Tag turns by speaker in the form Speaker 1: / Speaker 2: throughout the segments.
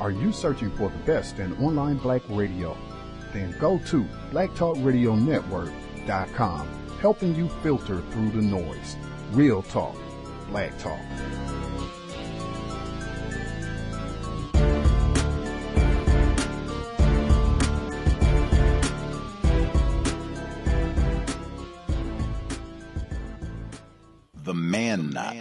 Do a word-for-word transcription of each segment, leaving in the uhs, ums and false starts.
Speaker 1: Are you searching for the best in online black radio? Then go to black talk radio network dot com, helping you filter through the noise. Real talk, black talk.
Speaker 2: The man knot,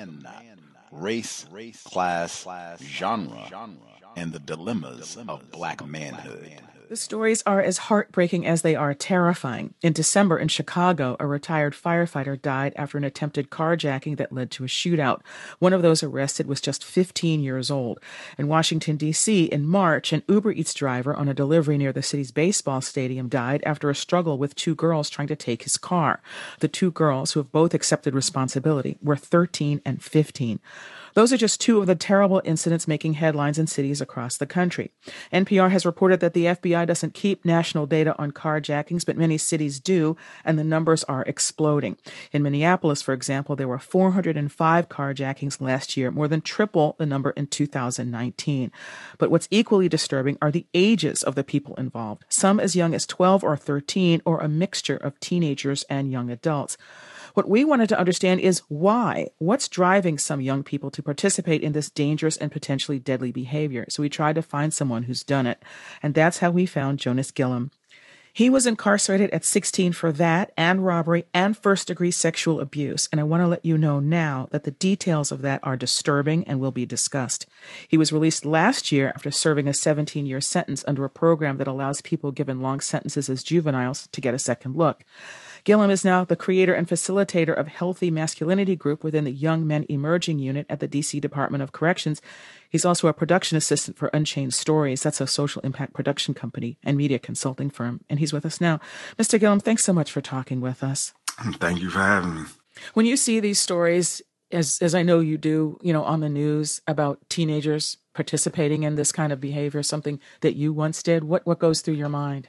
Speaker 2: race, class, genre, and the dilemmas of black manhood.
Speaker 3: The stories are as heartbreaking as they are terrifying. In December in Chicago, a retired firefighter died after an attempted carjacking that led to a shootout. One of those arrested was just fifteen years old. In Washington, D C, in March, an Uber Eats driver on a delivery near the city's baseball stadium died after a struggle with two girls trying to take his car. The two girls, who have both accepted responsibility, were thirteen and fifteen. Those are just two of the terrible incidents making headlines in cities across the country. N P R has reported that the F B I doesn't keep national data on carjackings, but many cities do, and the numbers are exploding. In Minneapolis, for example, there were four hundred five carjackings last year, more than triple the number in two thousand nineteen. But what's equally disturbing are the ages of the people involved, some as young as twelve or thirteen, or a mixture of teenagers and young adults. What we wanted to understand is why. What's driving some young people to participate in this dangerous and potentially deadly behavior? So we tried to find someone who's done it. And that's how we found Jonas Gillum. He was incarcerated at sixteen for that and robbery and first-degree sexual abuse. And I want to let you know now that the details of that are disturbing and will be discussed. He was released last year after serving a seventeen-year sentence under a program that allows people given long sentences as juveniles to get a second look. Gillum is now the creator and facilitator of Healthy Masculinity Group within the Young Men Emerging Unit at the D C Department of Corrections. He's also a production assistant for Unchained Stories. That's a social impact production company and media consulting firm. And he's with us now. Mister Gillum, thanks so much for talking with us.
Speaker 4: Thank you for having me.
Speaker 3: When you see these stories, as as I know you do, you know, on the news about teenagers participating in this kind of behavior, something that you once did, what, what goes through your mind?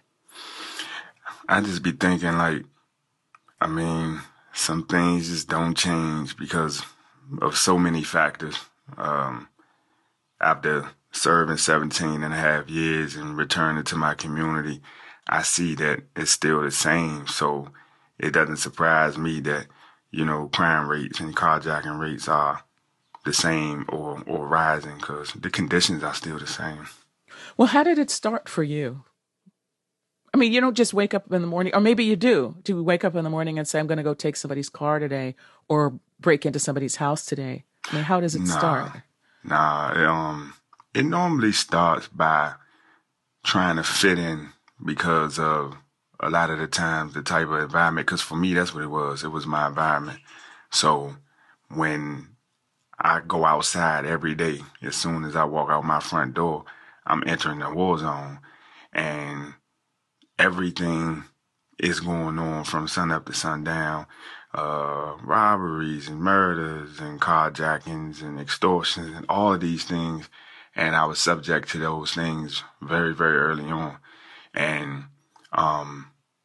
Speaker 4: I just be thinking like, I mean, some things just don't change because of so many factors. Um, after serving seventeen and a half years and returning to my community, I see that it's still the same. So it doesn't surprise me that, you know, crime rates and carjacking rates are the same or, or rising because the conditions are still the same.
Speaker 3: Well, how did it start for you? I mean, you don't just wake up in the morning, or maybe you do, to wake up in the morning and say, I'm going to go take somebody's car today or break into somebody's house today. I mean, how does it
Speaker 4: nah,
Speaker 3: start?
Speaker 4: Nah, it, um, it normally starts by trying to fit in because of a lot of the times the type of environment, because for me, that's what it was. It was my environment. So when I go outside every day, as soon as I walk out my front door, I'm entering the war zone. And everything is going on from sun up to sundown. Uh, robberies and murders and carjackings and extortions and all of these things. And I was subject to those things very, very early on. And um,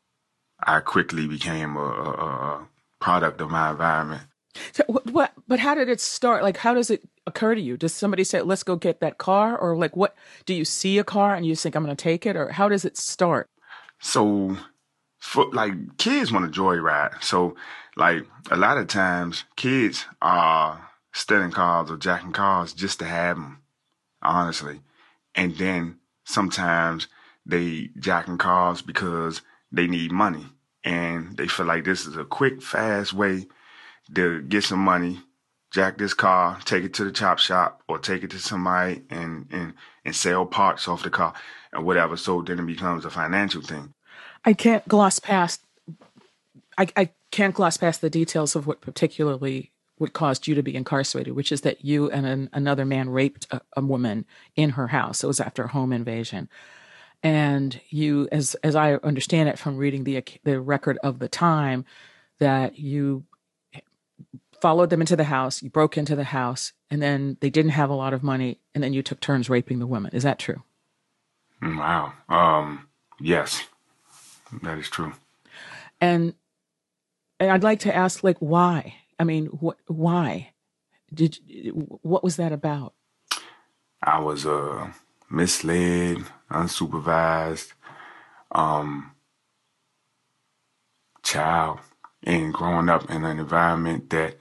Speaker 4: I quickly became a, a, a product of my environment.
Speaker 3: So what, but how did it start? Like, how does it occur to you? Does somebody say, let's go get that car? Or like, what, do you see a car and you just think, I'm going to take it? Or how does it start?
Speaker 4: So, for, like, kids want to joyride. So, like, a lot of times, kids are stealing cars or jacking cars just to have them, honestly. And then sometimes they jacking cars because they need money. And they feel like this is a quick, fast way to get some money, jack this car, take it to the chop shop, or take it to somebody and, and, and sell parts off the car and whatever. So then it becomes a financial thing.
Speaker 3: I can't gloss past, I, I can't gloss past the details of what particularly what caused you to be incarcerated, which is that you and an, another man raped a, a woman in her house. It was after a home invasion. And you, as as I understand it from reading the the record of the time, that you followed them into the house, you broke into the house, and then they didn't have a lot of money, and then you took turns raping the woman. Is that true?
Speaker 4: Wow. Um, yes, that is true.
Speaker 3: And, and I'd like to ask, like, why? I mean, what? Why? Did what was that about?
Speaker 4: I was uh misled, unsupervised um, child, and growing up in an environment that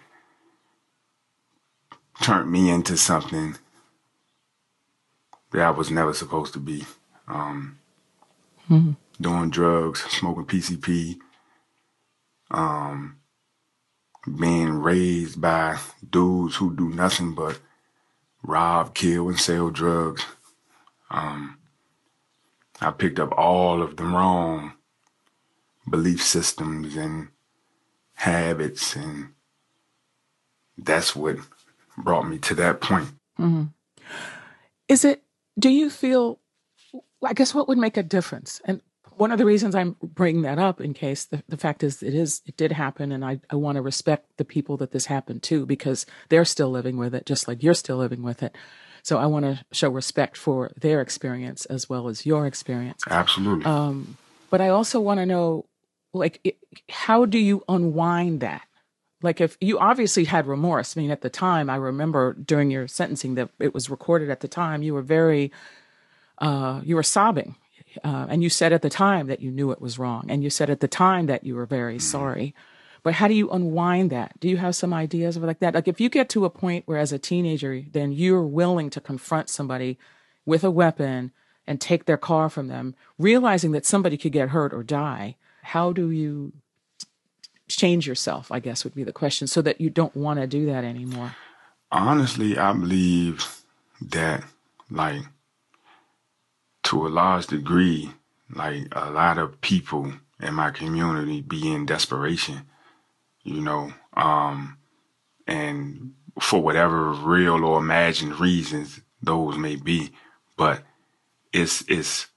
Speaker 4: turned me into something that I was never supposed to be. Um, mm-hmm. Doing drugs, smoking P C P, um, being raised by dudes who do nothing but rob, kill, and sell drugs. Um, I picked up all of the wrong belief systems and habits, and that's what brought me to that point.
Speaker 3: Mm-hmm. Is it, do you feel, I guess what would make a difference? And one of the reasons I'm bringing that up, in case the, the fact is it is, it did happen, and I, I want to respect the people that this happened to, because they're still living with it, just like you're still living with it. So I want to show respect for their experience as well as your experience.
Speaker 4: Absolutely.
Speaker 3: Um, but I also want to know, like, it, how do you unwind that? Like, if you obviously had remorse. I mean, at the time, I remember during your sentencing that it was recorded at the time, you were very, uh, you were sobbing. Uh, and you said at the time that you knew it was wrong. And you said at the time that you were very sorry. But how do you unwind that? Do you have some ideas of like that? Like, if you get to a point where as a teenager, then you're willing to confront somebody with a weapon and take their car from them, realizing that somebody could get hurt or die, how do you change yourself, I guess would be the question, so that you don't want to do that anymore?
Speaker 4: Honestly, I believe that, like, to a large degree, like, a lot of people in my community be in desperation, you know, um, and for whatever real or imagined reasons those may be, but it's, it's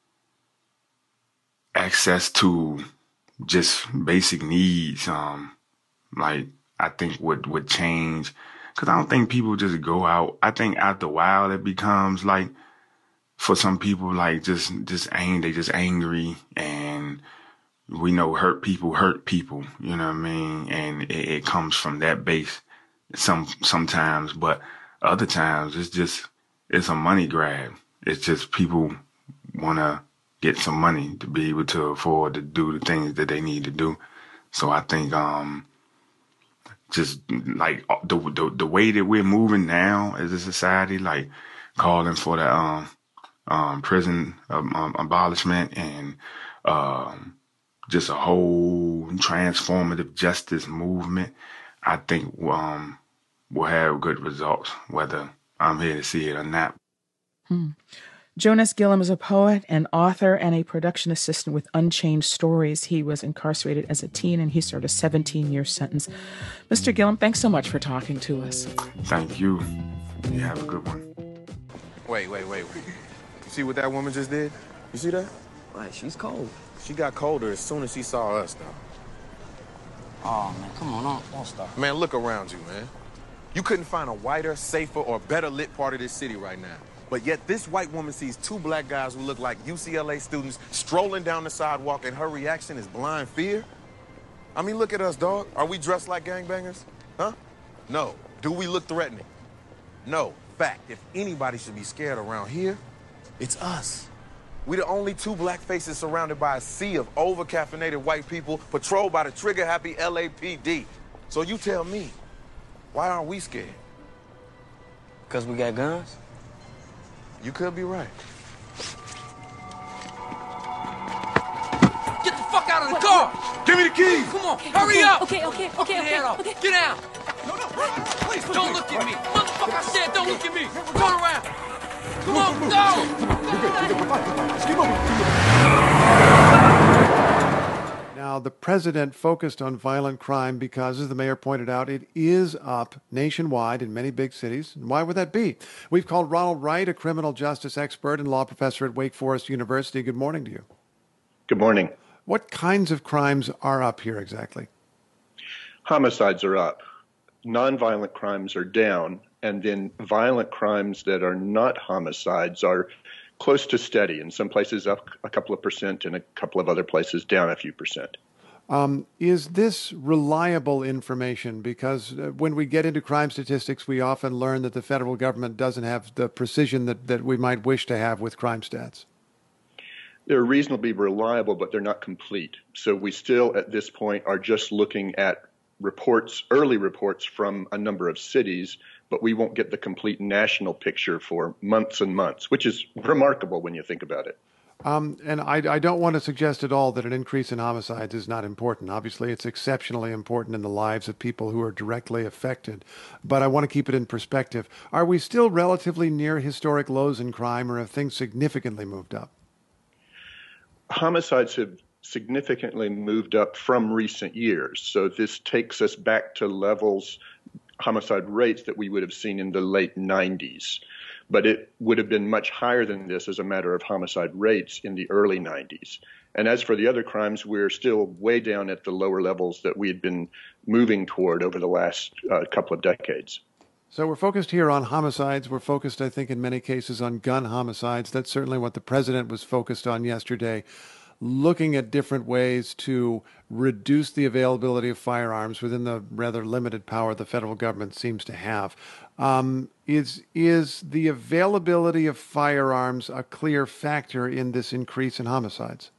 Speaker 4: access to just basic needs, um, like, I think would, would change, because I don't think people just go out. I think after a while it becomes like, for some people, like, just, just ang- they just angry, and we know hurt people hurt people, you know what I mean? And it, it comes from that base some, sometimes, but other times it's just, it's a money grab. It's just people want to get some money to be able to afford to do the things that they need to do. So I think, um, just like the, the, the way that we're moving now as a society, like calling for the, um, um, prison um, um, abolishment and, um, just a whole transformative justice movement, I think, um, will have good results, whether I'm here to see it or not.
Speaker 3: Hmm. Jonas Gilliam is a poet, an author, and a production assistant with Unchanged Stories. He was incarcerated as a teen, and he served a seventeen-year sentence. Mister Gilliam, thanks so much for talking to us.
Speaker 4: Thank you. You have a good one.
Speaker 5: Wait, wait, wait, wait. You see what that woman just did? You see that?
Speaker 6: Right, she's cold.
Speaker 5: She got colder as soon as she saw us, though.
Speaker 6: Oh, man, come on, don't, don't stop.
Speaker 5: Man, look around you, man. You couldn't find a whiter, safer, or better lit part of this city right now. But yet this white woman sees two black guys who look like U C L A students strolling down the sidewalk, and her reaction is blind fear? I mean, look at us, dog. Are we dressed like gangbangers? Huh? No. Do we look threatening? No. Fact, if anybody should be scared around here, it's us. We the only two black faces surrounded by a sea of over-caffeinated white people patrolled by the trigger-happy L A P D. So you tell me, why aren't we scared?
Speaker 6: Because we got guns?
Speaker 5: You could be right.
Speaker 7: Get the fuck out of the car!
Speaker 5: Give me the keys!
Speaker 7: Come on,
Speaker 8: Okay,
Speaker 7: hurry
Speaker 8: okay,
Speaker 7: up!
Speaker 8: Okay, okay, okay,
Speaker 7: Your head
Speaker 8: okay,
Speaker 7: off.
Speaker 8: okay.
Speaker 7: Get out!
Speaker 5: No, no, please, please.
Speaker 7: Don't look at me! Motherfucker, I said don't look at me! Turn around! Come on, go!
Speaker 9: Now, the president focused on violent crime because, as the mayor pointed out, it is up nationwide in many big cities. And why would that be? We've called Ronald Wright, a criminal justice expert and law professor at Wake Forest University. Good morning to you.
Speaker 10: Good morning.
Speaker 9: What kinds of crimes are up here exactly?
Speaker 10: Homicides are up. Nonviolent crimes are down. And then violent crimes that are not homicides are close to steady. In some places up a couple of percent, and a couple of other places down a few percent.
Speaker 9: Um, is this reliable information? Because uh, when we get into crime statistics, we often learn that the federal government doesn't have the precision that, that we might wish to have with crime stats.
Speaker 10: They're reasonably reliable, but they're not complete. So we still, at this point, are just looking at reports, early reports from a number of cities, but we won't get the complete national picture for months and months, which is remarkable when you think about it.
Speaker 9: Um, and I, I don't want to suggest at all that an increase in homicides is not important. Obviously, it's exceptionally important in the lives of people who are directly affected. But I want to keep it in perspective. Are we still relatively near historic lows in crime, or have things significantly moved up?
Speaker 10: Homicides have significantly moved up from recent years. So this takes us back to levels, homicide rates that we would have seen in the late nineties. But it would have been much higher than this as a matter of homicide rates in the early nineties. And as for the other crimes, we're still way down at the lower levels that we had been moving toward over the last uh, couple of decades.
Speaker 9: So we're focused here on homicides. We're focused, I think, in many cases on gun homicides. That's certainly what the president was focused on yesterday, looking at different ways to reduce the availability of firearms within the rather limited power the federal government seems to have. Um, is is the availability of firearms a clear factor in this increase in homicides?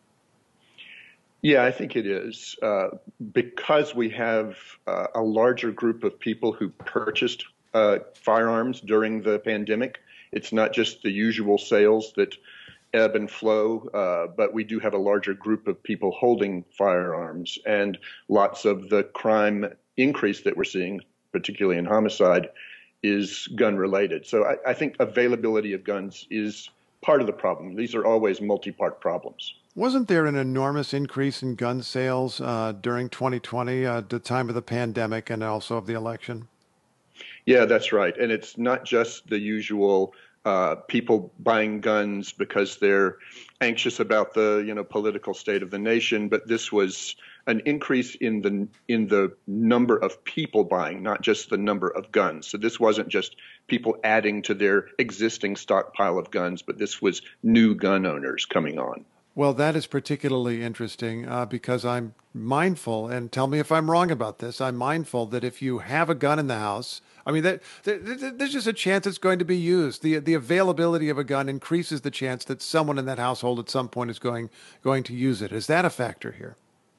Speaker 10: Yeah, I think it is. Uh, because we have uh, a larger group of people who purchased uh, firearms during the pandemic, it's not just the usual sales that ebb and flow, uh, but we do have a larger group of people holding firearms, and lots of the crime increase that we're seeing, particularly in homicide, is gun related. So I, I think availability of guns is part of the problem. These are always multi-part problems.
Speaker 9: Wasn't there an enormous increase in gun sales uh, during twenty twenty, uh, the time of the pandemic and also of the election?
Speaker 10: Yeah, that's right. And it's not just the usual uh, people buying guns because they're anxious about the, you know, political state of the nation, but this was an increase in the in the number of people buying, not just the number of guns. So this wasn't just people adding to their existing stockpile of guns, but this was new gun owners coming on.
Speaker 9: Well, that is particularly interesting uh, because I'm mindful, and tell me if I'm wrong about this, I'm mindful that if you have a gun in the house, I mean, that, that, there's just a chance it's going to be used. The the availability of a gun increases the chance that someone in that household at some point is going going to use it. Is that a factor here?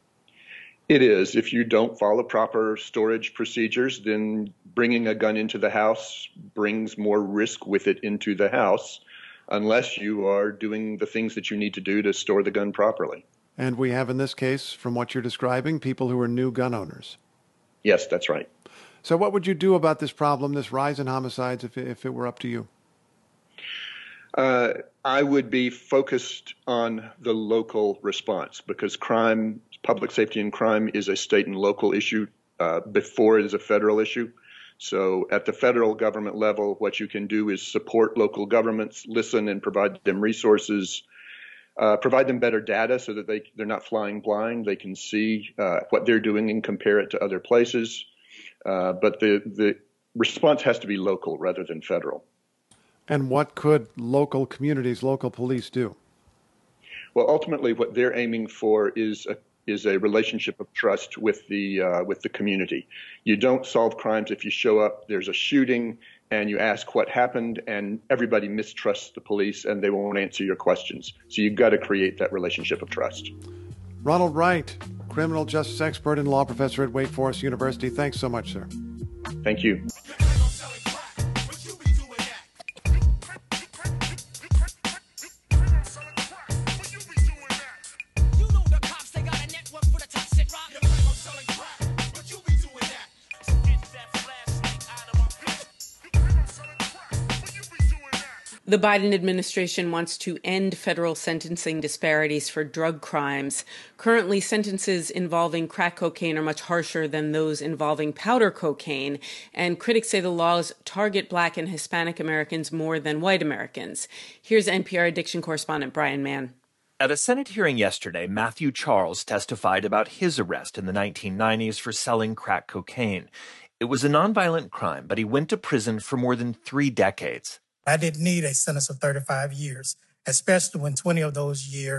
Speaker 10: It is. If you don't follow proper storage procedures, then bringing a gun into the house brings more risk with it into the house, unless you are doing the things that you need to do to store the gun properly.
Speaker 9: And we have in this case, from what you're describing, people who are new gun owners.
Speaker 10: Yes, that's right.
Speaker 9: So what would you do about this problem, this rise in homicides, if, if it were up to you?
Speaker 10: Uh, I would be focused on the local response, because crime, public safety and crime is a state and local issue uh, before it is a federal issue. So at the federal government level, what you can do is support local governments, listen and provide them resources, uh, provide them better data so that they, they're not flying blind. They can see uh, what they're doing and compare it to other places. Uh, but the, the response has to be local rather than federal.
Speaker 9: And what could local communities, local police do?
Speaker 10: Well, ultimately, what they're aiming for is a is a relationship of trust with the uh, with the community. You don't solve crimes if you show up, there's a shooting, and you ask what happened, and everybody mistrusts the police, and they won't answer your questions. So you've got to create that relationship of trust.
Speaker 9: Ronald Wright, criminal justice expert and law professor at Wake Forest University. Thanks so much, sir.
Speaker 10: Thank you.
Speaker 8: The Biden administration wants to end federal sentencing disparities for drug crimes. Currently, sentences involving crack cocaine are much harsher than those involving powder cocaine, and critics say the laws target Black and Hispanic Americans more than white Americans. Here's N P R addiction correspondent Brian Mann.
Speaker 11: At a Senate hearing yesterday, Matthew Charles testified about his arrest in the nineteen nineties for selling crack cocaine. It was a nonviolent crime, but he went to prison for more than three decades.
Speaker 12: I didn't need a sentence of thirty-five years, especially when twenty of those years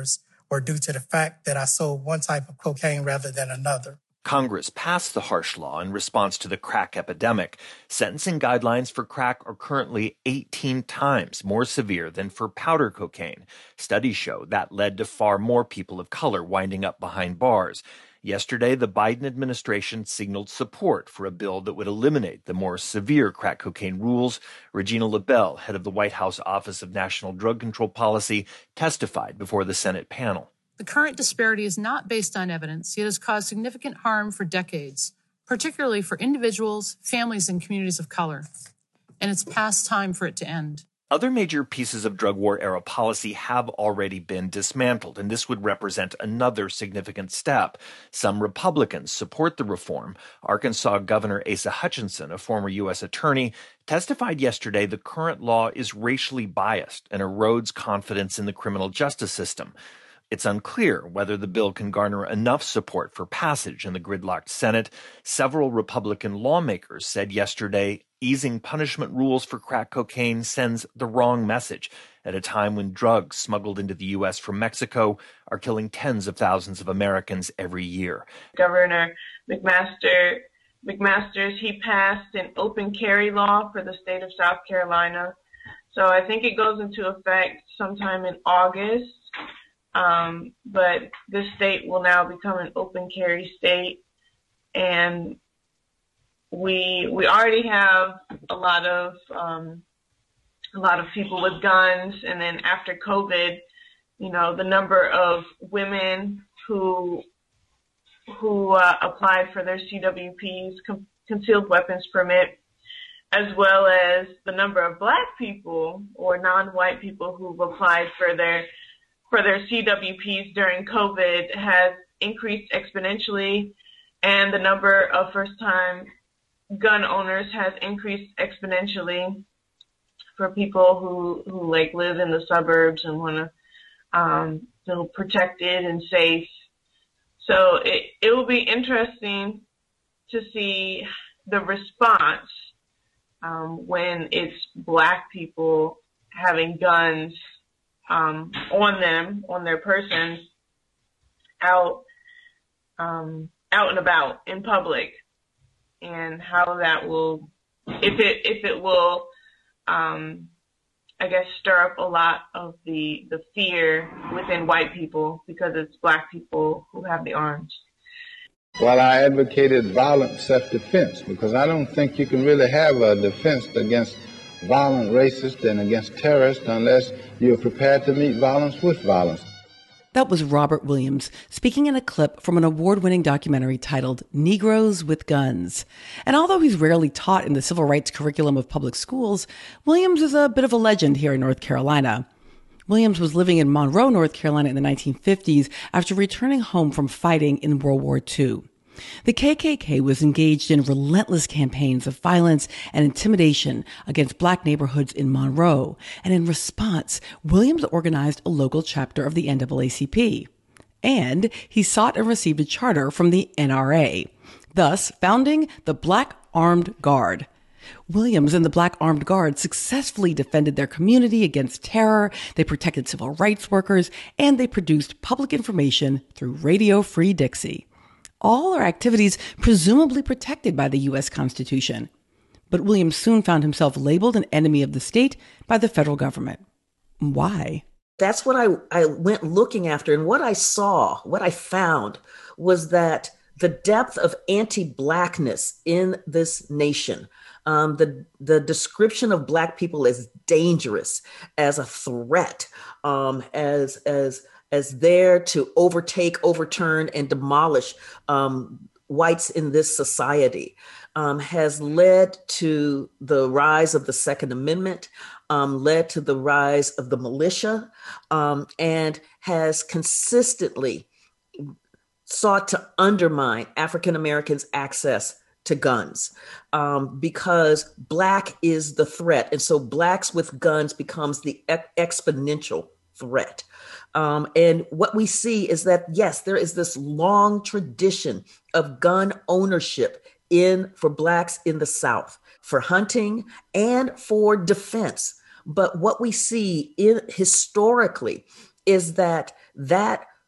Speaker 12: or due to the fact that I sold one type of cocaine rather than another.
Speaker 11: Congress passed the harsh law in response to the crack epidemic. Sentencing guidelines for crack are currently eighteen times more severe than for powder cocaine. Studies show that led to far more people of color winding up behind bars. Yesterday, the Biden administration signaled support for a bill that would eliminate the more severe crack cocaine rules. Regina LaBelle, head of the White House Office of National Drug Control Policy, testified before the Senate panel.
Speaker 13: The current disparity is not based on evidence, yet has caused significant harm for decades, particularly for individuals, families, and communities of color. And it's past time for it to end.
Speaker 11: Other major pieces of drug war era policy have already been dismantled, and this would represent another significant step. Some Republicans support the reform. Arkansas Governor Asa Hutchinson, a former U S attorney, testified yesterday the current law is racially biased and erodes confidence in the criminal justice system. It's unclear whether the bill can garner enough support for passage in the gridlocked Senate. Several Republican lawmakers said yesterday easing punishment rules for crack cocaine sends the wrong message at a time when drugs smuggled into the U S from Mexico are killing tens of thousands of Americans every year.
Speaker 14: Governor McMaster, McMaster's, he passed an open carry law for the state of South Carolina. So I think it goes into effect sometime in August. Um, but this state will now become an open carry state, and we we already have a lot of um, a lot of people with guns. And then after COVID, you know, the number of women who who uh, applied for their C W Ps, com- concealed weapons permit, as well as the number of Black people or non-white people who've applied for their for their C W Ps during COVID has increased exponentially, and the number of first-time gun owners has increased exponentially for people who, who like live in the suburbs and want to um, feel protected and safe. So it, it will be interesting to see the response um, when it's Black people having guns Um, on them, on their persons, out, um, out and about in public, and how that will, if it if it will, um, I guess, stir up a lot of the the fear within white people because it's Black people who have the arms.
Speaker 15: Well, I advocated violent self-defense because I don't think you can really have a defense against violent racists and against terrorists unless you're prepared to meet violence with violence.
Speaker 16: That was Robert Williams speaking in a clip from an award-winning documentary titled Negroes with Guns. And although he's rarely taught in the civil rights curriculum of public schools, Williams is a bit of a legend here in North Carolina. Williams was living in Monroe, North Carolina in the nineteen fifties after returning home from fighting in World War Two. The K K K was engaged in relentless campaigns of violence and intimidation against Black neighborhoods in Monroe, and in response, Williams organized a local chapter of the N double A C P. And he sought and received a charter from the N R A, thus founding the Black Armed Guard. Williams and the Black Armed Guard successfully defended their community against terror, they protected civil rights workers, and they produced public information through Radio Free Dixie. All are activities presumably protected by the U S Constitution. But Williams soon found himself labeled an enemy of the state by the federal government. Why?
Speaker 17: That's what I, I went looking after. And what I saw, what I found, was that the depth of anti-Blackness in this nation, um, the, the description of Black people as dangerous, as a threat, um, as as as there to overtake, overturn, and demolish um, whites in this society, um, has led to the rise of the Second Amendment, um, led to the rise of the militia, um, and has consistently sought to undermine African Americans' access to guns, um, because Black is the threat. And so Blacks with guns becomes the e- exponential threat. Um, and what we see is that, yes, there is this long tradition of gun ownership in for Blacks in the South, for hunting and for defense. But what we see in, historically is that that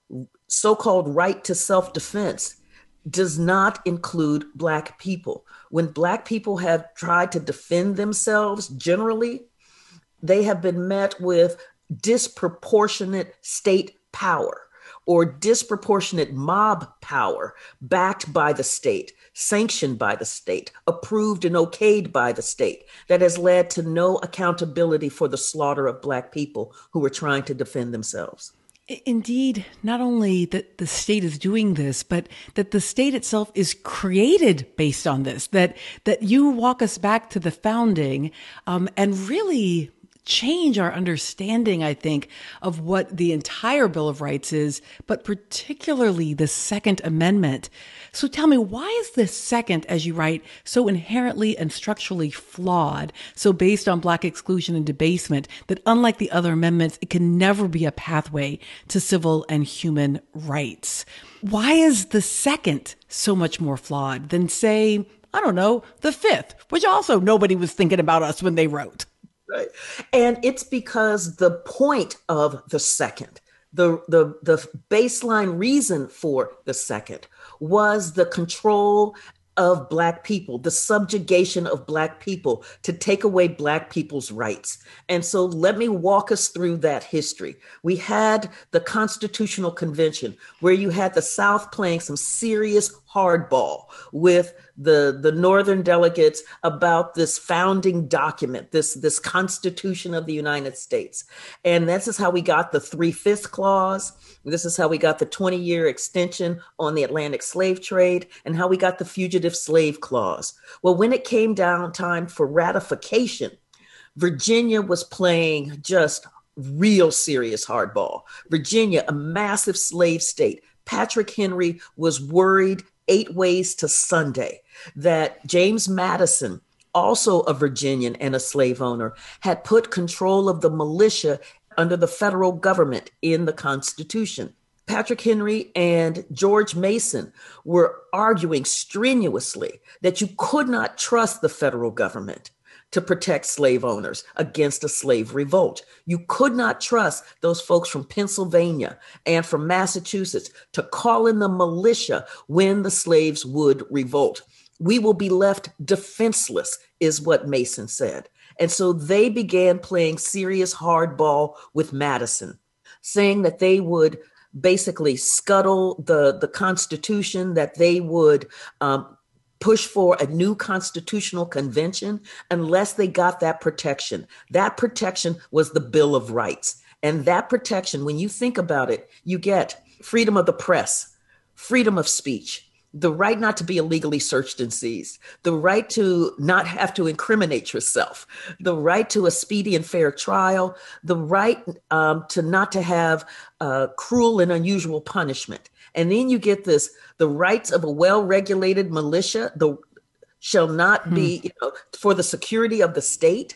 Speaker 17: so-called right to self-defense does not include Black people. When Black people have tried to defend themselves generally, they have been met with disproportionate state power or disproportionate mob power backed by the state, sanctioned by the state, approved and okayed by the state, that has led to no accountability for the slaughter of Black people who are trying to defend themselves.
Speaker 16: Indeed, not only that the state is doing this, but that the state itself is created based on this, that that you walk us back to the founding um, and really change our understanding, I think, of what the entire Bill of Rights is, but particularly the Second Amendment. So tell me, why is the Second, as you write, so inherently and structurally flawed, so based on Black exclusion and debasement, that unlike the other amendments, it can never be a pathway to civil and human rights? Why is the Second so much more flawed than, say, I don't know, the Fifth, which also nobody was thinking about us when they wrote?
Speaker 17: Right. And it's because the point of the Second, the, the, the baseline reason for the Second was the control of Black people, the subjugation of Black people to take away Black people's rights. And so let me walk us through that history. We had the Constitutional Convention where you had the South playing some serious hardball with the, the Northern delegates about this founding document, this, this Constitution of the United States. And this is how we got the Three-Fifths Clause. This is how we got the twenty-year extension on the Atlantic slave trade and how we got the Fugitive Slave Clause. Well, when it came down time for ratification, Virginia was playing just real serious hardball. Virginia, a massive slave state. Patrick Henry was worried eight ways to Sunday that James Madison, also a Virginian and a slave owner, had put control of the militia under the federal government in the Constitution. Patrick Henry and George Mason were arguing strenuously that you could not trust the federal government to protect slave owners against a slave revolt. You could not trust those folks from Pennsylvania and from Massachusetts to call in the militia when the slaves would revolt. We will be left defenseless, is what Mason said. And so they began playing serious hardball with Madison, saying that they would basically scuttle the, the Constitution, that they would um, push for a new constitutional convention unless they got that protection. That protection was the Bill of Rights. And that protection, when you think about it, you get freedom of the press, freedom of speech, the right not to be illegally searched and seized, the right to not have to incriminate yourself, the right to a speedy and fair trial, the right um, to not to have uh, cruel and unusual punishment. And then you get this, the rights of a well-regulated militia the, shall not hmm. be, you know, for the security of the state.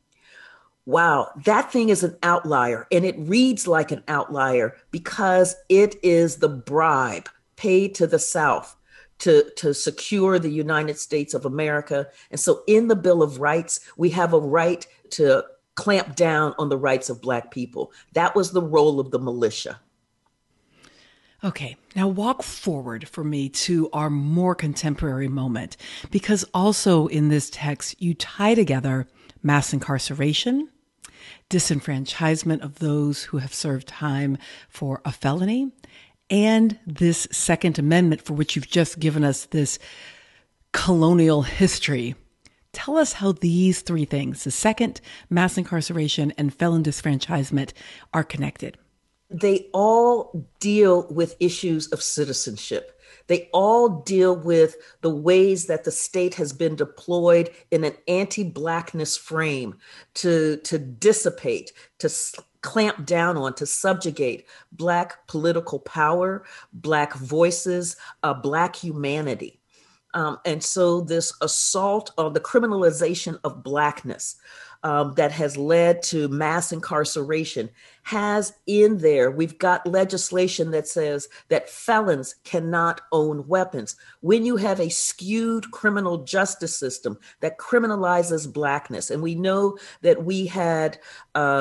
Speaker 17: Wow, that thing is an outlier, and it reads like an outlier because it is the bribe paid to the South to, to secure the United States of America. And so in the Bill of Rights, we have a right to clamp down on the rights of Black people. That was the role of the militia.
Speaker 16: Okay, now walk forward for me to our more contemporary moment, because also in this text, you tie together mass incarceration, disenfranchisement of those who have served time for a felony, and this Second Amendment for which you've just given us this colonial history. Tell us how these three things, the Second, mass incarceration, and felon disfranchisement, are connected.
Speaker 17: They all deal with issues of citizenship. They all deal with the ways that the state has been deployed in an anti-Blackness frame to, to dissipate, to clamp down on, to subjugate Black political power, Black voices, uh, Black humanity. Um, and so this assault on the criminalization of Blackness um, that has led to mass incarceration has in there, we've got legislation that says that felons cannot own weapons. When you have a skewed criminal justice system that criminalizes Blackness, and we know that we had uh,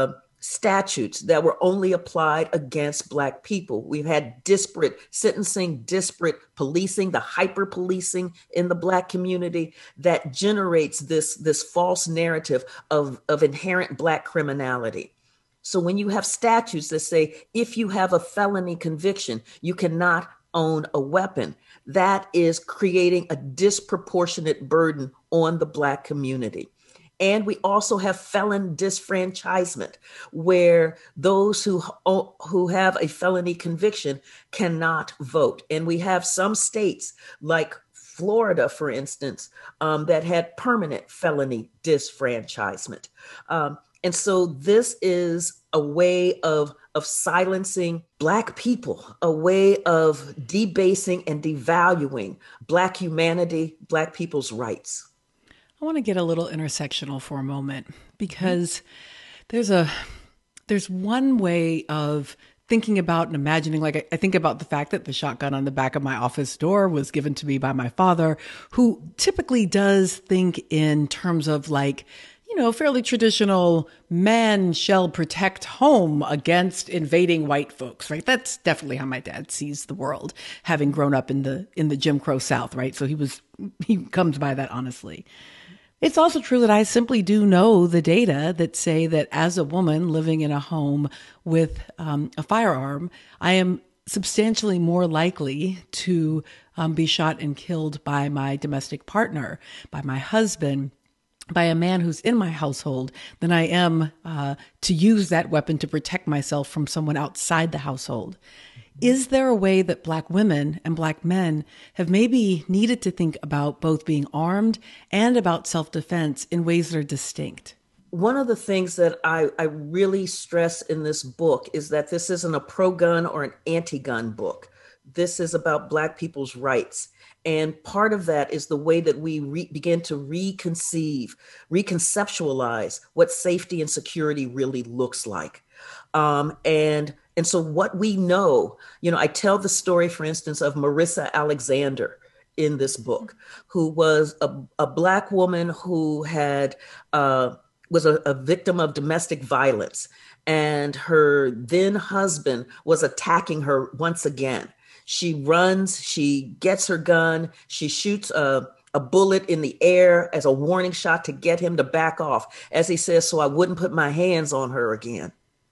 Speaker 17: statutes that were only applied against Black people. We've had disparate sentencing, disparate policing, the hyper policing in the Black community that generates this, this false narrative of, of inherent Black criminality. So when you have statutes that say, if you have a felony conviction, you cannot own a weapon, that is creating a disproportionate burden on the Black community. And we also have felon disfranchisement, where those who, who have a felony conviction cannot vote. And we have some states like Florida, for instance, um, that had permanent felony disfranchisement. Um, and so this is a way of, of silencing Black people, a way of debasing and devaluing Black humanity, Black people's rights.
Speaker 16: I want to get a little intersectional for a moment, because there's a there's one way of thinking about and imagining. Like I, I think about the fact that the shotgun on the back of my office door was given to me by my father, who typically does think in terms of like, you know, fairly traditional man shall protect home against invading white folks, right? That's definitely how my dad sees the world, having grown up in the in the Jim Crow South, right? So he was he comes by that honestly. It's also true that I simply do know the data that say that as a woman living in a home with um, a firearm, I am substantially more likely to um, be shot and killed by my domestic partner, by my husband, by a man who's in my household than I am uh, to use that weapon to protect myself from someone outside the household. Is there a way that Black women and Black men have maybe needed to think about both being armed and about self-defense in ways that are distinct?
Speaker 17: One of the things that I, I really stress in this book is that this isn't a pro-gun or an anti-gun book. This is about Black people's rights. And part of that is the way that we re- begin to reconceive, reconceptualize what safety and security really looks like. Um, and And so what we know, you know, I tell the story, for instance, of Marissa Alexander in this book, who was a, a Black woman who had uh, was a, a victim of domestic violence. And her then husband was attacking her once again. She runs, she gets her gun, she shoots a, a bullet in the air as a warning shot to get him to back off. As he says, so I wouldn't put my hands on her again.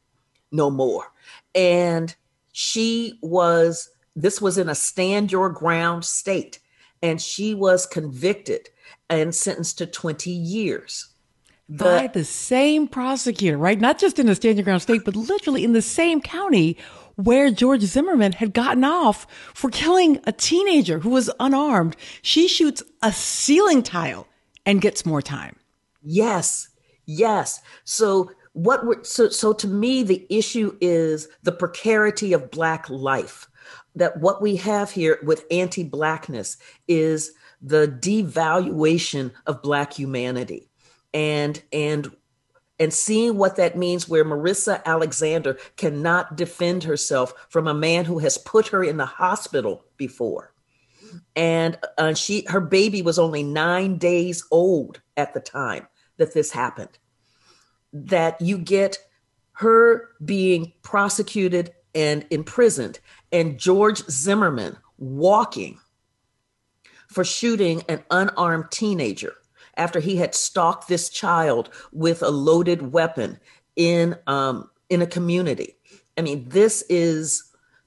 Speaker 17: No more. And she was, this was in a stand your ground state, and she was convicted and sentenced to twenty years.
Speaker 16: By the, the same prosecutor, right? Not just in a stand your ground state, but literally in the same county where George Zimmerman had gotten off for killing a teenager who was unarmed. She shoots a ceiling tile and gets more time.
Speaker 17: Yes, yes. So What we're, so, so to me, the issue is the precarity of Black life. That what we have here with anti-Blackness is the devaluation of Black humanity, and and and seeing what that means, where Marissa Alexander cannot defend herself from a man who has put her in the hospital before, and uh, she her baby was only nine days old at the time that this happened. That you get her being prosecuted and imprisoned, and George Zimmerman walking for shooting an unarmed teenager after he had stalked this child with a loaded weapon in um, in a community. I mean, this is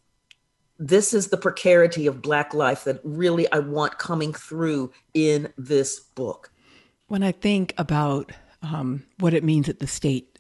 Speaker 17: this is the precarity of Black life that really I want coming through in this book.
Speaker 16: When I think about Um, what it means that the state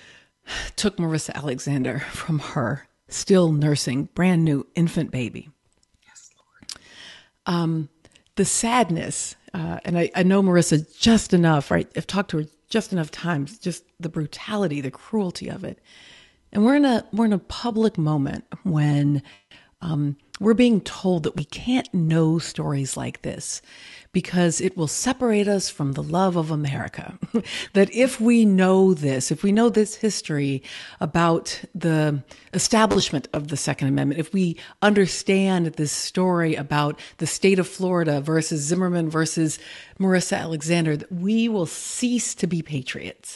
Speaker 16: took Marissa Alexander from her still nursing brand new infant baby.
Speaker 17: Yes, Lord.
Speaker 16: Um, the sadness, uh, and I, I know Marissa just enough, right? I've talked to her just enough times, just the brutality, the cruelty of it. And we're in a, we're in a public moment when um, we're being told that we can't know stories like this because it will separate us from the love of America. That if we know this, if we know this history about the establishment of the Second Amendment, if we understand this story about the state of Florida versus Zimmerman versus Marissa Alexander, that we will cease to be patriots.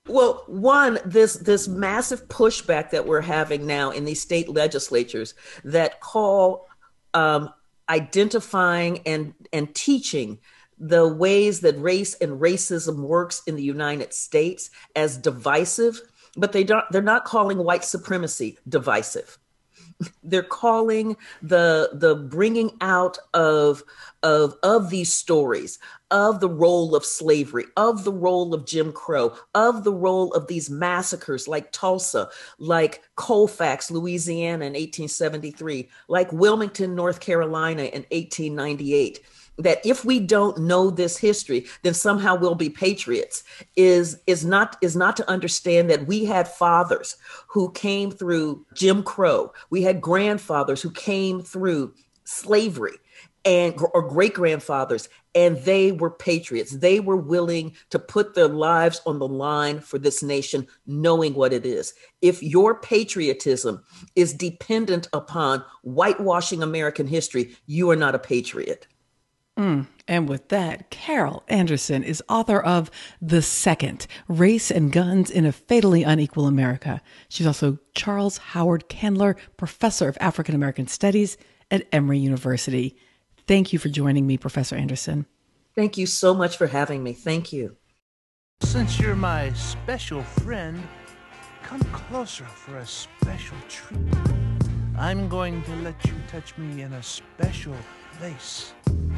Speaker 17: Well, one, this this massive pushback that we're having now in these state legislatures that call um, identifying and and teaching the ways that race and racism works in the United States as divisive, but they don't, they're not calling white supremacy divisive. They're calling the the bringing out of of of these stories, of the role of slavery, of the role of Jim Crow, of the role of these massacres like Tulsa, like Colfax, Louisiana in eighteen seventy-three, like Wilmington, North Carolina in eighteen ninety-eight. That if we don't know this history, then somehow we'll be patriots, is is not is not to understand that we had fathers who came through Jim Crow. We had grandfathers who came through slavery and or great grandfathers, and they were patriots. They were willing to put their lives on the line for this nation, knowing what it is. If your patriotism is dependent upon whitewashing American history, you are not a patriot.
Speaker 16: Mm. And with that, Carol Anderson is author of The Second, Race and Guns in a Fatally Unequal America. She's also Charles Howard Candler Professor of African American Studies at Emory University. Thank you for joining me, Professor Anderson.
Speaker 17: Thank you so much for having me. Thank you.
Speaker 18: Since you're my special friend, come closer for a special treat. I'm going to let you touch me in a special place.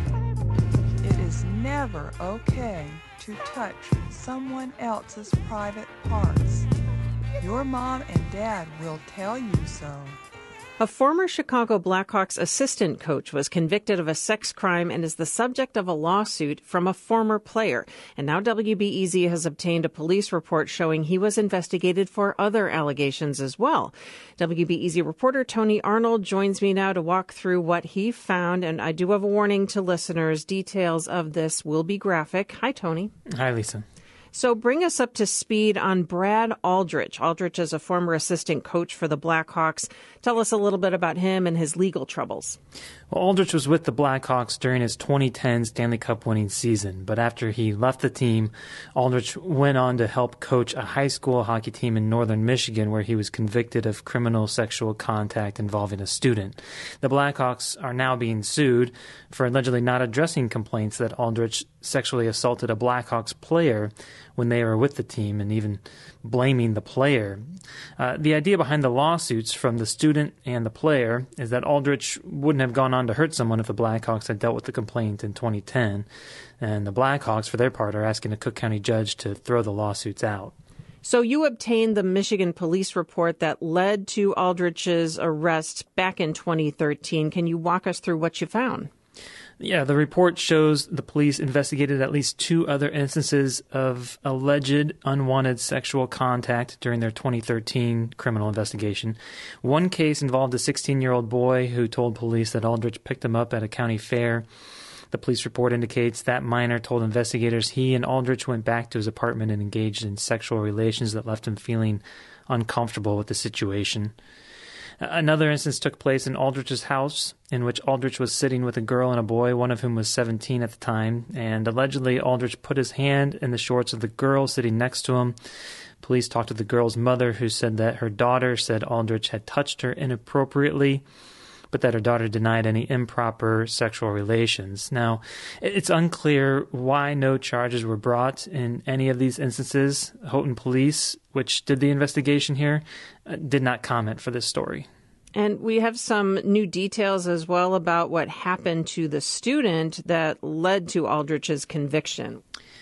Speaker 19: It is never okay to touch someone else's private parts. Your mom and dad will tell you so.
Speaker 8: A former Chicago Blackhawks assistant coach was convicted of a sex crime and is the subject of a lawsuit from a former player. And now W B E Z has obtained a police report showing he was investigated for other allegations as well. W B E Z reporter Tony Arnold joins me now to walk through what he found. And I do have a warning to listeners. Details of this will be graphic. Hi, Tony.
Speaker 20: Hi, Lisa.
Speaker 8: So bring us up to speed on Brad Aldrich. Aldrich is a former assistant coach for the Blackhawks. Tell us a little bit about him and his legal troubles.
Speaker 20: Well, Aldrich was with the Blackhawks during his twenty ten Stanley Cup winning season, but after he left the team, Aldrich went on to help coach a high school hockey team in northern Michigan where he was convicted of criminal sexual contact involving a student. The Blackhawks are now being sued for allegedly not addressing complaints that Aldrich sexually assaulted a Blackhawks player when they were with the team, and even blaming the player. Uh, the idea behind the lawsuits from the student and the player is that Aldrich wouldn't have gone on to hurt someone if the Blackhawks had dealt with the complaint in twenty ten. And the Blackhawks, for their part, are asking a Cook County judge to throw the lawsuits out.
Speaker 8: So you obtained the Michigan police report that led to Aldrich's arrest back in twenty thirteen. Can you walk us through what you found?
Speaker 20: Yeah, the report shows the police investigated at least two other instances of alleged unwanted sexual contact during their twenty thirteen criminal investigation. One case involved a sixteen-year-old boy who told police that Aldrich picked him up at a county fair. The police report indicates that minor told investigators he and Aldrich went back to his apartment and engaged in sexual relations that left him feeling uncomfortable with the situation. Another instance took place in Aldrich's house, in which Aldrich was sitting with a girl and a boy, one of whom was seventeen at the time, and allegedly Aldrich put his hand in the shorts of the girl sitting next to him. Police talked to the girl's mother, who said that her daughter said Aldrich had touched her inappropriately, but that her daughter denied any improper sexual relations. Now, it's unclear why no charges were brought in any of these instances. Houghton Police, which did the investigation here, did not comment for this story.
Speaker 8: And we have some new details as well about what happened to the student that led to Aldrich's conviction.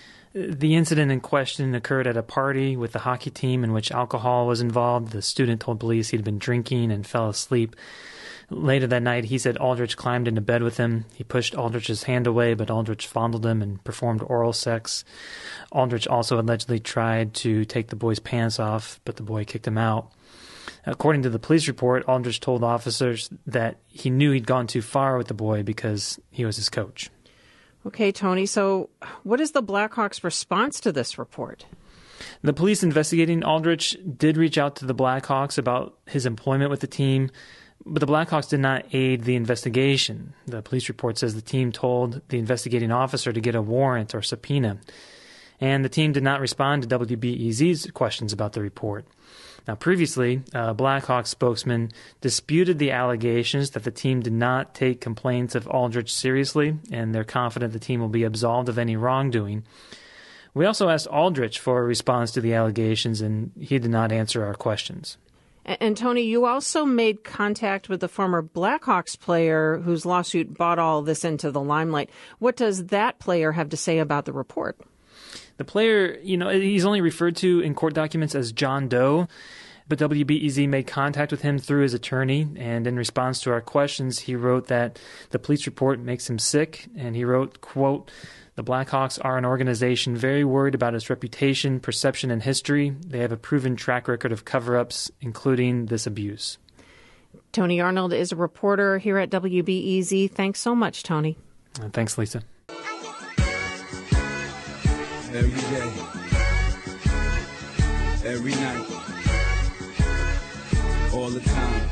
Speaker 20: The incident in question occurred at a party with the hockey team in which alcohol was involved. The student told police he'd been drinking and fell asleep. Later that night, he said Aldrich climbed into bed with him. He pushed Aldrich's hand away, but Aldrich fondled him and performed oral sex. Aldrich also allegedly tried to take the boy's pants off, but the boy kicked him out. According to the police report, Aldrich told officers that he knew he'd gone too far with the boy because he was his coach.
Speaker 8: Okay, Tony, so what is the Blackhawks' response to this report?
Speaker 20: The police investigating Aldrich did reach out to the Blackhawks about his employment with the team, but the Blackhawks did not aid the investigation. The police report says the team told the investigating officer to get a warrant or subpoena. and the team did not respond to W B E Z's questions about the report. Now, previously, a Blackhawks spokesman disputed the allegations that the team did not take complaints of Aldrich seriously, and they're confident the team will be absolved of any wrongdoing. We also asked Aldrich for a response to the allegations, and he did not answer our questions.
Speaker 21: And, and Tony, you also made contact with the former Blackhawks player whose lawsuit brought all this into the limelight. What does that player have to say about the report?
Speaker 20: The player, you know, he's only referred to in court documents as John Doe, but W B E Z made contact with him through his attorney, and in response to our questions, he wrote that the police report makes him sick, and he wrote, quote, "The Blackhawks are an organization very worried about its reputation, perception, and history. They have a proven track record of cover-ups, including this abuse."
Speaker 21: Tony Arnold is a reporter here at W B E Z. Thanks so much, Tony.
Speaker 20: Uh, thanks, Lisa.
Speaker 22: Every day, every night, all the time.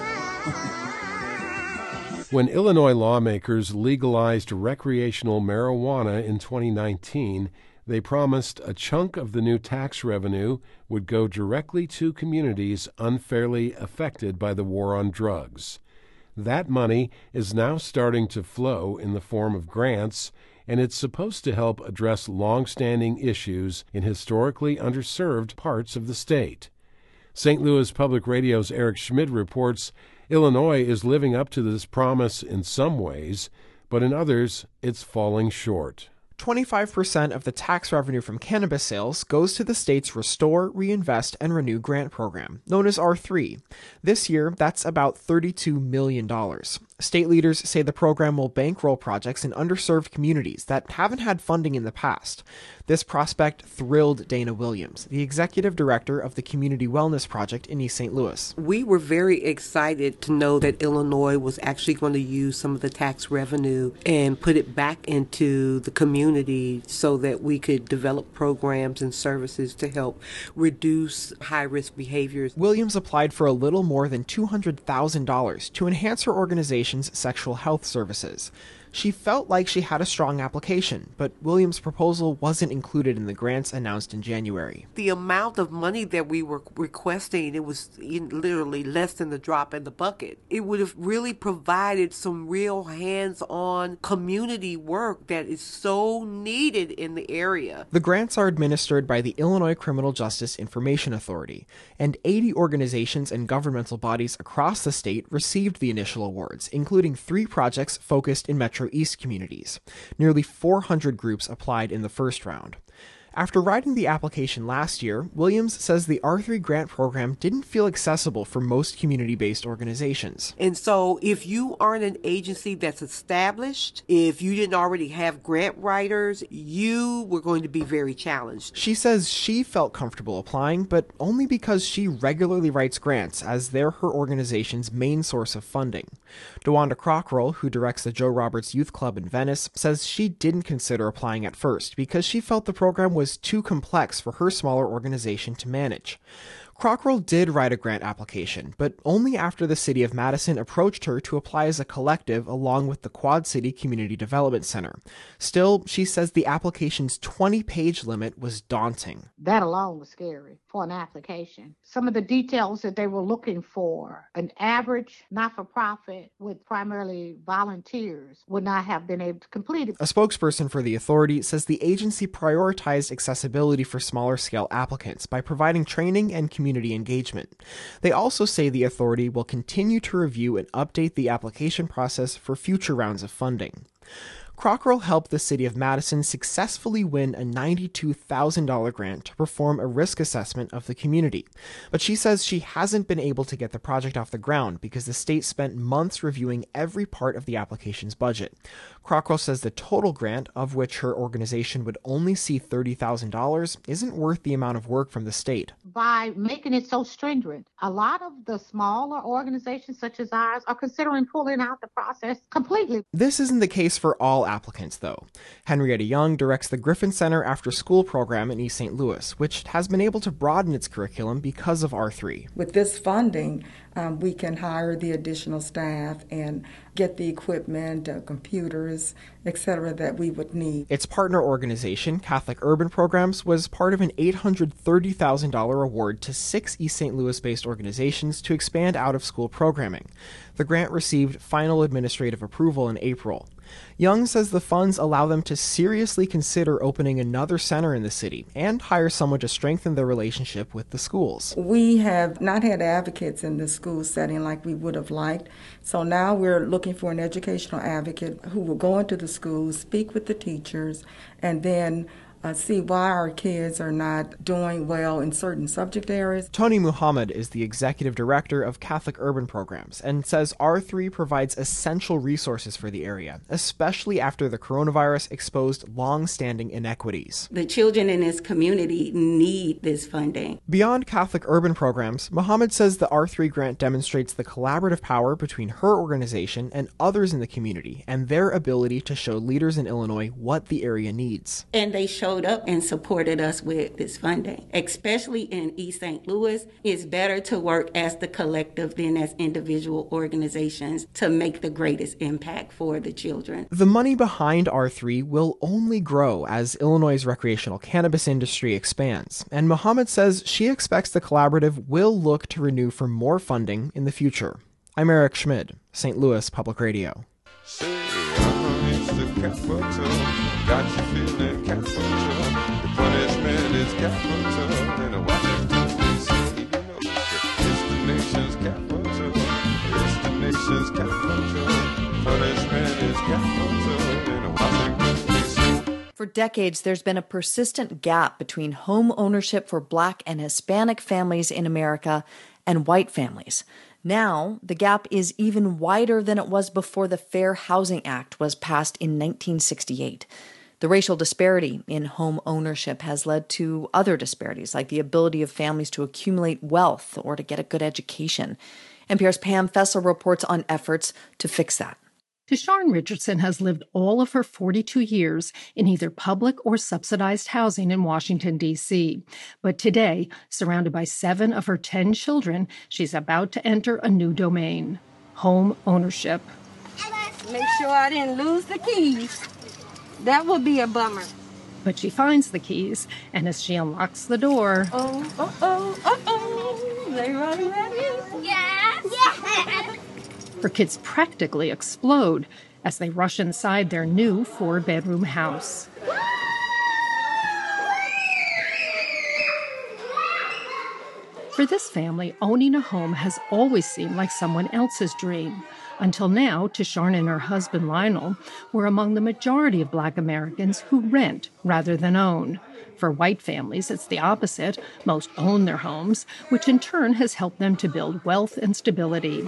Speaker 23: When Illinois lawmakers legalized recreational marijuana in twenty nineteen, they promised a chunk of the new tax revenue would go directly to communities unfairly affected by the war on drugs. That money is now starting to flow in the form of grants, and it's supposed to help address long-standing issues in historically underserved parts of the state. Saint Louis Public Radio's Eric Schmid reports Illinois is living up to this promise in some ways, but in others it's falling short.
Speaker 24: twenty-five percent of the tax revenue from cannabis sales goes to the state's Restore, Reinvest, and Renew grant program, known as R three. This year, that's about thirty-two million dollars. State leaders say the program will bankroll projects in underserved communities that haven't had funding in the past. This prospect thrilled Dana Williams, the executive director of the Community Wellness Project in East Saint Louis.
Speaker 25: We were very excited to know that Illinois was actually going to use some of the tax revenue and put it back into the community so that we could develop programs and services to help reduce high-risk behaviors.
Speaker 24: Williams applied for a little more than two hundred thousand dollars to enhance her organization's sexual health services. She felt like she had a strong application, but Williams' proposal wasn't included in the grants announced in January.
Speaker 25: The amount of money that we were requesting, it was literally less than the drop in the bucket. It would have really provided some real hands-on community work that is so needed in the area.
Speaker 24: The grants are administered by the Illinois Criminal Justice Information Authority, and eighty organizations and governmental bodies across the state received the initial awards, including three projects focused in Metro East communities. Nearly four hundred groups applied in the first round. After writing the application last year, Williams says the R three grant program didn't feel accessible for most community-based organizations.
Speaker 25: And so if you aren't an agency that's established, if you didn't already have grant writers, you were going to be very challenged.
Speaker 24: She says she felt comfortable applying, but only because she regularly writes grants, as they're her organization's main source of funding. DeWanda Cockrell, who directs the Joe Roberts Youth Club in Venice, says she didn't consider applying at first because she felt the program was too complex for her smaller organization to manage. Cockrell did write a grant application, but only after the city of Madison approached her to apply as a collective along with the Quad City Community Development Center. Still, she says the application's twenty-page limit was daunting.
Speaker 26: That alone was scary for an application. Some of the details that they were looking for, an average not-for-profit with primarily volunteers would not have been able to complete it.
Speaker 24: A spokesperson for the authority says the agency prioritized accessibility for smaller-scale applicants by providing training and community community engagement. They also say the authority will continue to review and update the application process for future rounds of funding. Cockrell helped the city of Madison successfully win a ninety-two thousand dollars grant to perform a risk assessment of the community, but she says she hasn't been able to get the project off the ground because the state spent months reviewing every part of the application's budget. Cockrell says the total grant, of which her organization would only see thirty thousand dollars, isn't worth the amount of work from the state.
Speaker 26: By making it so stringent, a lot of the smaller organizations such as ours are considering pulling out the process completely.
Speaker 24: This isn't the case for all scale applicants, though. Henrietta Young directs the Griffin Center After School program in East Saint Louis, which has been able to broaden its curriculum because of R three.
Speaker 1: With this funding, um, we can hire the additional staff and get the equipment, uh, computers, et cetera, that we would need.
Speaker 24: Its partner organization, Catholic Urban Programs, was part of an eight hundred thirty thousand dollars award to six East Saint Louis-based organizations to expand out-of-school programming. The grant received final administrative approval in April. Young says the funds allow them to seriously consider opening another center in the city and hire someone to strengthen their relationship with the schools.
Speaker 1: We have not had advocates in the school setting like we would have liked, so now we're looking for an educational advocate who will go into the schools, speak with the teachers, and then Uh, see why our kids are not doing well in certain subject areas.
Speaker 24: Tony Muhammad is the executive director of Catholic Urban Programs and says R three provides essential resources for the area, especially after the coronavirus exposed long-standing inequities.
Speaker 2: The children in this community need this funding.
Speaker 24: Beyond Catholic Urban Programs, Muhammad says the R three grant demonstrates the collaborative power between her organization and others in the community and their ability to show leaders in Illinois what the area needs.
Speaker 2: And they showed up and supported us with this funding. Especially in East Saint Louis, it's better to work as the collective than as individual organizations to make the greatest impact for the children.
Speaker 24: The money behind R three will only grow as Illinois' recreational cannabis industry expands, and Muhammad says she expects the collaborative will look to renew for more funding in the future. I'm Eric Schmid, Saint Louis Public Radio.
Speaker 3: Say, uh, it's the capital, got you feeling capital. The punishment is capital in Washington, D C. You know, it's the nation's capital. It's the nation's capital. Punishment is capital in Washington, D C.
Speaker 4: For decades, there's been a persistent gap between home ownership for Black and Hispanic families in America and white families. Now, the gap is even wider than it was before the Fair Housing Act was passed in nineteen sixty-eight. The racial disparity in home ownership has led to other disparities, like the ability of families to accumulate wealth or to get a good education. N P R's Pam Fessler reports on efforts to fix that.
Speaker 5: Tisharn Richardson has lived all of her forty-two years in either public or subsidized housing in Washington, D C. But today, surrounded by seven of her ten children, she's about to enter a new domain: home ownership.
Speaker 6: Make sure I didn't lose the keys. That would be a bummer.
Speaker 5: But she finds the keys, and as she unlocks the door...
Speaker 6: Oh, oh, oh, oh, oh. They ready, ready? Yes! Yes!
Speaker 5: Her kids practically explode as they rush inside their new four-bedroom house. For this family, owning a home has always seemed like someone else's dream. Until now, Tisharn and her husband Lionel were among the majority of Black Americans who rent rather than own. For white families, it's the opposite. Most own their homes, which in turn has helped them to build wealth and stability.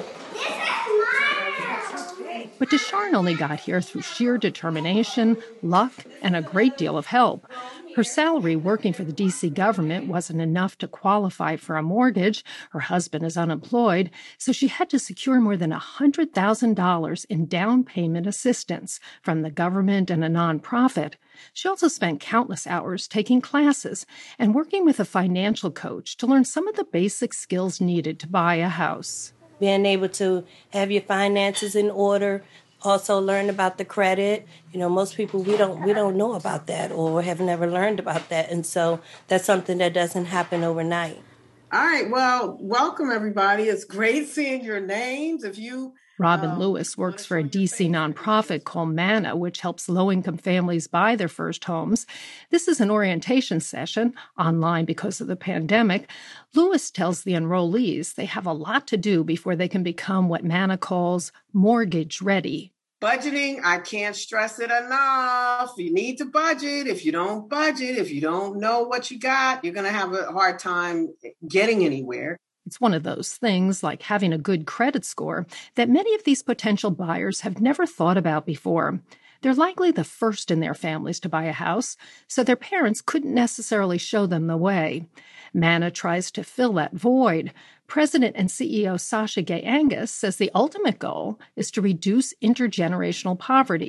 Speaker 5: But Tisharn only got here through sheer determination, luck, and a great deal of help. Her salary working for the D C government wasn't enough to qualify for a mortgage. Her husband is unemployed, so she had to secure more than one hundred thousand dollars in down payment assistance from the government and a nonprofit. She also spent countless hours taking classes and working with a financial coach to learn some of the basic skills needed to buy a house.
Speaker 6: Being able to have your finances in order, also learn about the credit. You know, most people, we don't we don't know about that or have never learned about that. And so that's something that doesn't happen overnight.
Speaker 27: All right. Well, welcome, everybody. It's great seeing your names. If you
Speaker 5: Robin
Speaker 27: um,
Speaker 5: Lewis works for a D C nonprofit called MANA, which helps low-income families buy their first homes. This is an orientation session online because of the pandemic. Lewis tells the enrollees they have a lot to do before they can become what MANA calls mortgage ready.
Speaker 27: budgeting, I can't stress it enough. You need to budget. If you don't budget, if you don't know what you got, you're going to have a hard time getting anywhere.
Speaker 5: It's one of those things, like having a good credit score, that many of these potential buyers have never thought about before. They're likely the first in their families to buy a house, so their parents couldn't necessarily show them the way. MANA tries to fill that void. President and C E O Sasha Gay Angus says the ultimate goal is to reduce intergenerational poverty.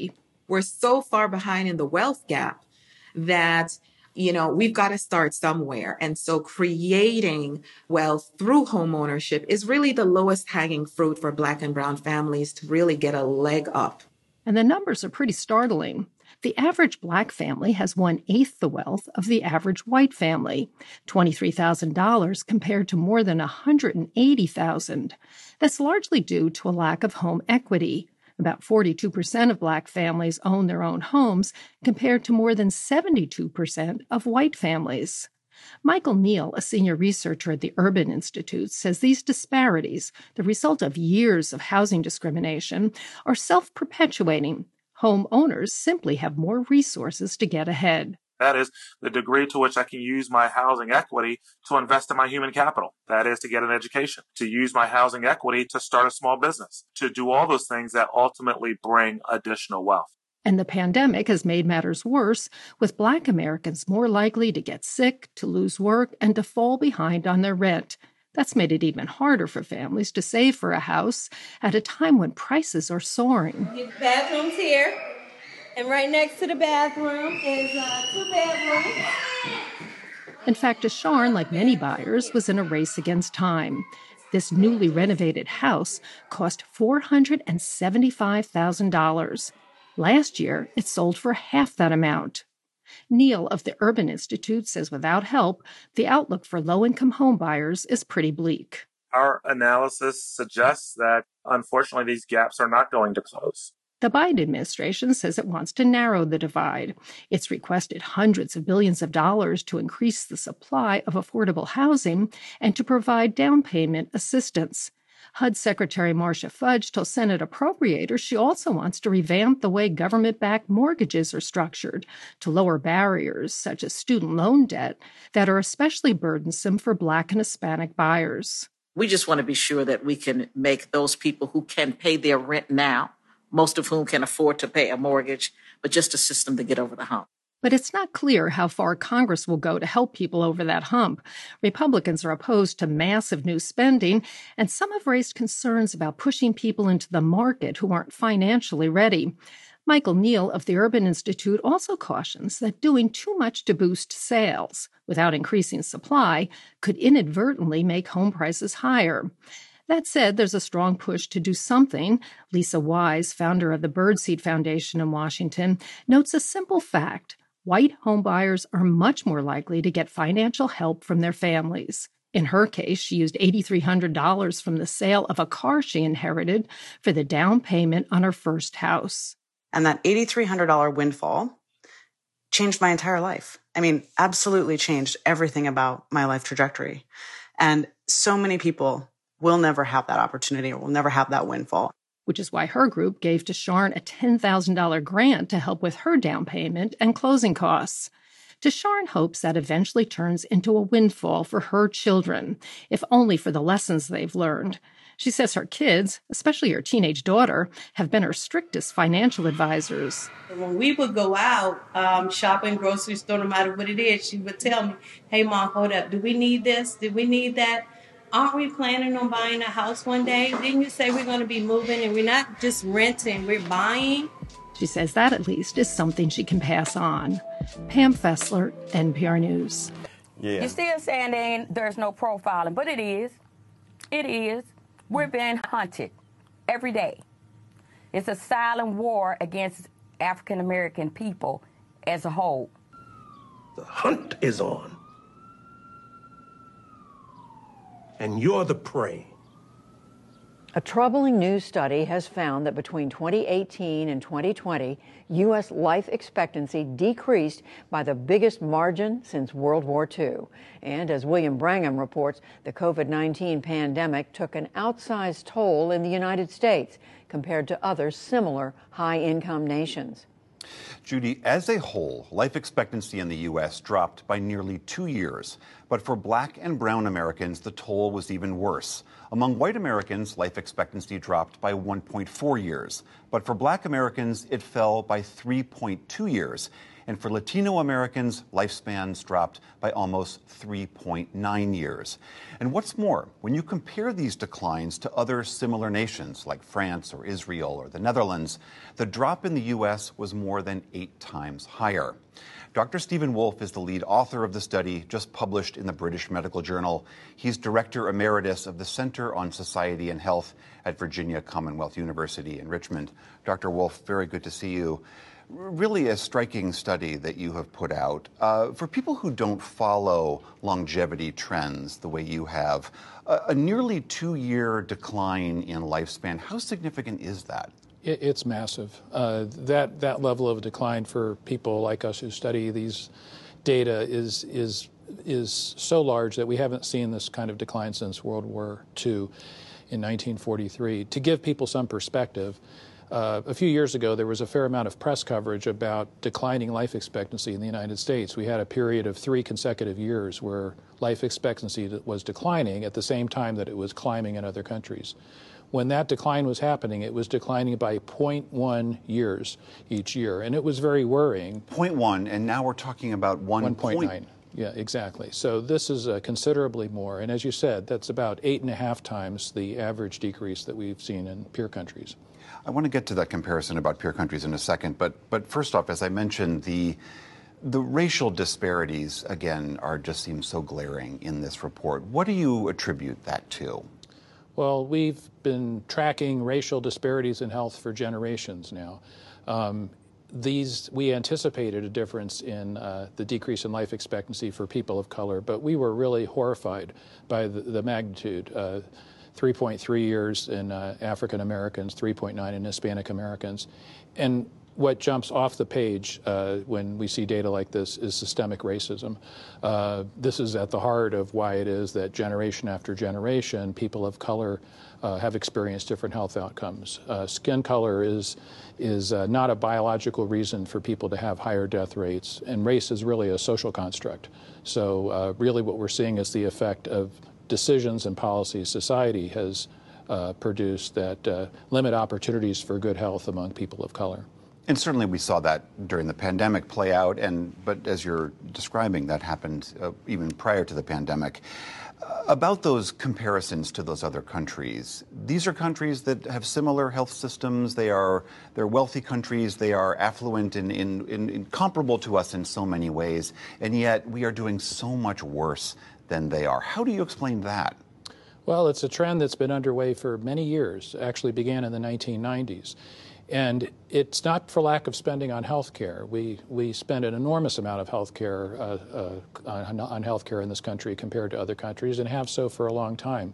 Speaker 7: we're so far behind in the wealth gap that, you know, we've got to start somewhere. And so creating wealth through home ownership is really the lowest hanging fruit for Black and brown families to really get a leg up.
Speaker 5: And the numbers are pretty startling. The average Black family has one-eighth the wealth of the average white family, twenty-three thousand dollars compared to more than one hundred eighty thousand dollars. That's largely due to a lack of home equity. About forty-two percent of Black families own their own homes, compared to more than seventy-two percent of white families. Michael Neal, a senior researcher at the Urban Institute, says these disparities, the result of years of housing discrimination, are self-perpetuating. Homeowners simply have more resources to get ahead.
Speaker 9: That is the degree to which I can use my housing equity to invest in my human capital. That is to get an education, to use my housing equity to start a small business, to do all those things that ultimately bring additional wealth.
Speaker 5: And the pandemic has made matters worse, with Black Americans more likely to get sick, to lose work, and to fall behind on their rent. That's made it even harder for families to save for a house at a time when prices are soaring.
Speaker 6: The bathroom's here, and right next to the bathroom is uh, two bedrooms.
Speaker 5: In fact, Desharn, like many buyers, was in a race against time. This newly renovated house cost four hundred seventy-five thousand dollars. Last year, it sold for half that amount. Neal of the Urban Institute says without help, the outlook for low-income homebuyers is pretty bleak.
Speaker 9: Our analysis suggests that, unfortunately, these gaps are not going to close.
Speaker 5: The Biden administration says it wants to narrow the divide. It's requested hundreds of billions of dollars to increase the supply of affordable housing and to provide down payment assistance. H U D Secretary Marcia Fudge told Senate appropriators she also wants to revamp the way government-backed mortgages are structured to lower barriers, such as student loan debt, that are especially burdensome for Black and Hispanic buyers.
Speaker 10: We just want to be sure that we can make those people who can pay their rent now, most of whom can afford to pay a mortgage, but just assist them to get over the hump.
Speaker 5: But it's not clear how far Congress will go to help people over that hump. Republicans are opposed to massive new spending, and some have raised concerns about pushing people into the market who aren't financially ready. Michael Neal of the Urban Institute also cautions that doing too much to boost sales without increasing supply could inadvertently make home prices higher. That said, there's a strong push to do something. Lisa Wise, founder of the Birdseed Foundation in Washington, notes a simple fact. White homebuyers are much more likely to get financial help from their families. In her case, she used eight thousand three hundred dollars from the sale of a car she inherited for the down payment on her first house.
Speaker 11: And that eight thousand three hundred dollars windfall changed my entire life. I mean, absolutely changed everything about my life trajectory. And so many people will never have that opportunity or will never have that windfall.
Speaker 5: Which is why her group gave Desharn a ten thousand dollars grant to help with her down payment and closing costs. Desharn hopes that eventually turns into a windfall for her children, if only for the lessons they've learned. She says her kids, especially her teenage daughter, have been her strictest financial advisors.
Speaker 6: When we would go out um, shopping, grocery store, no matter what it is, she would tell me, hey, Mom, hold up. Do we need this? Do we need that? Aren't we planning on buying a house one day? Didn't you say we're going to be moving and we're not just renting, we're buying?
Speaker 5: She says that at least is something she can pass on. Pam Fessler, N P R News.
Speaker 12: Yeah. You're still saying there ain't, there's no profiling, but it is. It is. We're being hunted every day. It's a silent war against African American people as a whole.
Speaker 13: The hunt is on. And you're the prey.
Speaker 14: A troubling new study has found that between twenty eighteen and twenty twenty, U S life expectancy decreased by the biggest margin since World War Two. And as William Brangham reports, the COVID nineteen pandemic took an outsized toll in the United States compared to other similar high-income nations.
Speaker 28: Judy, as a whole, life expectancy in the U S dropped by nearly two years. But for Black and brown Americans, the toll was even worse. Among white Americans, life expectancy dropped by one point four years. But for Black Americans, it fell by three point two years. And for Latino Americans, lifespans dropped by almost three point nine years. And what's more, when you compare these declines to other similar nations like France or Israel or the Netherlands, the drop in the U S was more than eight times higher. Doctor Stephen Wolfe is the lead author of the study just published in the British Medical Journal. He's Director Emeritus of the Center on Society and Health at Virginia Commonwealth University in Richmond. Doctor Wolfe, very good to see you. Really a striking study that you have put out. Uh, for people who don't follow longevity trends the way you have, a, a nearly two-year decline in lifespan, how significant is that?
Speaker 8: It, it's massive. Uh, that that level of decline for people like us who study these data is is is so large that we haven't seen this kind of decline since World War Two in nineteen forty-three. To give people some perspective, Uh, a few years ago, there was a fair amount of press coverage about declining life expectancy in the United States. We had a period of three consecutive years where life expectancy was declining at the same time that it was climbing in other countries. When that decline was happening, it was declining by zero point one years each year, and it was very worrying.
Speaker 28: zero point one, and now we're talking about one
Speaker 8: point nine. Yeah, exactly. So this is uh, considerably more, and as you said, that's about eight and a half times the average decrease that we've seen in peer countries.
Speaker 28: I want to get to that comparison about peer countries in a second, but but first off, as I mentioned, the the racial disparities, again, are just seem so glaring in this report. What do you attribute that to?
Speaker 8: Well, we've been tracking racial disparities in health for generations now. Um, these we anticipated a difference in uh, the decrease in life expectancy for people of color, but we were really horrified by the, the magnitude. Uh, three point three years in uh, African Americans, three point nine in Hispanic Americans. And what jumps off the page uh, when we see data like this is systemic racism. Uh, this is at the heart of why it is that generation after generation, people of color uh, have experienced different health outcomes. Uh, skin color is, is uh, not a biological reason for people to have higher death rates, and race is really a social construct. So uh, really what we're seeing is the effect of decisions and policies society has uh, produced that uh, limit opportunities for good health among people of color.
Speaker 28: And certainly we saw that during the pandemic play out, and but as you're describing, that happened uh, even prior to the pandemic. Uh, about those comparisons to those other countries, these are countries that have similar health systems. They are they're wealthy countries. They are affluent and in, in, in comparable to us in so many ways, and yet we are doing so much worse than they are. How do you explain that?
Speaker 8: Well, it's a trend that's been underway for many years, actually began in the nineteen nineties. And it's not for lack of spending on health care. We, we spend an enormous amount of health care uh, uh, on, on health care in this country compared to other countries, and have so for a long time.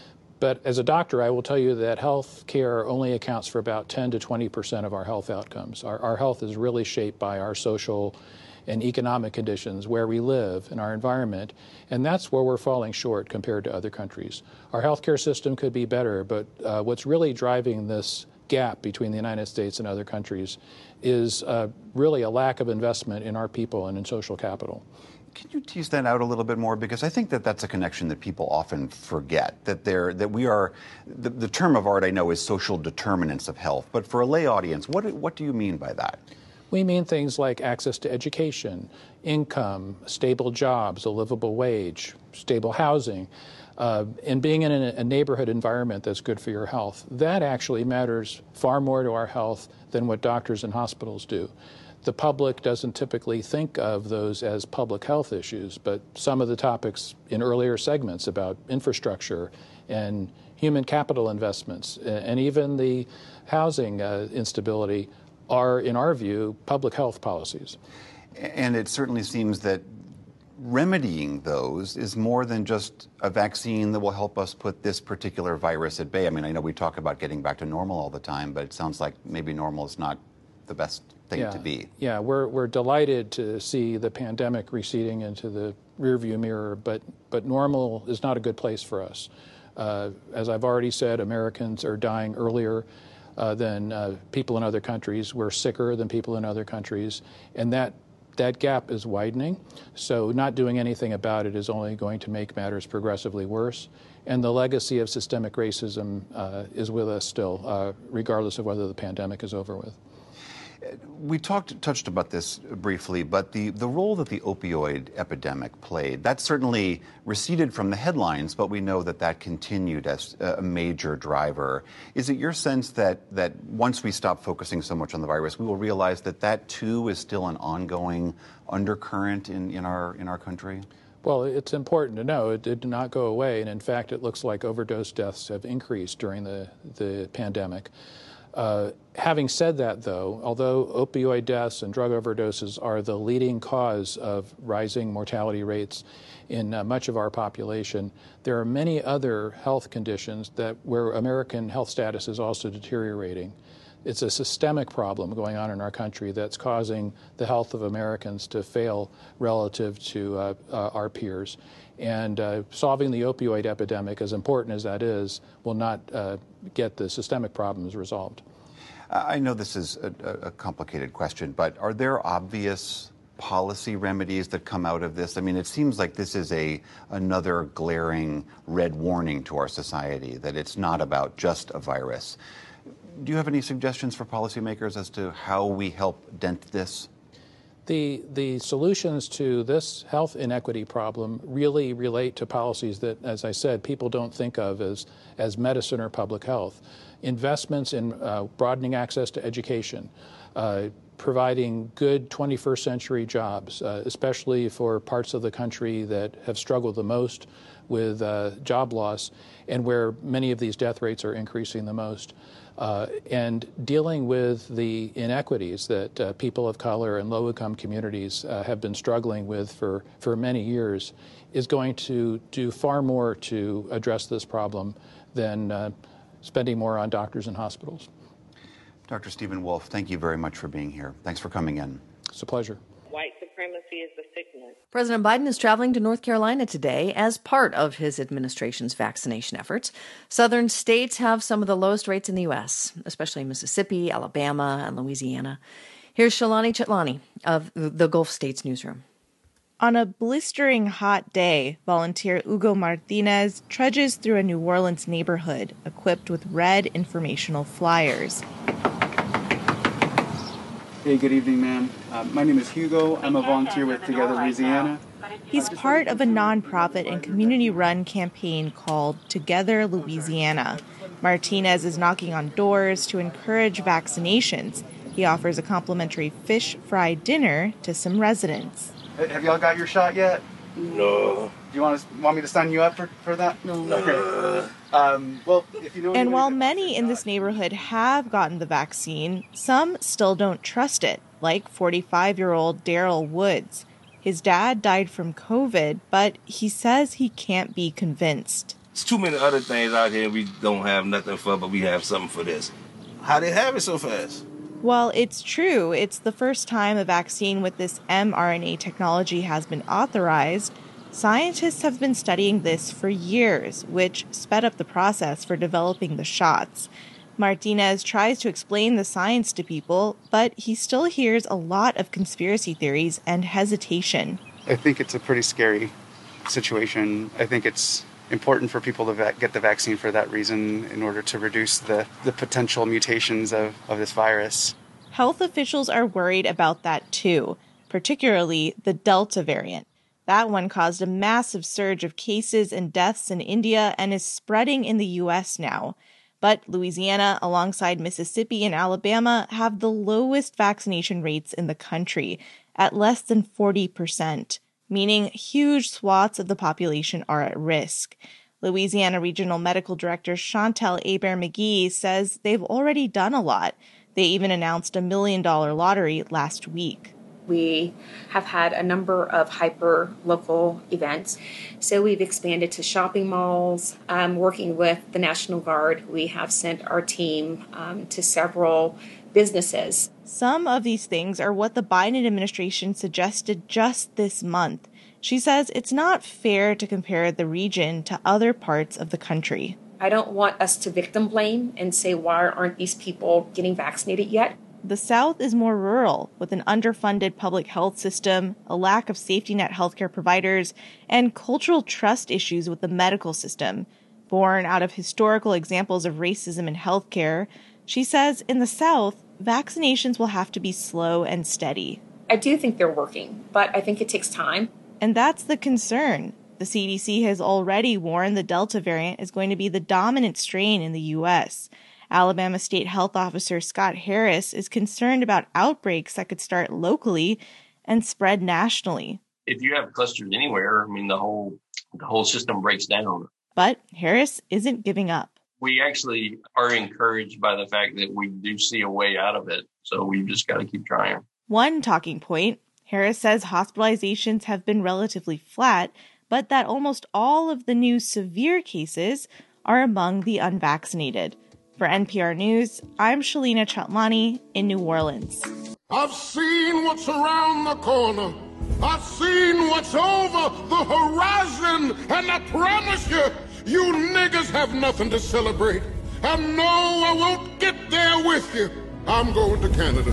Speaker 8: But as a doctor, I will tell you that health care only accounts for about ten to twenty percent of our health outcomes. Our, our health is really shaped by our social and economic conditions, where we live, and our environment, and that's where we're falling short compared to other countries. Our healthcare system could be better, but uh, what's really driving this gap between the United States and other countries is uh, really a lack of investment in our people and in social capital.
Speaker 28: Can you tease that out a little bit more? Because I think that that's a connection that people often forget, that there that we are, the, the term of art I know is social determinants of health, but for a lay audience, what, what do you mean by that?
Speaker 8: We mean things like access to education, income, stable jobs, a livable wage, stable housing, uh, and being in a, a neighborhood environment that's good for your health. That actually matters far more to our health than what doctors and hospitals do. The public doesn't typically think of those as public health issues, but some of the topics in earlier segments about infrastructure and human capital investments, and even the housing uh, instability are, in our view, public health policies.
Speaker 28: And it certainly seems that remedying those is more than just a vaccine that will help us put this particular virus at bay. I mean, I know we talk about getting back to normal all the time, but it sounds like maybe normal is not the best thing
Speaker 8: yeah.
Speaker 28: to be.
Speaker 8: Yeah, we're, we're delighted to see the pandemic receding into the rearview mirror, but, but normal is not a good place for us. Uh, as I've already said, Americans are dying earlier uh, than uh, people in other countries. We're sicker than people in other countries, and that that gap is widening. So not doing anything about it is only going to make matters progressively worse. And the legacy of systemic racism uh, is with us still, uh, regardless of whether the pandemic is over with.
Speaker 28: We talked, touched about this briefly, but the, the role that the opioid epidemic played, that certainly receded from the headlines, but we know that that continued as a major driver. Is it your sense that, that once we stop focusing so much on the virus, we will realize that that too is still an ongoing undercurrent in, in, our, in our country?
Speaker 8: Well, it's important to know it did not go away, and in fact, it looks like overdose deaths have increased during the, the pandemic. Uh, having said that, though, although opioid deaths and drug overdoses are the leading cause of rising mortality rates in uh, much of our population, there are many other health conditions that where American health status is also deteriorating. It's a systemic problem going on in our country that's causing the health of Americans to fail relative to uh, uh, our peers. And uh, solving the opioid epidemic, as important as that is, will not uh, get the systemic problems resolved.
Speaker 28: I know this is a, a complicated question, but are there obvious policy remedies that come out of this? I mean, it seems like this is a another glaring red warning to our society, that it's not about just a virus. Do you have any suggestions for policymakers as to how we help dent this?
Speaker 8: The, the solutions to this health inequity problem really relate to policies that, as I said, people don't think of as, as medicine or public health. Investments in uh, broadening access to education, uh, providing good twenty-first century jobs, uh, especially for parts of the country that have struggled the most with uh, job loss and where many of these death rates are increasing the most. Uh, and dealing with the inequities that uh, people of color and low-income communities uh, have been struggling with for, for many years is going to do far more to address this problem than uh, spending more on doctors and hospitals.
Speaker 28: Doctor Stephen Wolf, thank you very much for being here. Thanks for coming in.
Speaker 8: It's a pleasure.
Speaker 15: White supremacy is the sickness.
Speaker 4: President Biden is traveling to North Carolina today as part of his administration's vaccination efforts. Southern states have some of the lowest rates in the U S, especially Mississippi, Alabama, and Louisiana. Here's Shalani Chitlani of the Gulf States Newsroom.
Speaker 16: On a blistering hot day, volunteer Hugo Martinez trudges through a New Orleans neighborhood equipped with red informational flyers.
Speaker 17: Hey, good evening, ma'am. Uh, my name is Hugo. I'm a volunteer with Together Louisiana.
Speaker 16: He's part of a nonprofit and community-run campaign called Together Louisiana. Martinez is knocking on doors to encourage vaccinations. He offers a complimentary fish fry dinner to some residents.
Speaker 17: Have y'all got your shot yet?
Speaker 15: No.
Speaker 17: Do you want, to, want me to sign you up for, for that?
Speaker 15: No.
Speaker 17: Okay. Um, well, if you know
Speaker 16: and while many in this neighborhood have gotten the vaccine, some still don't trust it, like forty-five-year-old Daryl Woods. His dad died from COVID, but he says he can't be convinced.
Speaker 15: There's too many other things out here we don't have nothing for, but we have something for this. How they have it so fast?
Speaker 16: Well, it's true. It's the first time a vaccine with this mRNA technology has been authorized. Scientists have been studying this for years, which sped up the process for developing the shots. Martinez tries to explain the science to people, but he still hears a lot of conspiracy theories and hesitation.
Speaker 17: I think it's a pretty scary situation. I think it's important for people to va- get the vaccine for that reason, in order to reduce the, the potential mutations of, of this virus.
Speaker 16: Health officials are worried about that too, particularly the Delta variant. That one caused a massive surge of cases and deaths in India and is spreading in the U S now. But Louisiana, alongside Mississippi and Alabama, have the lowest vaccination rates in the country, at less than forty percent, meaning huge swaths of the population are at risk. Louisiana Regional Medical Director Chantel Aber-McGee says they've already done a lot. They even announced a million-dollar lottery last week.
Speaker 18: We have had a number of hyper-local events. So we've expanded to shopping malls. Um, working with the National Guard, we have sent our team um, to several businesses.
Speaker 16: Some of these things are what the Biden administration suggested just this month. She says it's not fair to compare the region to other parts of the country.
Speaker 18: I don't want us to victim blame and say, why aren't these people getting vaccinated yet?
Speaker 16: The South is more rural, with an underfunded public health system, a lack of safety net healthcare providers, and cultural trust issues with the medical system. Born out of historical examples of racism in healthcare, She says in the South, vaccinations will have to be slow and steady.
Speaker 18: I do think they're working, but I think it takes time.
Speaker 16: And that's the concern. The C D C has already warned the Delta variant is going to be the dominant strain in the U S. Alabama State Health Officer Scott Harris is concerned about outbreaks that could start locally and spread nationally.
Speaker 1: If you have clusters anywhere, I mean, the whole the whole system breaks down.
Speaker 16: But Harris isn't giving up.
Speaker 1: We actually are encouraged by the fact that we do see a way out of it. So we've just got to keep trying.
Speaker 16: One talking point, Harris says hospitalizations have been relatively flat, but that almost all of the new severe cases are among the unvaccinated. For N P R News, I'm Shalina Chatlani in New Orleans.
Speaker 19: I've seen what's around the corner. I've seen what's over the horizon. And I promise you, you niggas have nothing to celebrate. And no, I won't get there with you. I'm going to Canada.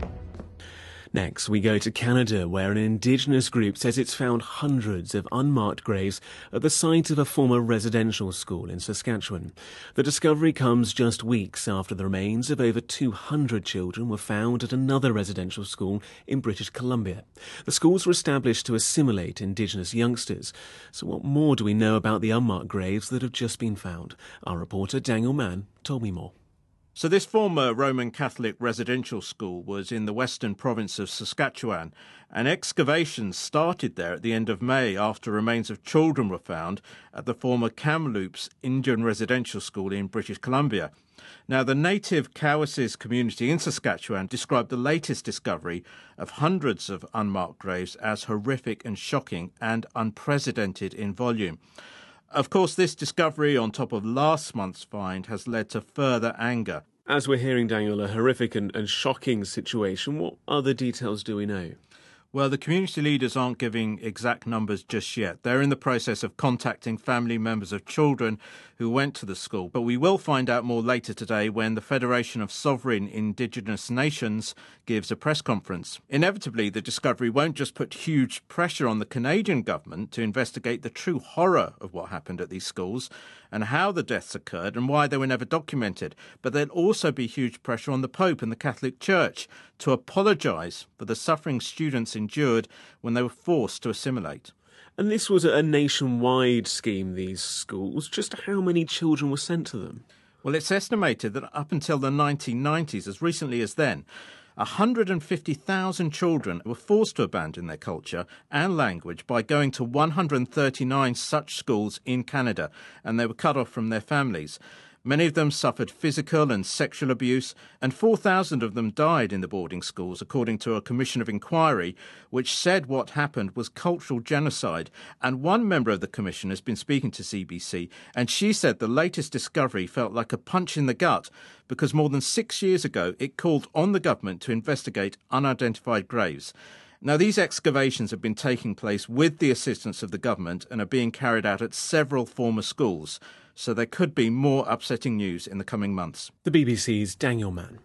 Speaker 20: Next, we go to Canada, where an Indigenous group says it's found hundreds of unmarked graves at the site of a former residential school in Saskatchewan. The discovery comes just weeks after the remains of over two hundred children were found at another residential school in British Columbia. The schools were established to assimilate Indigenous youngsters. So what more do we know about the unmarked graves that have just been found? Our reporter Daniel Mann told me more.
Speaker 21: So this former Roman Catholic residential school was in the western province of Saskatchewan, and excavations started there at the end of May after remains of children were found at the former Kamloops Indian residential school in British Columbia. Now, the native Cowessess community in Saskatchewan described the latest discovery of hundreds of unmarked graves as horrific and shocking and unprecedented in volume. Of course, this discovery, on top of last month's find, has led to further anger.
Speaker 20: As we're hearing, Daniel, a horrific and, and shocking situation. What other details do we know?
Speaker 21: Well, the community leaders aren't giving exact numbers just yet. They're in the process of contacting family members of children who went to the school. But we will find out more later today when the Federation of Sovereign Indigenous Nations gives a press conference. Inevitably, the discovery won't just put huge pressure on the Canadian government to investigate the true horror of what happened at these schools and how the deaths occurred and why they were never documented, but there'll also be huge pressure on the Pope and the Catholic Church to apologise for the suffering students endured when they were forced to assimilate.
Speaker 20: And this was a nationwide scheme, these schools. Just how many children were sent to them?
Speaker 21: Well, it's estimated that up until the nineteen nineties, as recently as then, one hundred fifty thousand children were forced to abandon their culture and language by going to one hundred thirty-nine such schools in Canada, and they were cut off from their families. Many of them suffered physical and sexual abuse, and four thousand of them died in the boarding schools, according to a commission of inquiry, which said what happened was cultural genocide. And one member of the commission has been speaking to C B C, and she said the latest discovery felt like a punch in the gut, because more than six years ago it called on the government to investigate unidentified graves. Now, these excavations have been taking place with the assistance of the government and are being carried out at several former schools. So there could be more upsetting news in the coming months.
Speaker 20: The B B C's Daniel Mann.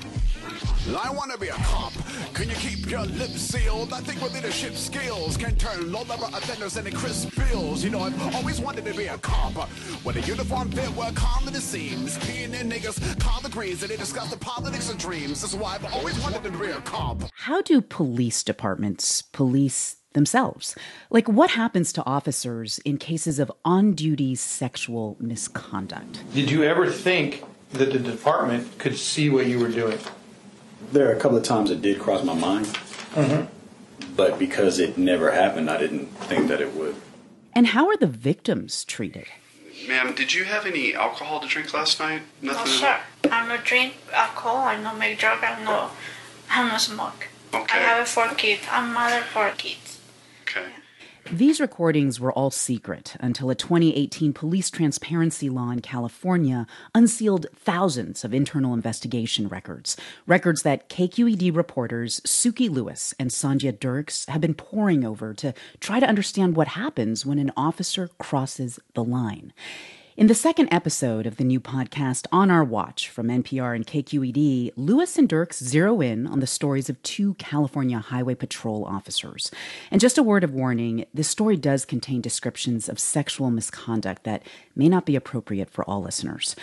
Speaker 22: I want to be a cop. Can you keep your lips sealed? I think with leadership skills can turn low-level offenders into crisp bills. You know, I've always wanted to be a cop. With a uniform fit where calm it seems. Peeing in niggas, call the greens, and they discuss the politics of dreams. That's why I've always wanted to be a cop.
Speaker 23: How do police departments police themselves? Like, what happens to officers in cases of on-duty sexual misconduct?
Speaker 25: Did you ever think that the department could see what you were doing?
Speaker 26: There are a couple of times it did cross my mind,
Speaker 25: mm-hmm.
Speaker 26: but because it never happened, I didn't think that it would.
Speaker 23: And how are the victims treated?
Speaker 17: Ma'am, did you have any alcohol to drink last night? Nothing.
Speaker 29: No, sir. I don't drink alcohol, I don't make drugs, I don't, I don't smoke.
Speaker 17: Okay.
Speaker 29: I have four kids. I'm mother for kids.
Speaker 17: Okay.
Speaker 23: These recordings were all secret until a twenty eighteen police transparency law in California unsealed thousands of internal investigation records, records that K Q E D reporters Suki Lewis and Sandhya Dirks have been poring over to try to understand what happens when an officer crosses the line. In the second episode of the new podcast On Our Watch from N P R and K Q E D, Lewis and Dirks zero in on the stories of two California Highway Patrol officers. And just a word of warning, this story does contain descriptions of sexual misconduct that may not be appropriate for all listeners.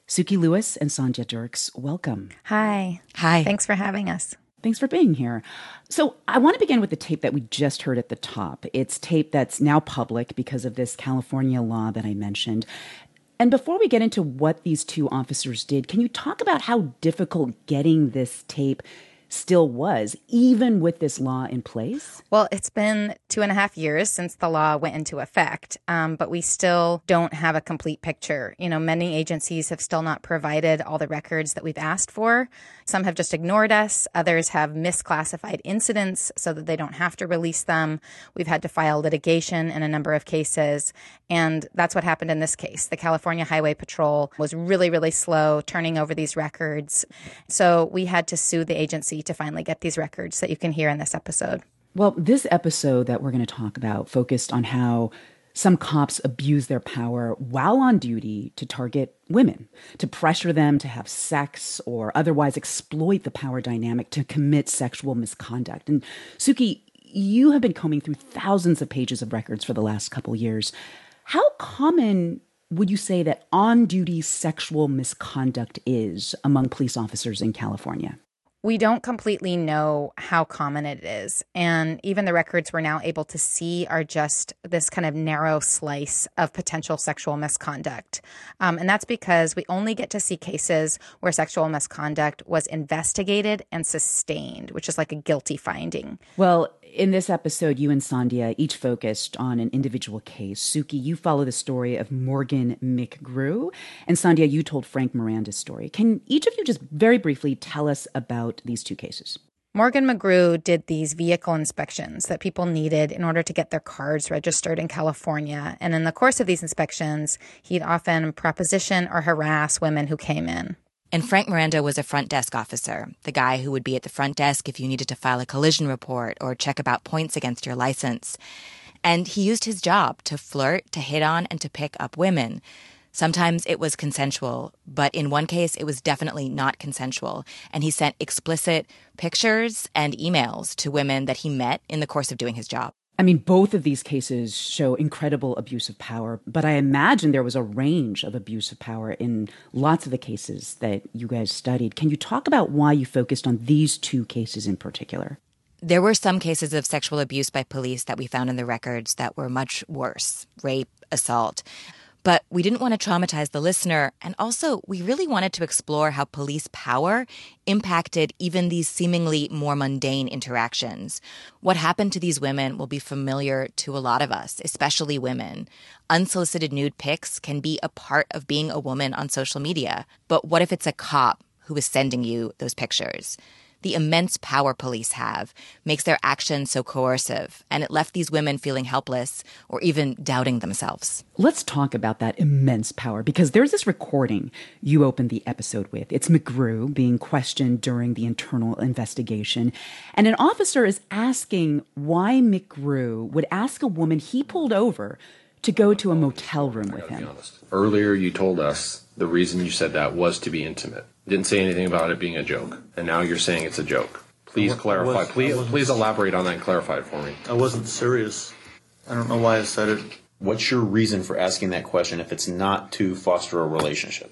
Speaker 23: Suki Lewis and Sandhya Dirks, welcome.
Speaker 2: Hi.
Speaker 23: Hi.
Speaker 2: Thanks for having us.
Speaker 23: Thanks for being here. So I want to begin with the tape that we just heard at the top. It's tape that's now public because of this California law that I mentioned. And before we get into what these two officers did, can you talk about how difficult getting this tape still was, even with this law in place?
Speaker 2: Well, it's been two and a half years since the law went into effect, um, but we still don't have a complete picture. You know, many agencies have still not provided all the records that we've asked for. Some have just ignored us. Others have misclassified incidents so that they don't have to release them. We've had to file litigation in a number of cases, and that's what happened in this case. The California Highway Patrol was really, really slow turning over these records. So we had to sue the agency to finally get these records that you can hear in this episode.
Speaker 23: Well, this episode that we're going to talk about focused on how some cops abuse their power while on duty to target women, to pressure them to have sex or otherwise exploit the power dynamic to commit sexual misconduct. And Suki, you have been combing through thousands of pages of records for the last couple years. How common would you say that on-duty sexual misconduct is among police officers in California?
Speaker 2: We don't completely know how common it is. And even the records we're now able to see are just this kind of narrow slice of potential sexual misconduct. Um, and that's because we only get to see cases where sexual misconduct was investigated and sustained, which is like a guilty finding.
Speaker 23: Well, in this episode, you and Sandhya each focused on an individual case. Suki, you follow the story of Morgan McGrew, and Sandhya, you told Frank Miranda's story. Can each of you just very briefly tell us about these two cases?
Speaker 2: Morgan McGrew did these vehicle inspections that people needed in order to get their cars registered in California. And in the course of these inspections, he'd often proposition or harass women who came in.
Speaker 3: And Frank Miranda was a front desk officer, the guy who would be at the front desk if you needed to file a collision report or check about points against your license. And he used his job to flirt, to hit on, and to pick up women. Sometimes it was consensual, but in one case it was definitely not consensual. And he sent explicit pictures and emails to women that he met in the course of doing his job.
Speaker 23: I mean, both of these cases show incredible abuse of power, but I imagine there was a range of abuse of power in lots of the cases that you guys studied. Can you talk about why you focused on these two cases in particular?
Speaker 3: There were some cases of sexual abuse by police that we found in the records that were much worse, rape, assault. But we didn't want to traumatize the listener, and also we really wanted to explore how police power impacted even these seemingly more mundane interactions. What happened to these women will be familiar to a lot of us, especially women. Unsolicited nude pics can be a part of being a woman on social media. But what if it's a cop who is sending you those pictures? The immense power police have makes their actions so coercive, and it left these women feeling helpless or even doubting themselves.
Speaker 23: Let's talk about that immense power, because there's this recording you opened the episode with. It's McGrew being questioned during the internal investigation, and an officer is asking why McGrew would ask a woman he pulled over to go to a motel room with him.
Speaker 6: Earlier, you told us the reason you said that was to be intimate. Didn't say anything about it being a joke, and now you're saying it's a joke. Please clarify.
Speaker 25: was,
Speaker 6: please, please elaborate on that and clarify it for me.
Speaker 25: I wasn't serious. I don't know why I said it.
Speaker 7: What's your reason for asking that question if it's not to foster a relationship?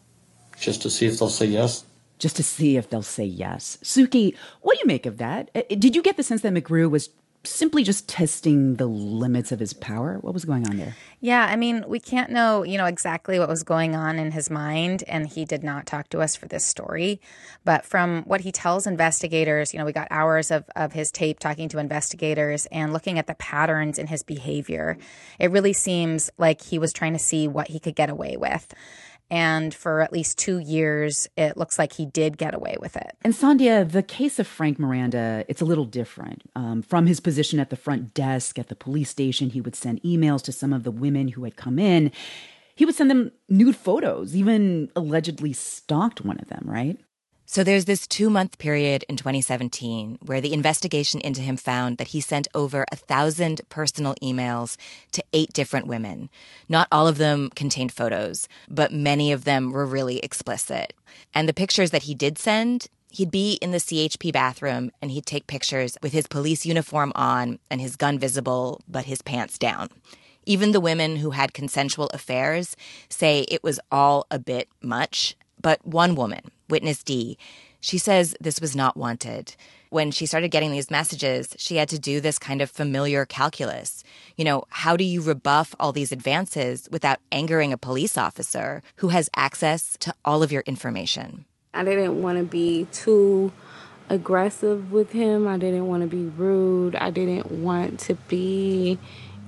Speaker 25: Just to see if they'll say yes.
Speaker 23: Just to see if they'll say yes. Suki, what do you make of that? Did you get the sense that McGrew was simply just testing the limits of his power? What was going on there?
Speaker 2: Yeah, I mean, we can't know, you know, exactly what was going on in his mind, and he did not talk to us for this story. But from what he tells investigators, you know, we got hours of, of his tape talking to investigators and looking at the patterns in his behavior. It really seems like he was trying to see what he could get away with. And for at least two years, it looks like he did get away with it.
Speaker 23: And Sandhya, the case of Frank Miranda, it's a little different. Um, from his position at the front desk at the police station, he would send emails to some of the women who had come in. He would send them nude photos, even allegedly stalked one of them, right?
Speaker 3: So there's this two-month period in twenty seventeen where the investigation into him found that he sent over a thousand personal emails to eight different women. Not all of them contained photos, but many of them were really explicit. And the pictures that he did send, he'd be in the C H P bathroom and he'd take pictures with his police uniform on and his gun visible, but his pants down. Even the women who had consensual affairs say it was all a bit much. But one woman, Witness D, she says this was not wanted. When she started getting these messages, she had to do this kind of familiar calculus. You know, how do you rebuff all these advances without angering a police officer who has access to all of your information?
Speaker 5: I didn't want to be too aggressive with him. I didn't want to be rude. I didn't want to be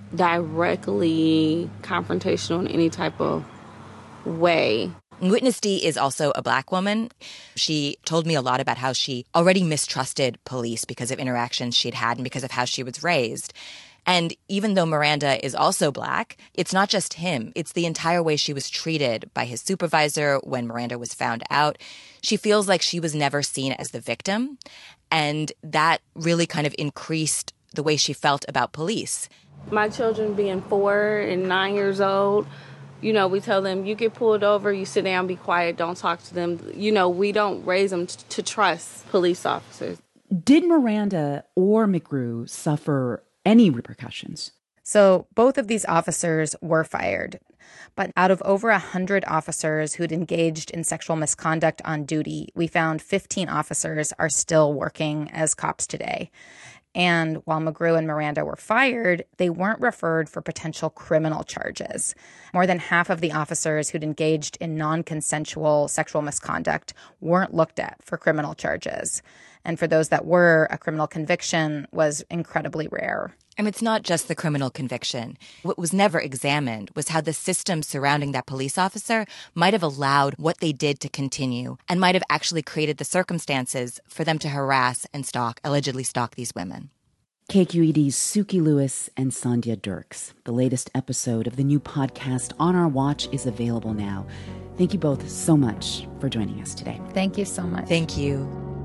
Speaker 5: directly confrontational in any type of way.
Speaker 3: Witness D is also a Black woman. She told me a lot about how she already mistrusted police because of interactions she'd had and because of how she was raised. And even though Miranda is also Black, it's not just him. It's the entire way she was treated by his supervisor when Miranda was found out. She feels like she was never seen as the victim. And that really kind of increased the way she felt about police.
Speaker 5: My children being four and nine years old, you know, we tell them, you get pulled over, you sit down, be quiet, don't talk to them. You know, we don't raise them t- to trust police officers.
Speaker 23: Did Miranda or McGrew suffer any repercussions?
Speaker 2: So both of these officers were fired. But out of over one hundred officers who'd engaged in sexual misconduct on duty, we found fifteen officers are still working as cops today. And while McGrew and Miranda were fired, they weren't referred for potential criminal charges. More than half of the officers who'd engaged in non-consensual sexual misconduct weren't looked at for criminal charges. And for those that were, a criminal conviction was incredibly rare.
Speaker 3: And it's not just the criminal conviction. What was never examined was how the system surrounding that police officer might have allowed what they did to continue and might have actually created the circumstances for them to harass and stalk, allegedly stalk these women.
Speaker 23: K Q E D's Suki Lewis and Sandhya Dirks. The latest episode of the new podcast On Our Watch is available now. Thank you both so much for joining us today.
Speaker 2: Thank you so much.
Speaker 3: Thank you.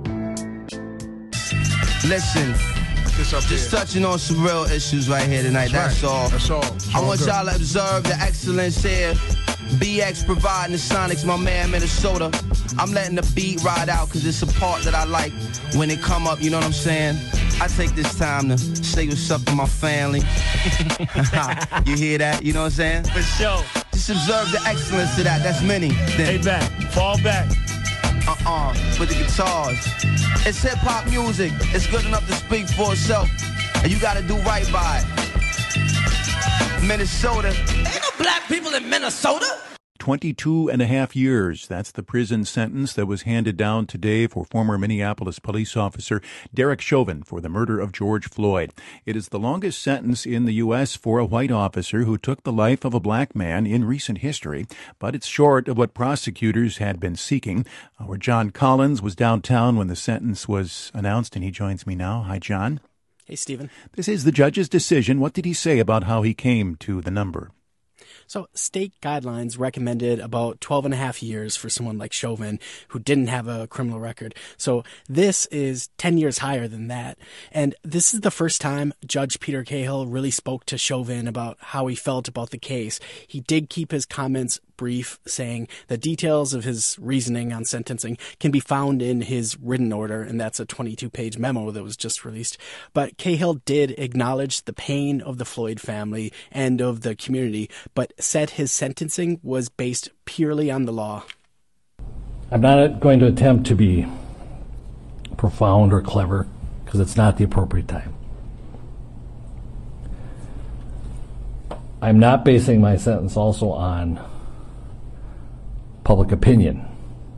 Speaker 9: Listen, just touching on some real issues right here tonight, that's, that's all. That's all. I want y'all to observe the excellence here. B X providing the Sonics, my man, Minnesota. I'm letting the beat ride out because it's a part that I like when it come up, you know what I'm saying? I take this time to say what's up to my family. You hear that? You know what I'm saying?
Speaker 10: For sure.
Speaker 9: Just observe the excellence of that. That's many.
Speaker 10: Stay back. Fall back.
Speaker 9: Uh-uh. With the guitars. It's hip-hop music. It's good enough to speak for itself. And you gotta do right by it. Minnesota.
Speaker 10: Ain't no black people in Minnesota.
Speaker 11: twenty-two and a half years. That's the prison sentence that was handed down today for former Minneapolis police officer Derek Chauvin for the murder of George Floyd. It is the longest sentence in the U S for a white officer who took the life of a black man in recent history, but it's short of what prosecutors had been seeking. Our John Collins was downtown when the sentence was announced, and he joins me now. Hi, John.
Speaker 12: Hey, Stephen.
Speaker 11: This is the judge's decision. What did he say about how he came to the number?
Speaker 12: So state guidelines recommended about twelve and a half years for someone like Chauvin who didn't have a criminal record. So this is ten years higher than that. And this is the first time Judge Peter Cahill really spoke to Chauvin about how he felt about the case. He did keep his comments brief, saying the details of his reasoning on sentencing can be found in his written order, and that's a twenty-two page memo that was just released. But Cahill did acknowledge the pain of the Floyd family and of the community, but said his sentencing was based purely on the law.
Speaker 13: I'm not going to attempt to be profound or clever, because it's not the appropriate time. I'm not basing my sentence also on public opinion.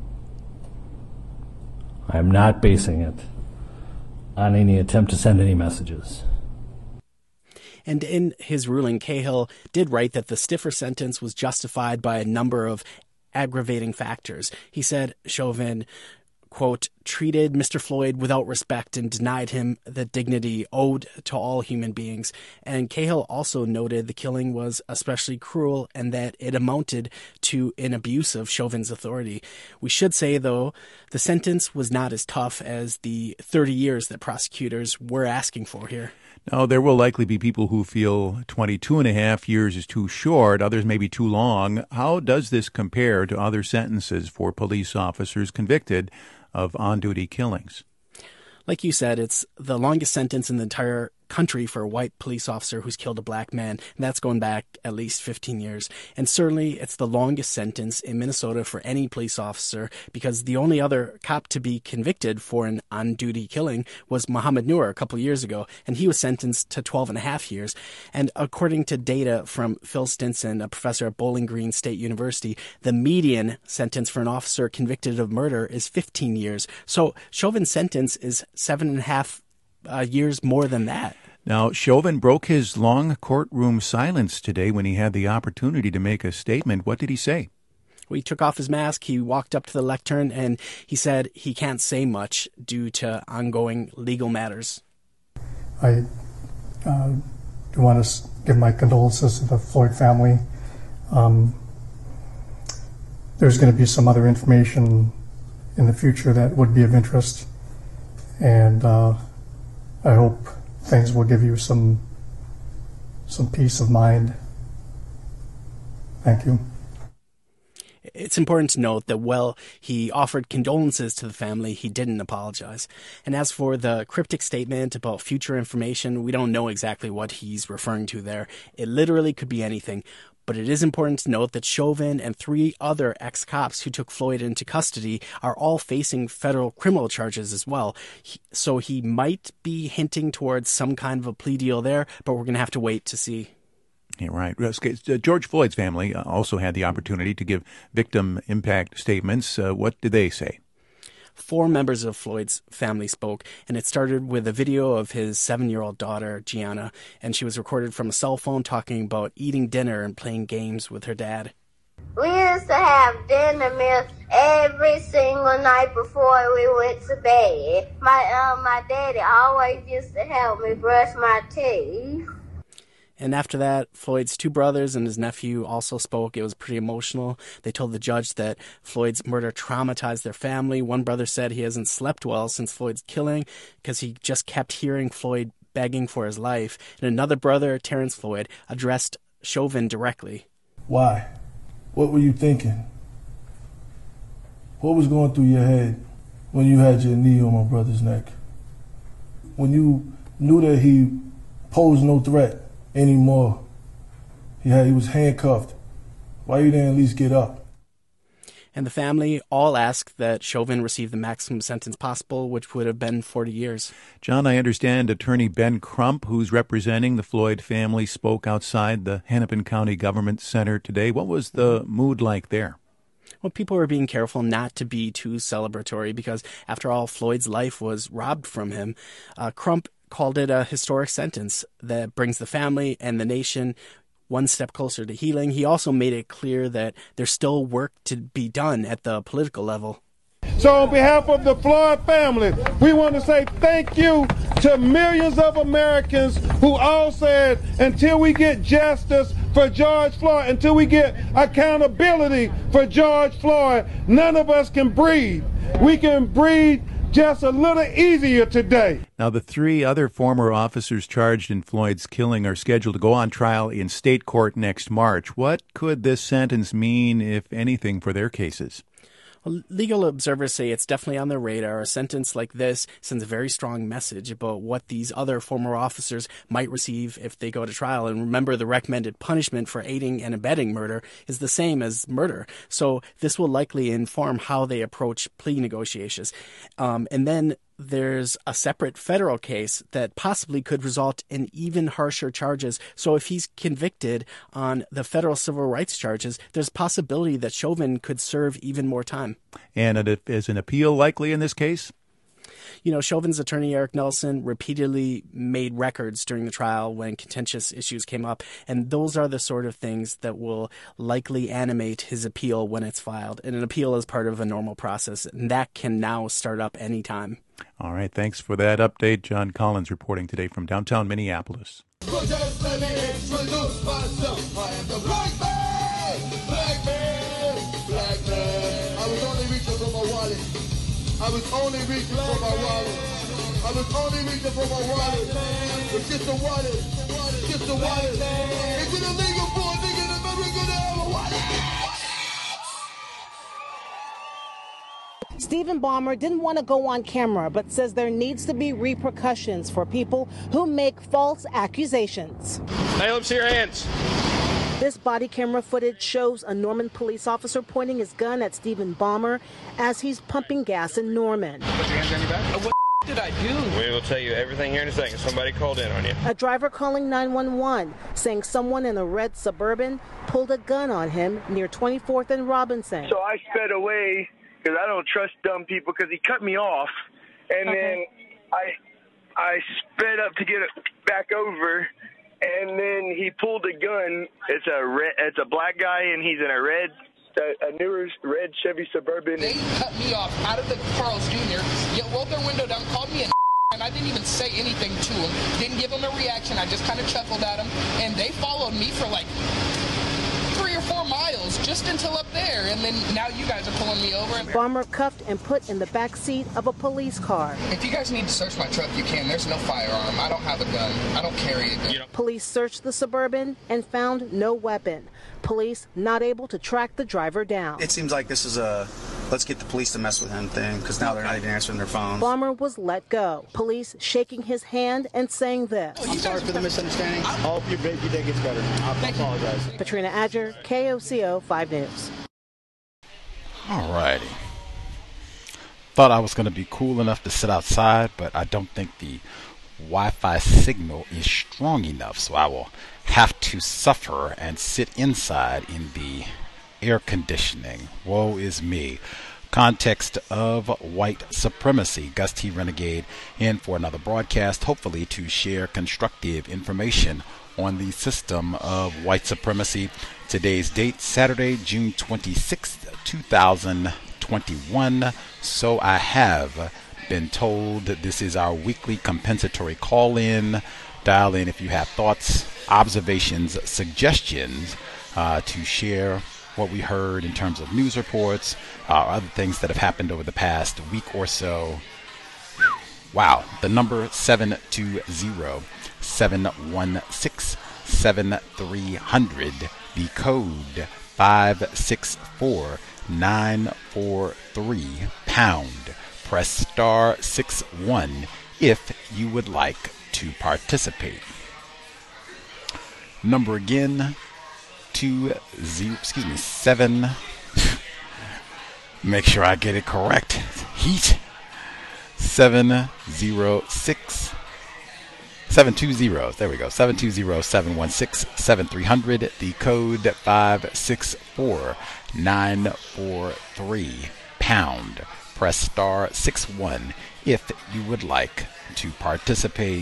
Speaker 13: I'm not basing it on any attempt to send any messages.
Speaker 12: And in his ruling, Cahill did write that the stiffer sentence was justified by a number of aggravating factors. He said Chauvin, quote, treated Mister Floyd without respect and denied him the dignity owed to all human beings. And Cahill also noted the killing was especially cruel and that it amounted to an abuse of Chauvin's authority. We should say, though, the sentence was not as tough as the thirty years that prosecutors were asking for here.
Speaker 11: Now, there will likely be people who feel twenty-two and a half years is too short, others may be too long. How does this compare to other sentences for police officers convicted of on-duty killings?
Speaker 12: Like you said, it's the longest sentence in the entire country for a white police officer who's killed a black man. And that's going back at least fifteen years. And certainly it's the longest sentence in Minnesota for any police officer, because the only other cop to be convicted for an on-duty killing was Muhammad Noor a couple of years ago, and he was sentenced to twelve and a half years. And according to data from Phil Stinson, a professor at Bowling Green State University, the median sentence for an officer convicted of murder is fifteen years. So Chauvin's sentence is seven and a half uh, years more than that.
Speaker 11: Now, Chauvin broke his long courtroom silence today when he had the opportunity to make a statement. What did he say?
Speaker 12: Well, he took off his mask, he walked up to the lectern, and he said he can't say much due to ongoing legal matters.
Speaker 1: I uh, do want to give my condolences to the Floyd family. Um, there's going to be some other information in the future that would be of interest, and uh, I hope things will give you some some peace of mind. Thank you.
Speaker 12: It's important to note that while he offered condolences to the family, he didn't apologize. And as for the cryptic statement about future information, we don't know exactly what he's referring to there. It literally could be anything. But it is important to note that Chauvin and three other ex-cops who took Floyd into custody are all facing federal criminal charges as well. He, so he might be hinting towards some kind of a plea deal there, but we're going to have to wait to see.
Speaker 11: Yeah, right. George Floyd's family also had the opportunity to give victim impact statements. Uh, what did they say?
Speaker 12: Four members of Floyd's family spoke, and it started with a video of his seven-year-old daughter, Gianna, and she was recorded from a cell phone talking about eating dinner and playing games with her dad.
Speaker 4: We used to have dinner meals every single night before we went to bed. My, uh, my daddy always used to help me brush my teeth.
Speaker 12: And after that, Floyd's two brothers and his nephew also spoke. It was pretty emotional. They told the judge that Floyd's murder traumatized their family. One brother said he hasn't slept well since Floyd's killing because he just kept hearing Floyd begging for his life. And another brother, Terrence Floyd, addressed Chauvin directly.
Speaker 8: Why? What were you thinking? What was going through your head when you had your knee on my brother's neck? When you knew that he posed no threat anymore. He had, he was handcuffed. Why you didn't at least get up?
Speaker 12: And the family all asked that Chauvin receive the maximum sentence possible, which would have been forty years.
Speaker 11: John, I understand attorney Ben Crump, who's representing the Floyd family, spoke outside the Hennepin County Government Center today. What was the mood like there?
Speaker 12: Well, people were being careful not to be too celebratory because, after all, Floyd's life was robbed from him. Uh, Crump called it a historic sentence that brings the family and the nation one step closer to healing. He also made it clear that there's still work to be done at the political level.
Speaker 19: So on behalf of the Floyd family, we want to say thank you to millions of Americans who all said, until we get justice for George Floyd, until we get accountability for George Floyd, none of us can breathe. We can breathe just a little easier today.
Speaker 11: Now, the three other former officers charged in Floyd's killing are scheduled to go on trial in state court next March. What could this sentence mean, if anything, for their cases?
Speaker 12: Well, legal observers say it's definitely on their radar. A sentence like this sends a very strong message about what these other former officers might receive if they go to trial. And remember, the recommended punishment for aiding and abetting murder is the same as murder. So this will likely inform how they approach plea negotiations. Um, and then there's a separate federal case that possibly could result in even harsher charges. So if he's convicted on the federal civil rights charges, there's a possibility that Chauvin could serve even more time.
Speaker 11: And is an appeal likely in this case?
Speaker 12: You know, Chauvin's attorney, Eric Nelson, repeatedly made records during the trial when contentious issues came up, and those are the sort of things that will likely animate his appeal when it's filed. And an appeal is part of a normal process, and that can now start up anytime.
Speaker 11: All right, thanks for that update. John Collins reporting today from downtown Minneapolis.
Speaker 22: Just let me introduce myself. I am the black man, black man, black man. I was only reaching for my wallet. I was only reaching for my wallet. I was only reaching for my wallet. It's just a wallet. Just a wallet. Is it illegal for a nigga in America to have a wallet?
Speaker 14: Stephen Ballmer didn't want to go on camera, but says there needs to be repercussions for people who make false accusations.
Speaker 15: Hey, let's see your hands.
Speaker 14: This body camera footage shows a Norman police officer pointing his gun at Stephen Ballmer as he's pumping gas in Norman.
Speaker 15: Put your hands on your back. Uh, what did I do? We will tell you everything here in a second. Somebody called in on you.
Speaker 14: A driver calling nine one one saying someone in a red Suburban pulled a gun on him near twenty-fourth and Robinson.
Speaker 16: So I sped away because I don't trust dumb people because he cut me off. And okay. then I I sped up to get it back over. And then he pulled a gun. It's a red, it's a black guy, and he's in a red, a, a newer red Chevy Suburban.
Speaker 18: They cut me off out of the Carl's Junior, rolled their window down, called me an and I didn't even say anything to him. Didn't give him a reaction. I just kind of chuckled at him, and they followed me for like three or four miles just until up there, and then now you guys are pulling me over.
Speaker 14: Ballmer cuffed and put in the back seat of a police car.
Speaker 18: If you guys need to search my truck, you can. There's no firearm. I don't have a gun. I don't carry a gun. You know?
Speaker 14: Police searched the Suburban and found no weapon. Police not able to track the driver down.
Speaker 20: It seems like this is a let's get the police to mess with him thing, because now they're not even answering their phones.
Speaker 14: Ballmer was let go. Police shaking his hand and saying this.
Speaker 20: I'm sorry for the misunderstanding. I hope your baby day gets better. I apologize.
Speaker 14: Katrina Adger, K O C O five News.
Speaker 20: All righty. Thought I was going to be cool enough to sit outside, but I don't think the Wi-Fi signal is strong enough, so I will have to suffer and sit inside in the air conditioning. Woe is me. Context of white supremacy. Gus T. Renegade in for another broadcast, hopefully to share constructive information on the system of white supremacy. Today's date, Saturday, June twenty-sixth, two thousand twenty-one. So I have been told that this is our weekly compensatory call-in. Dial in if you have thoughts, observations, suggestions uh, to share what we heard in terms of news reports, uh, other things that have happened over the past week or so. Wow. The number seven two zero, seven one six, seven three zero zero. The code five six four nine four three pound. Press star six one if you would like to participate. Number again, two zero, excuse me, seven. Make sure I get it correct. Heat. Seven zero six. Seven two zero. There we go. Seven two zero seven one six seven three hundred. The code five six four nine four three pound. Press star six one if you would like to participate.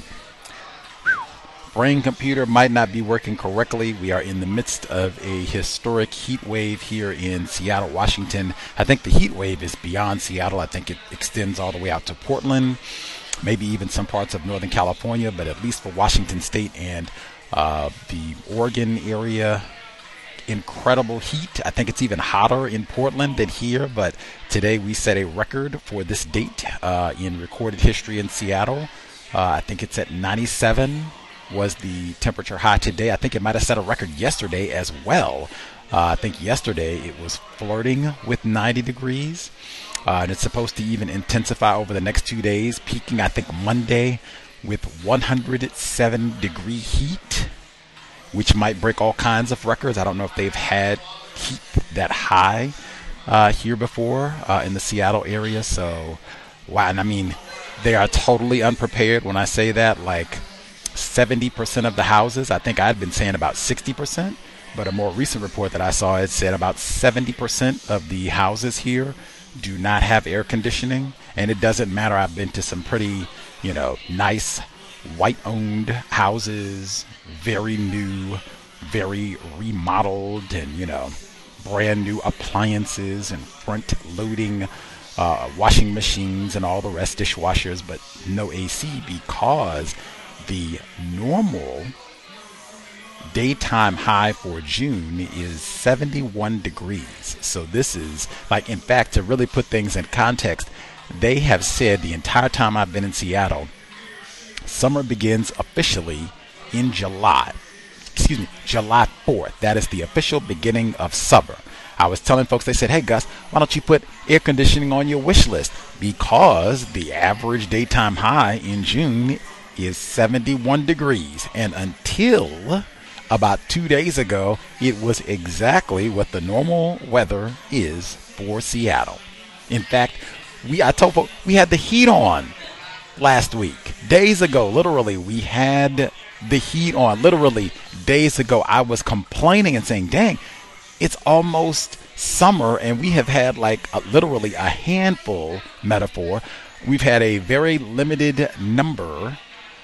Speaker 20: Brain computer might not be working correctly. We are in the midst of a historic heat wave here in Seattle, Washington. I think the heat wave is beyond Seattle. I think it extends all the way out to Portland, maybe even some parts of Northern California, but at least for Washington State and uh, the Oregon area, incredible heat. I think it's even hotter in Portland than here, but today we set a record for this date uh, in recorded history in Seattle. Uh, I think it's at ninety-seven was the temperature high today. I think it might have set a record yesterday as well. Uh, I think yesterday it was flirting with ninety degrees. Uh, and it's supposed to even intensify over the next two days, peaking, I think, Monday with one hundred seven degree heat, which might break all kinds of records. I don't know if they've had heat that high uh, here before uh, in the Seattle area. So, wow. And I mean, they are totally unprepared when I say that. Like seventy percent of the houses, I think I'd been saying about sixty percent, but a more recent report that I saw, it said about seventy percent of the houses here do not have air conditioning. And it doesn't matter. I've been to some pretty, you know, nice white-owned houses, very new, very remodeled, and, you know, brand new appliances and front-loading uh, washing machines and all the rest, dishwashers, but no A C because the normal daytime high for June is seventy-one degrees. So this is, like, in fact, to really put things in context, they have said the entire time I've been in Seattle, summer begins officially in July. Excuse me, July fourth. That is the official beginning of summer. I was telling folks, they said, hey, Gus, why don't you put air conditioning on your wish list? Because the average daytime high in June is seventy-one degrees. And until about two days ago, it was exactly what the normal weather is for Seattle. In fact, we I told folks we had the heat on last week. Days ago, literally, we had the heat on. Literally, days ago, I was complaining and saying, dang, it's almost summer, and we have had like a, literally a handful, metaphor. We've had a very limited number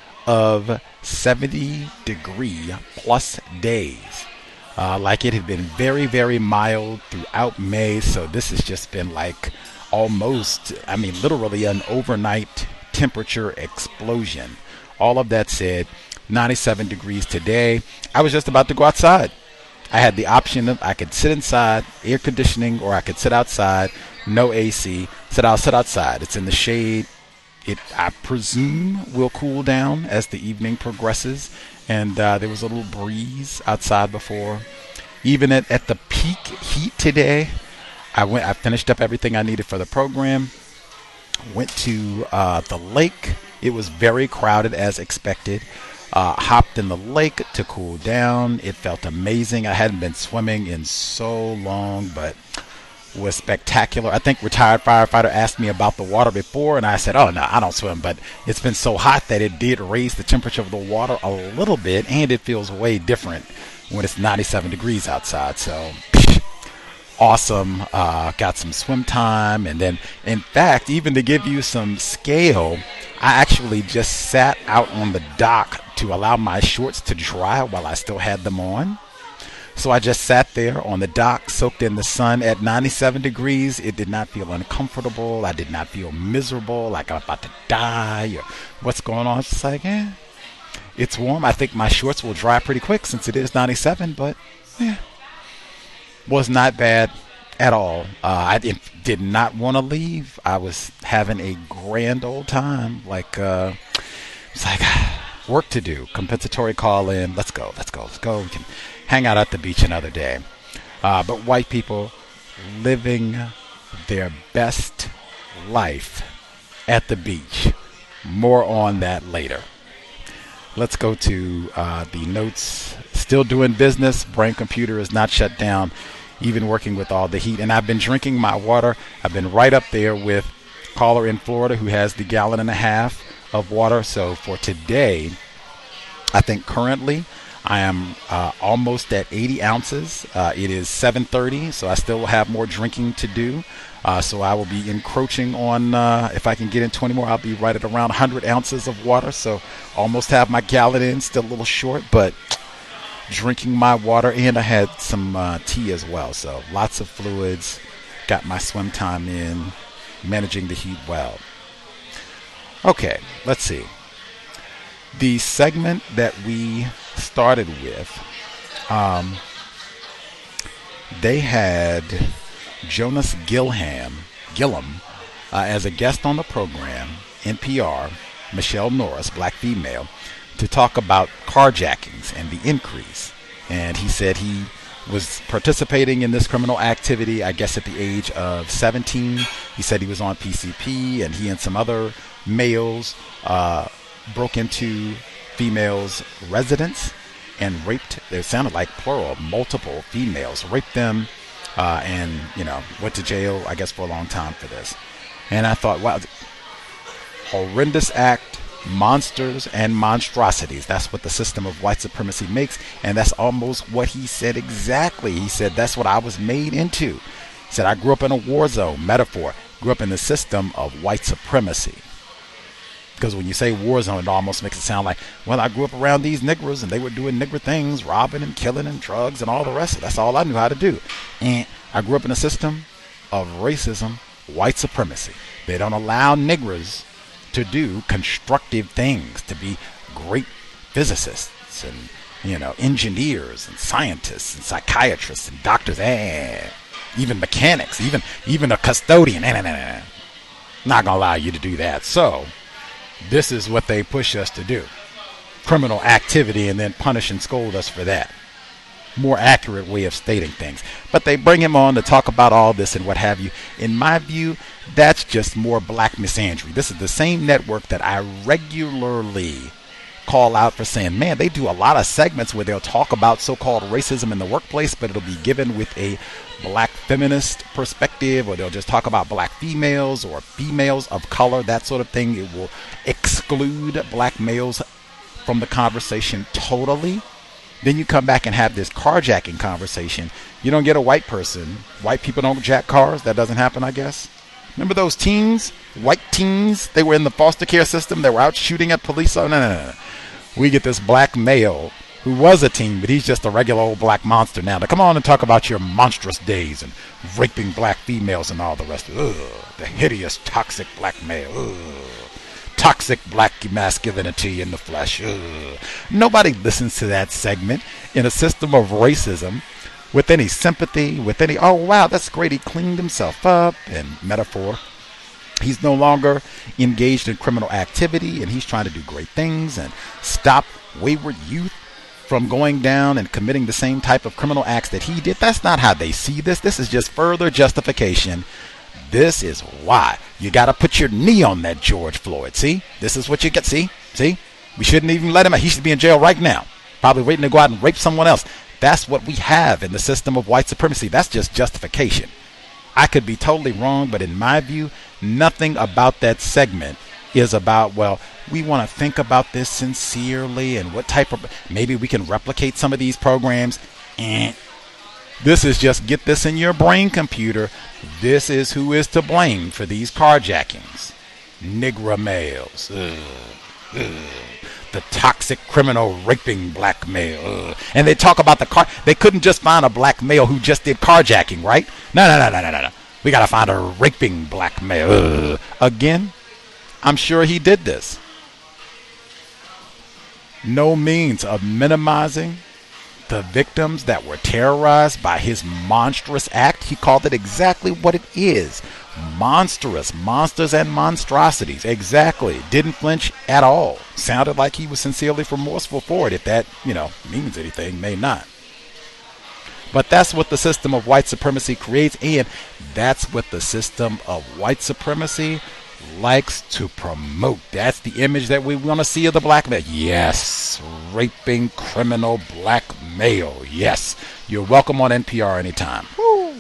Speaker 20: of seventy degree plus days. Uh, like it had been very, very mild throughout May. So this has just been like almost, I mean, literally an overnight temperature explosion. All of that said, ninety-seven degrees today. I was just about to go outside. I had the option of I could sit inside, air conditioning, or I could sit outside, no A C. Said I'll sit outside. It's in the shade. It, I presume, will cool down as the evening progresses. And uh, there was a little breeze outside before. Even at, at the peak heat today, I went. I finished up everything I needed for the program. Went to uh, the lake. It was very crowded as expected. Uh, hopped in the lake to cool down. It felt amazing. I hadn't been swimming in so long, but was spectacular. I think retired firefighter asked me about the water before, and I said, oh, no, I don't swim, but it's been so hot that it did raise the temperature of the water a little bit, and it feels way different when it's ninety-seven degrees outside. So awesome. Uh, got some swim time, and then, in fact, even to give you some scale, I actually just sat out on the dock to allow my shorts to dry while I still had them on. So I just sat there on the dock, soaked in the sun at ninety-seven degrees. It did not feel uncomfortable. I did not feel miserable, like I'm about to die or what's going on. It's just like, eh, it's warm. I think my shorts will dry pretty quick since it is ninety-seven, but yeah, was not bad at all. Uh, I did, did not want to leave. I was having a grand old time. Like, uh, it's like work to do, compensatory call in. Let's go, let's go, let's go. We can hang out at the beach another day. Uh, but white people living their best life at the beach. More on that later. Let's go to uh, the notes. Still doing business. Brain computer is not shut down, even working with all the heat. And I've been drinking my water. I've been right up there with caller in Florida who has the gallon and a half of water. So for today, I think currently I am uh, almost at eighty ounces. Uh, it is seven thirty, so I still have more drinking to do. Uh, so I will be encroaching on, uh, if I can get in twenty more, I'll be right at around one hundred ounces of water. So almost have my gallon in, still a little short, but drinking my water. And I had some uh, tea as well. So lots of fluids, got my swim time in, managing the heat well. Okay, let's see. The segment that we started with, um, they had Jonas Gilham, Gillum uh, as a guest on the program, N P R, Michelle Norris, black female, to talk about carjackings and the increase. And he said he was participating in this criminal activity, I guess at the age of seventeen. He said he was on P C P, and he and some other males uh, broke into females' residence and raped, it sounded like plural, multiple females, raped them, uh, and, you know, went to jail, I guess, for a long time for this. And I thought, wow, horrendous act, monsters and monstrosities. That's what the system of white supremacy makes, and that's almost what he said exactly. He said, that's what I was made into. He said, I grew up in a war zone, metaphor, grew up in the system of white supremacy. Because when you say war zone, it almost makes it sound like, well, I grew up around these niggers and they were doing nigger things, robbing and killing and drugs and all the rest of it. That's all I knew how to do. And I grew up in a system of racism, white supremacy. They don't allow niggers to do constructive things, to be great physicists and, you know, engineers and scientists and psychiatrists and doctors, and even mechanics, even even a custodian. Nah, nah, nah, nah. Not gonna allow you to do that. So this is what they push us to do. Criminal activity, and then punish and scold us for that. more accurate way of stating things. But they bring him on to talk about all this and what have you. In my view, that's just more black misandry. This is the same network that I regularly call out for saying, man, they do a lot of segments where they'll talk about so-called racism in the workplace, but it'll be given with a black feminist perspective, or they'll just talk about black females or females of color, that sort of thing. It will exclude black males from the conversation totally. Then you come back and have this carjacking conversation. You don't get a white person. White people don't jack cars. That doesn't happen, I guess. Remember those teens? White teens? They were in the foster care system. They were out shooting at police. Oh, no, no, no. We get this black male who was a teen, but he's just a regular old black monster now. Now come on and talk about your monstrous days and raping black females and all the rest of it. Ugh, the hideous, toxic black male. Ugh. Toxic black masculinity in the flesh. Ugh. Nobody listens to that segment in a system of racism with any sympathy, with any, oh, wow, that's great. He cleaned himself up, and metaphor. He's no longer engaged in criminal activity, and he's trying to do great things and stop wayward youth from going down and committing the same type of criminal acts that he did. That's not how they see this. This is just further justification. This is why you got to put your knee on that George Floyd. See, this is what you get. See, see, we shouldn't even let him out. He should be in jail right now, probably waiting to go out and rape someone else. That's what we have in the system of white supremacy. That's just justification. I could be totally wrong, but in my view, nothing about that segment is about, well, we want to think about this sincerely and what type of, maybe we can replicate some of these programs. Eh. This is just get this in your brain computer. This is who is to blame for these carjackings. Negro males. Ugh. Ugh. The toxic criminal raping black male. Ugh. And they talk about the car. They couldn't just find a black male who just did carjacking, right? No, no, no, no, no, no, no. We got to find a raping black male. Ugh. Again, I'm sure he did this. No means of minimizing the victims that were terrorized by his monstrous act. He called it exactly what it is. Monstrous. Monsters and monstrosities. Exactly. Didn't flinch at all. Sounded like he was sincerely remorseful for it. If that, you know, means anything, may not. But that's what the system of white supremacy creates, and that's what the system of white supremacy likes to promote. That's the image that we want to see of the black male. Yes, raping criminal black male. Yes, you're welcome on N P R anytime. Woo.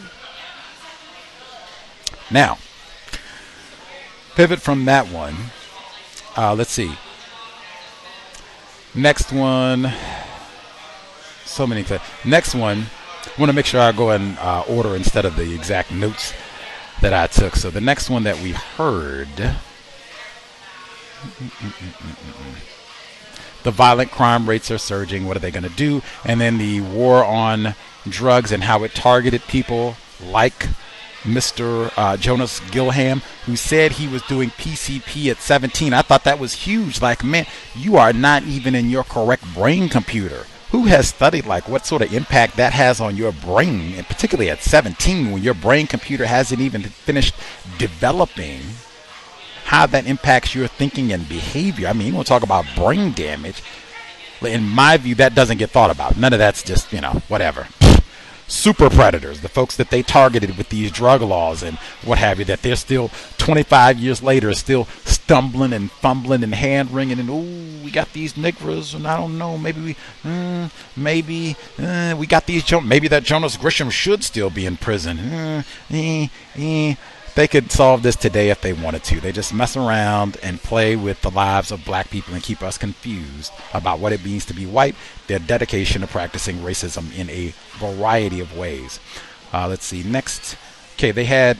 Speaker 20: Now, pivot from that one. Uh, let's see. Next one. So many things. Next one. I want to make sure I go in uh, order instead of the exact notes that I took. So the next one that we heard, the violent crime rates are surging. What are they going to do? And then the war on drugs and how it targeted people like Mister Uh, Jonas Gilham, who said he was doing P C P at seventeen. I thought that was huge. Like, man, you are not even in your correct brain computer. Who has studied like what sort of impact that has on your brain, and particularly at seventeen when your brain computer hasn't even finished developing, how that impacts your thinking and behavior? I mean, you want to talk about brain damage. In my view, that doesn't get thought about. None of that's just, you know, whatever. Super predators, the folks that they targeted with these drug laws and what have you, that they're still twenty-five years later still stumbling and fumbling and hand wringing and, oh, we got these niggers and I don't know, maybe we uh, maybe uh, we got these, maybe that Jonas Grisham should still be in prison. Uh, eh, eh. They could solve this today if they wanted to. They just mess around and play with the lives of black people and keep us confused about what it means to be white, their dedication to practicing racism in a variety of ways. Uh, let's see. Next. Okay, they had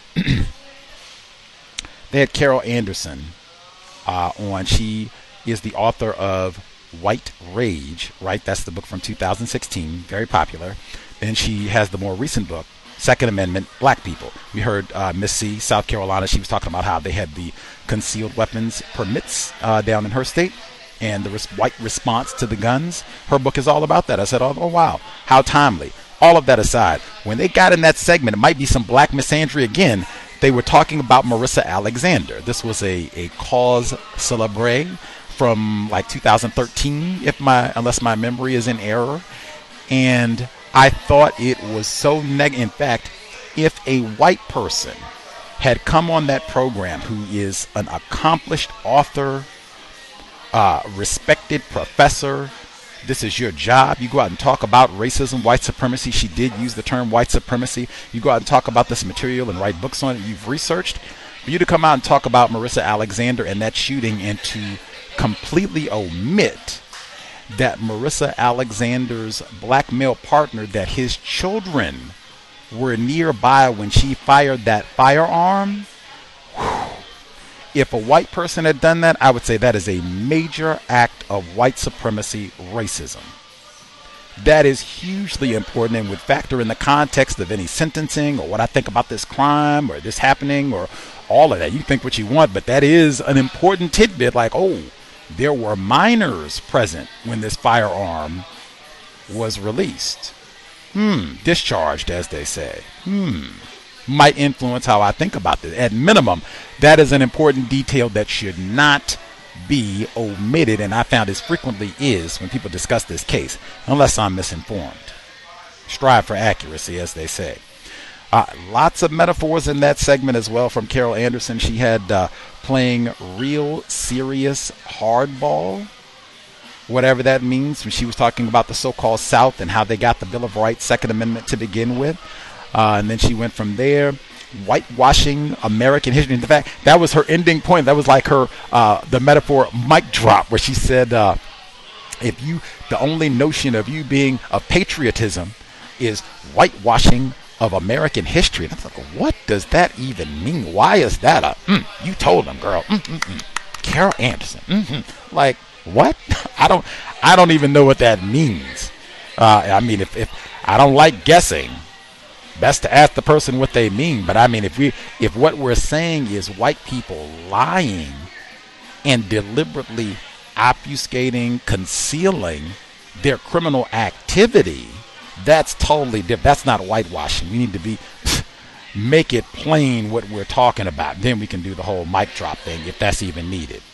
Speaker 20: they had Carol Anderson uh, on. She is the author of White Rage, right? That's the book from two thousand sixteen, very popular. Then she has the more recent book, Second Amendment, Black People. We heard uh, Miss C, South Carolina. She was talking about how they had the concealed weapons permits uh, down in her state and the res- white response to the guns. Her book is all about that. I said, oh, oh, wow, how timely. All of that aside, when they got in that segment, it might be some black misandry again. They were talking about Marissa Alexander. This was a, a cause celebre from like two thousand thirteen, if my unless my memory is in error. And I thought it was so neg. In fact, if a white person had come on that program who is an accomplished author, uh, respected professor, this is your job. You go out and talk about racism, white supremacy. She did use the term white supremacy. You go out and talk about this material and write books on it you've researched. For you to come out and talk about Marissa Alexander and that shooting and to completely omit that Marissa Alexander's black male partner, that his children were nearby when she fired that firearm. Whew. If a white person had done that, I would say that is a major act of white supremacy racism. That is hugely important and would factor in the context of any sentencing or what I think about this crime or this happening or all of that. You think what you want, but that is an important tidbit, like, oh, there were minors present when this firearm was released. Hmm, discharged, as they say. Hmm, might influence how I think about this. At minimum, that is an important detail that should not be omitted, and I found as frequently is when people discuss this case, unless I'm misinformed. Strive for accuracy, as they say. Uh, lots of metaphors in that segment as well from Carol Anderson. She had uh, playing real serious hardball, whatever that means, when she was talking about the so-called South and how they got the Bill of Rights, Second Amendment to begin with. Uh, and then she went from there, whitewashing American history. In fact, that was her ending point. That was like her, uh, the metaphor mic drop, where she said, uh, if you, the only notion of you being of patriotism is whitewashing of American history. And I'm like, what does that even mean? Why is that a, mm, you told them, girl, mm, mm, mm. Carol Anderson, mm-hmm. Like, what? I don't, I don't even know what that means. Uh, I mean, if, if I don't like guessing, best to ask the person what they mean. But I mean, if we, if what we're saying is white people lying and deliberately obfuscating, concealing their criminal activity, that's totally different. That's not whitewashing. We need to be, make it plain what we're talking about. Then we can do the whole mic drop thing if that's even needed.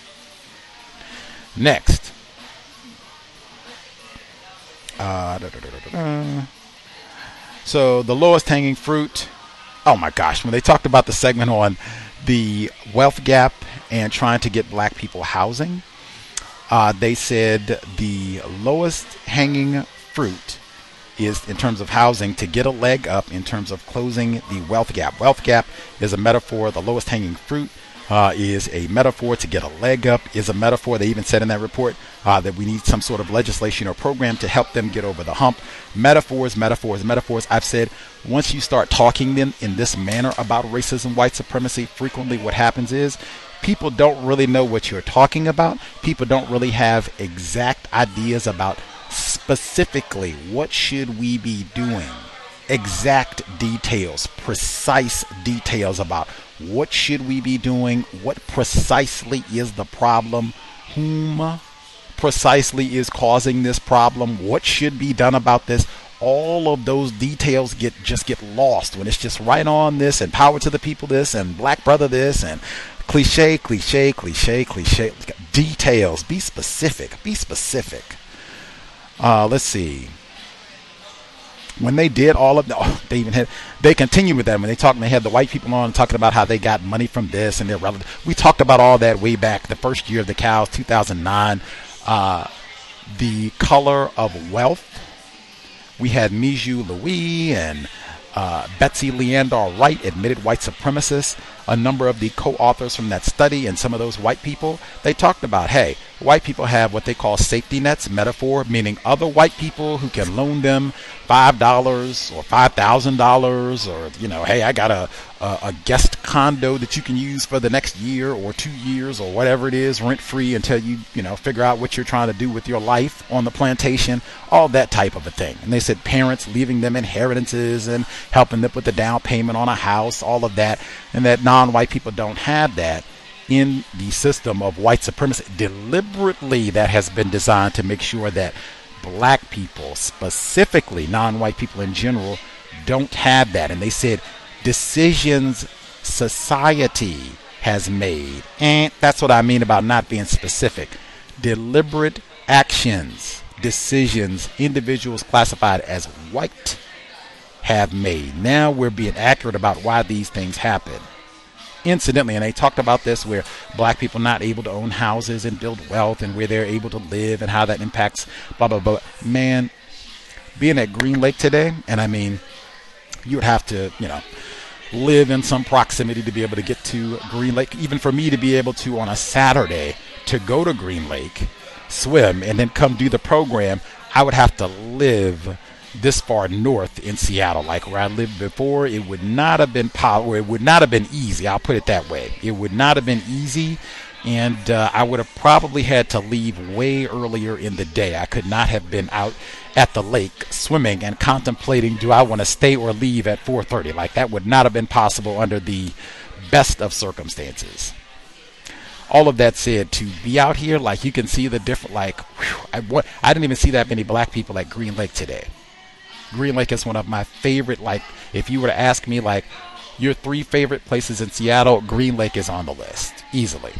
Speaker 20: Next. Uh, da, da, da, da, da. So the lowest hanging fruit. Oh my gosh, when they talked about the segment on the wealth gap and trying to get black people housing, uh, they said the lowest hanging fruit is, in terms of housing, to get a leg up in terms of closing the wealth gap. Wealth gap is a metaphor. The lowest hanging fruit uh, is a metaphor. To get a leg up is a metaphor. They even said in that report uh, that we need some sort of legislation or program to help them get over the hump. Metaphors, metaphors, metaphors. I've said once you start talking them in this manner about racism, white supremacy, frequently what happens is people don't really know what you're talking about. People don't really have exact ideas about specifically what should we be doing. Exact details, precise details about what should we be doing, what precisely is the problem, whom precisely is causing this problem, what should be done about this. All of those details get just get lost when it's just right on this and power to the people this and black brother this and cliche, cliche, cliche, cliche. Details. Be specific. Be specific. Uh, let's see. When they did all of the, oh, they even had, they continued with that when they talked. They had the white people on talking about how they got money from this and their relative. We talked about all that way back the first year of the cows, two thousand nine. Uh, the color of wealth. We had Mijou Louis and uh, Betsy Leandar Wright, admitted white supremacists. A number of the co-authors from that study and some of those white people, they talked about, hey, white people have what they call safety nets, metaphor, meaning other white people who can loan them five dollars or five thousand dollars, or, you know, hey, I got a, a, a guest condo that you can use for the next year or two years or whatever it is, rent-free until you, you know, figure out what you're trying to do with your life on the plantation, all that type of a thing. And they said parents leaving them inheritances and helping them with the down payment on a house, all of that, and that non-white people don't have that in the system of white supremacy. Deliberately, that has been designed to make sure that black people, specifically non-white people in general, don't have that. And they said decisions society has made, and that's what I mean about not being specific. Deliberate actions decisions individuals classified as white have made. Now we're being accurate about why these things happen. Incidentally, and they talked about this, where black people not able to own houses and build wealth, and where they're able to live and how that impacts blah, blah, blah. Man, being at Green Lake today, and I mean, you would have to, you know, live in some proximity to be able to get to Green Lake. Even for me to be able to, on a Saturday, to go to Green Lake, swim, and then come do the program, I would have to live this far north in Seattle. Like where I lived before, it would not have been po- it would not have been easy. I'll put it that way. It would not have been easy, and uh, I would have probably had to leave way earlier in the day. I could not have been out at the lake swimming and contemplating, do I want to stay or leave at four thirty? Like that would not have been possible under the best of circumstances. All of that said, to be out here, like you can see the different, like, whew, I, what, I didn't even see that many black people at Green Lake today. Green Lake is one of my favorite, like, if you were to ask me, like, your three favorite places in Seattle, Green Lake is on the list, easily.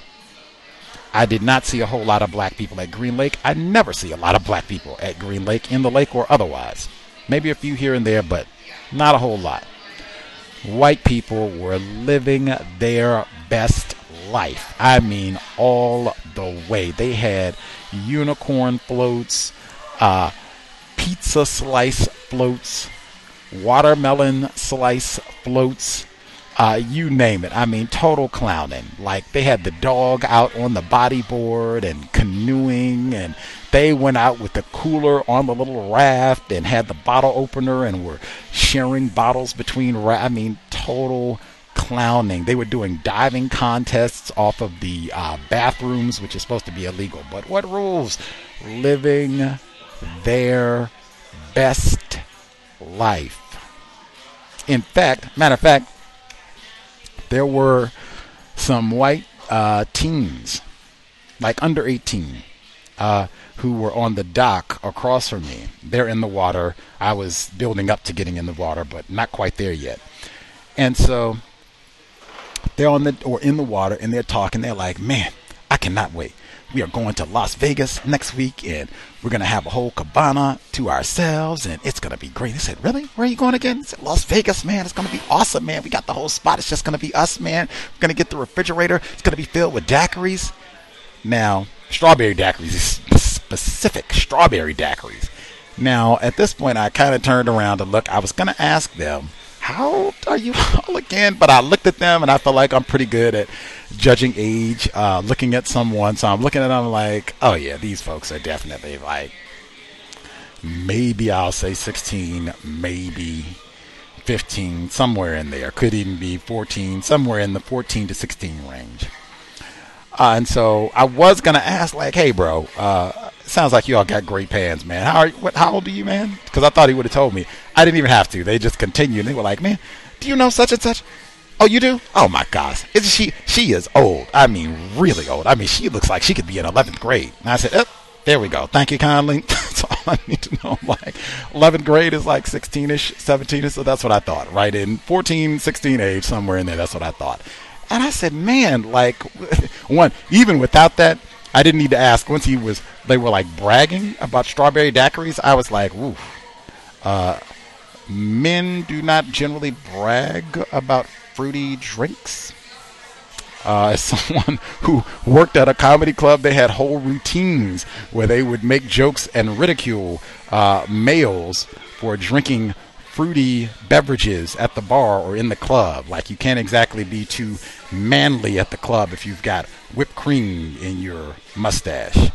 Speaker 20: I did not see a whole lot of black people at Green Lake. I never see a lot of black people at Green Lake, in the lake or otherwise. Maybe a few here and there, but not a whole lot. White people were living their best life. I mean, all the way. They had unicorn floats, uh, pizza slice floats, watermelon slice floats, uh, you name it. I mean, total clowning. Like, they had the dog out on the bodyboard and canoeing, and they went out with the cooler on the little raft and had the bottle opener and were sharing bottles between ra- I mean, total clowning. They were doing diving contests off of the uh, bathrooms, which is supposed to be illegal. But what rules? Living their best life. In fact, matter of fact, there were some white uh, teens, like under eighteen, uh, who were on the dock across from me. They're in the water. I was building up to getting in the water, but not quite there yet. And so they're on the or in the water, and they're talking. They're like, "Man, I cannot wait. We are going to Las Vegas next week, and we're going to have a whole cabana to ourselves, and it's going to be great." I said, "Really? Where are you going again?" I said, "Las Vegas, man. It's going to be awesome, man. We got the whole spot. It's just going to be us, man. We're going to get the refrigerator. It's going to be filled with daiquiris." Now, strawberry daiquiris is specific. Strawberry daiquiris. Now, at this point, I kind of turned around to look. I was going to ask them, "How old are you all again?" But I looked at them, and I felt like I'm pretty good at judging age, uh, looking at someone. So I'm looking at them like, oh, yeah, these folks are definitely like, maybe I'll say sixteen, maybe fifteen, somewhere in there. Could even be fourteen, somewhere in the fourteen to sixteen range. Uh, and so I was going to ask, like, "Hey, bro, uh, sounds like you all got great pans, man. How, are you, what, how old are you, man?" Because I thought he would have told me. I didn't even have to. They just continued. And they were like, "Man, do you know such and such?" "Oh, you do? Oh, my gosh. Is she She is old. I mean, really old. I mean, she looks like she could be in eleventh grade. And I said, oh, there we go. Thank you kindly." That's all I need to know. Like, eleventh grade is like sixteen-ish, seventeen-ish. So that's what I thought. Right in fourteen, sixteen age, somewhere in there. That's what I thought. And I said, man, like, one, even without that, I didn't need to ask. Once he was, they were like bragging about strawberry daiquiris, I was like, ooh. Uh, men do not generally brag about fruity drinks. Uh, as someone who worked at a comedy club, they had whole routines where they would make jokes and ridicule uh, males for drinking fruity beverages at the bar or in the club. Like, you can't exactly be too manly at the club if you've got whipped cream in your mustache.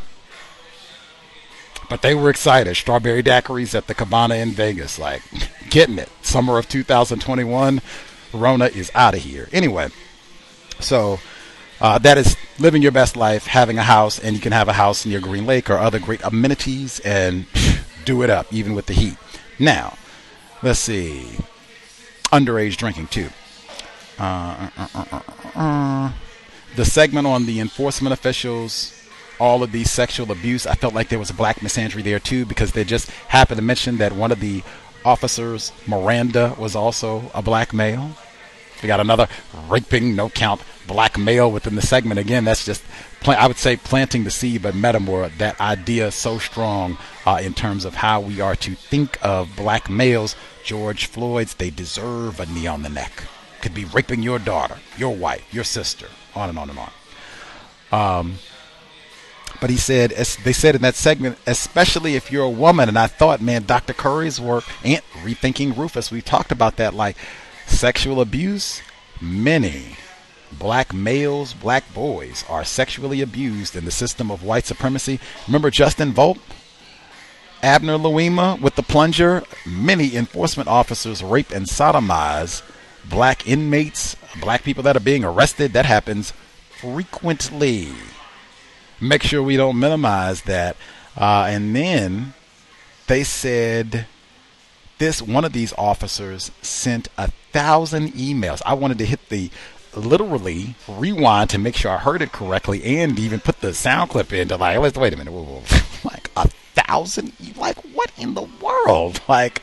Speaker 20: But they were excited. Strawberry daiquiris at the Cabana in Vegas. Like, getting it. Summer of two thousand twenty-one. Rona is out of here. Anyway, so uh, that is living your best life, having a house, and you can have a house near Green Lake or other great amenities and do it up, even with the heat. Now, let's see. Underage drinking, too. Uh, uh, uh, uh, uh, the segment on the enforcement officials, all of the sexual abuse, I felt like there was a black misandry there, too, because they just happened to mention that one of the officers, Miranda, was also a black male. We got another raping, no count, black male within the segment. Again, that's just, plant, I would say, planting the seed, but Metamore, that idea so strong uh, in terms of how we are to think of black males. George Floyd's, they deserve a knee on the neck. Could be raping your daughter, your wife, your sister, on and on and on. Um, but he said, as they said in that segment, especially if you're a woman, and I thought, man, Doctor Curry's work and Rethinking Rufus, we talked about that, like sexual abuse. Many black males, black boys are sexually abused in the system of white supremacy. Remember Justin Volt? Abner Louima with the plunger? Many enforcement officers rape and sodomize black inmates, black people that are being arrested. That happens frequently. Make sure we don't minimize that. Uh, and then they said this, one of these officers sent a thousand emails. I wanted to hit the literally rewind to make sure I heard it correctly and even put the sound clip in to like, wait, wait a minute, whoa, whoa. Like a thousand, like what in the world? Like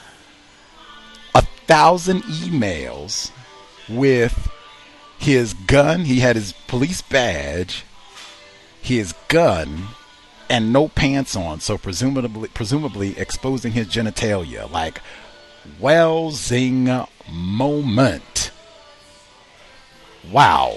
Speaker 20: a thousand emails with his gun. He had his police badge, his gun, and no pants on, so presumably presumably exposing his genitalia. Like, wowzing moment. Wow.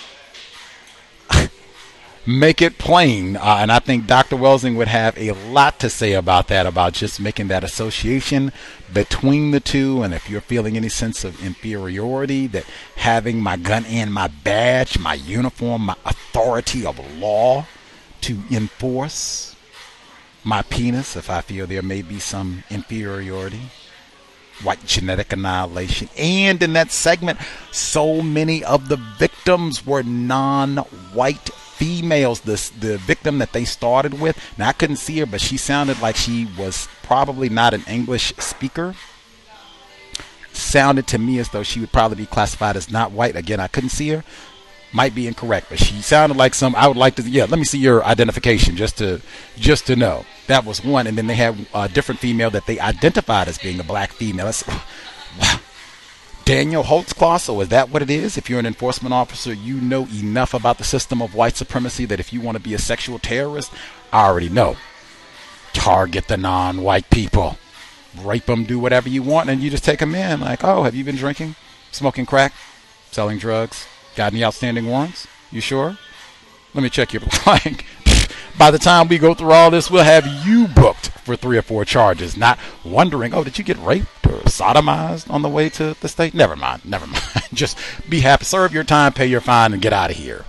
Speaker 20: Make it plain. Uh, and I think Doctor Welsing would have a lot to say about that, about just making that association between the two. And if you're feeling any sense of inferiority, that having my gun and my badge, my uniform, my authority of law to enforce my penis, if I feel there may be some inferiority, white genetic annihilation. And in that segment, so many of the victims were non-white females. The, the victim that they started with, now I couldn't see her, but she sounded like she was probably not an English speaker. Sounded to me as though she would probably be classified as not white. Again, I couldn't see her. Might be incorrect, but she sounded like some, I would like to, yeah, let me see your identification just to just to know. That was one. And then they had a different female that they identified as being a black female. That's, wow. Daniel Holtzclaw, so is that what it is? If you're an enforcement officer, you know enough about the system of white supremacy that if you want to be a sexual terrorist, I already know. Target the non-white people. Rape them, do whatever you want, and you just take them in. Like, oh, have you been drinking, smoking crack, selling drugs? Got any outstanding warrants? You sure? Let me check your like. By the time we go through all this, we'll have you booked for three or four charges. Not wondering, oh, did you get raped or sodomized on the way to the state? Never mind. Never mind. Just be happy. Serve your time, pay your fine, and get out of here.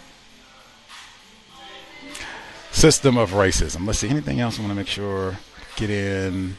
Speaker 20: System of racism. Let's see. Anything else I want to make sure get in?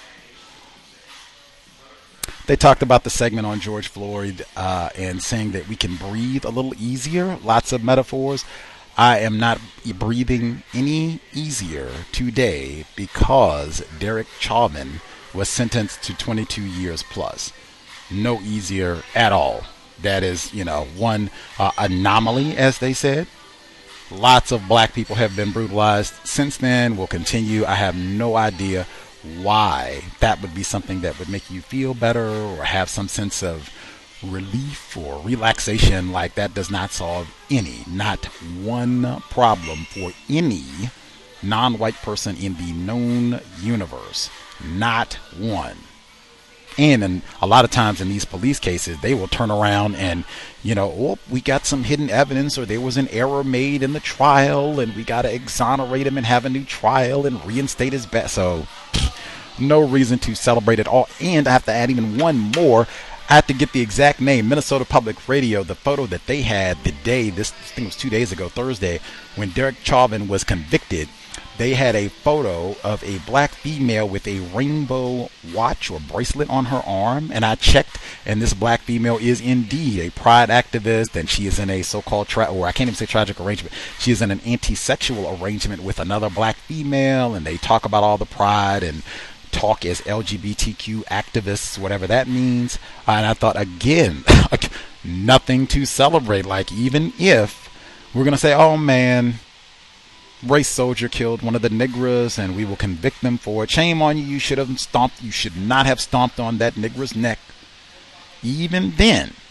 Speaker 20: They talked about the segment on George Floyd uh, and saying that we can breathe a little easier. Lots of metaphors. I am not breathing any easier today because Derek Chauvin was sentenced to twenty-two years plus. No easier at all. That is, you know, one uh, anomaly, as they said. Lots of black people have been brutalized since then, will continue. I have no idea why that would be something that would make you feel better or have some sense of relief or relaxation. Like, that does not solve any, not one problem for any non-white person in the known universe. Not one. And in, a lot of times in these police cases, they will turn around and, you know, oh, we got some hidden evidence, or there was an error made in the trial and we got to exonerate him and have a new trial and reinstate his bet. So no reason to celebrate at all. And I have to add even one more. I have to get the exact name. Minnesota Public Radio, the photo that they had the day, this thing was two days ago, Thursday, when Derek Chauvin was convicted. They had a photo of a black female with a rainbow watch or bracelet on her arm. And I checked, and this black female is indeed a pride activist, and she is in a so-called, tra- or I can't even say tragic arrangement. She is in an anti-sexual arrangement with another black female, and they talk about all the pride and talk as L G B T Q activists, whatever that means. Uh, and I thought, again, nothing to celebrate. Like, even if we're going to say, oh, man, race soldier killed one of the Negras and we will convict them for it. Shame on you. You should have stomped. You should not have stomped on that Negra's neck. Even then,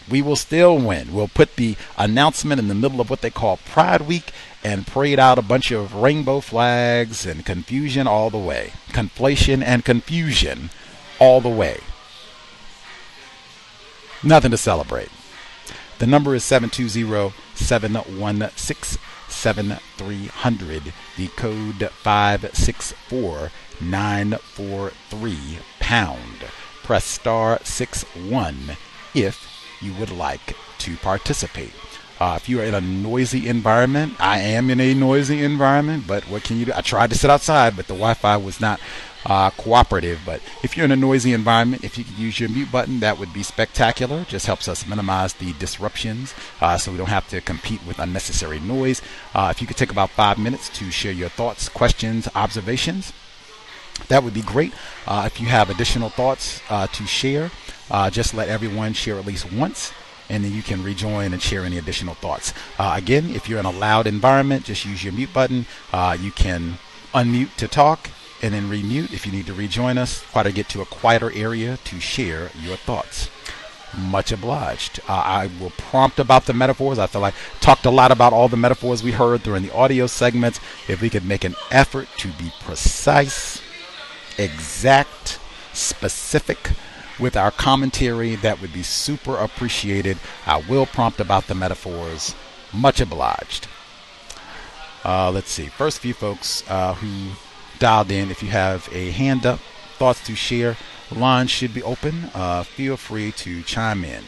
Speaker 20: We will still win. We'll put the announcement in the middle of what they call Pride Week and parade out a bunch of rainbow flags and confusion all the way. Conflation and confusion all the way. Nothing to celebrate. The number is seven two zero, seven one six, seven three zero zero. The code five six four nine four three pound. Press star six one if you would like to participate. Uh, if you are in a noisy environment, I am in a noisy environment, but what can you do? I tried to sit outside, but the Wi-Fi was not uh, cooperative. But if you're in a noisy environment, if you could use your mute button, that would be spectacular. Just helps us minimize the disruptions uh, so we don't have to compete with unnecessary noise. Uh, if you could take about five minutes to share your thoughts, questions, observations, that would be great. Uh, if you have additional thoughts uh, to share, uh, just let everyone share at least once, and then you can rejoin and share any additional thoughts. Uh, again, if you're in a loud environment, just use your mute button. Uh, you can unmute to talk and then remute if you need to rejoin us. Try to get to a quieter area to share your thoughts. Much obliged. Uh, I will prompt about the metaphors. I feel like I talked a lot about all the metaphors we heard during the audio segments. If we could make an effort to be precise, exact, specific with our commentary, that would be super appreciated. I will prompt about the metaphors. Much obliged. Uh, let's see. First few folks uh, who dialed in, if you have a hand up, thoughts to share, line should be open. Uh, feel free to chime in.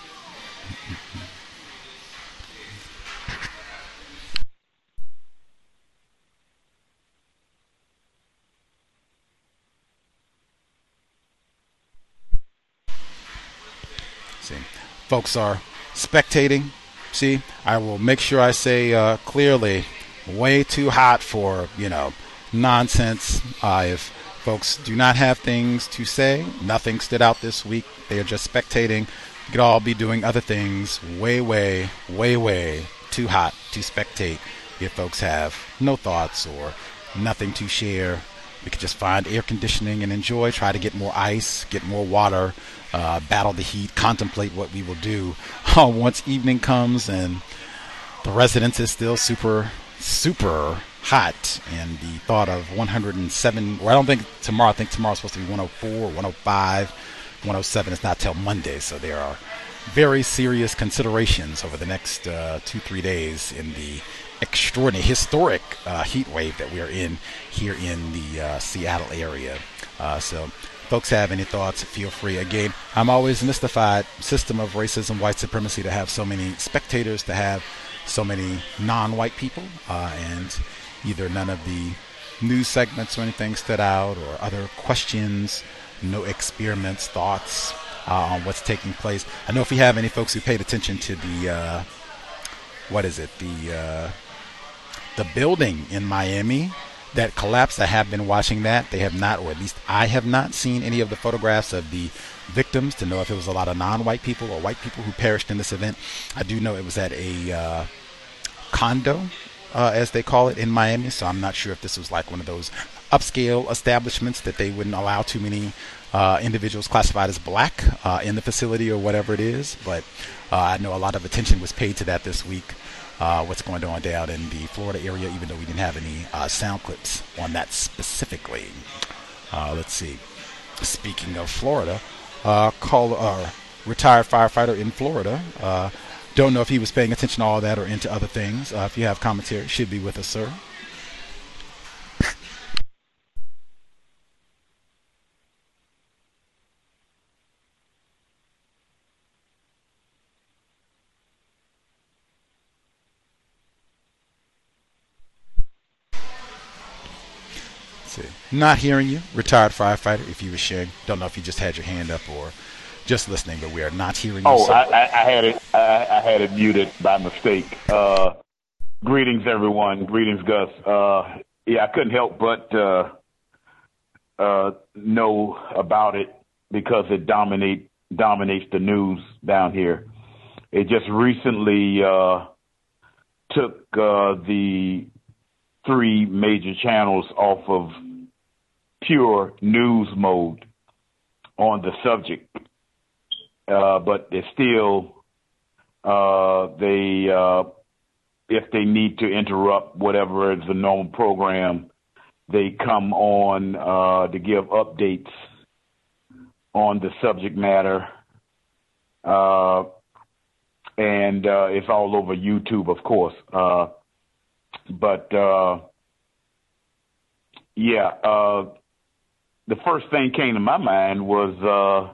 Speaker 20: See, folks are spectating. See, I will make sure I say uh, clearly, way too hot for, you know, nonsense. Uh, if folks do not have things to say, nothing stood out this week, they are just spectating. You could all be doing other things. Way, way, way, way too hot to spectate. If folks have no thoughts or nothing to share, we could just find air conditioning and enjoy, try to get more ice, get more water, uh, battle the heat, contemplate what we will do uh, once evening comes and the residence is still super, super hot. And the thought of one hundred seven, well, I don't think tomorrow, I think tomorrow's supposed to be one oh four, one oh five, one oh seven is not till Monday. So there are very serious considerations over the next uh, two, three days in the extraordinary, historic uh, heat wave that we are in here in the uh, Seattle area. Uh, so folks have any thoughts, feel free. Again, I'm always mystified, system of racism, white supremacy, to have so many spectators, to have so many non-white people, uh, and either none of the news segments or anything stood out, or other questions, no experiments, thoughts uh, on what's taking place. I know if you have any folks who paid attention to the, uh, what is it, the uh, the building in Miami that collapsed. I have been watching that. They have not, or at least I have not seen any of the photographs of the victims to know if it was a lot of non-white people or white people who perished in this event. I do know it was at a uh, condo, uh, as they call it, in Miami. So I'm not sure if this was like one of those upscale establishments that they wouldn't allow too many uh, individuals classified as black uh, in the facility or whatever it is. But uh, I know a lot of attention was paid to that this week. Uh, what's going on down in the Florida area, even though we didn't have any uh, sound clips on that specifically. Uh, let's see. Speaking of Florida, uh, call uh, retired firefighter in Florida. Uh, don't know if he was paying attention to all that or into other things. Uh, if you have commentary, should be with us, sir. Not hearing you, retired firefighter, if you were sharing. Don't know if you just had your hand up or just listening, but we are not hearing you.
Speaker 6: Oh, I, I, I had it. I, I had it muted by mistake. Uh, greetings, everyone. Greetings, Gus. Uh, yeah, I couldn't help but uh, uh, know about it because it dominate dominates the news down here. It just recently uh, took uh, the three major channels off of pure news mode on the subject, uh, but it's still Uh, they, uh, if they need to interrupt whatever is the normal program, they come on uh, to give updates on the subject matter. Uh, and uh, it's all over YouTube, of course. Uh, but, uh, yeah, uh, the first thing came to my mind was uh,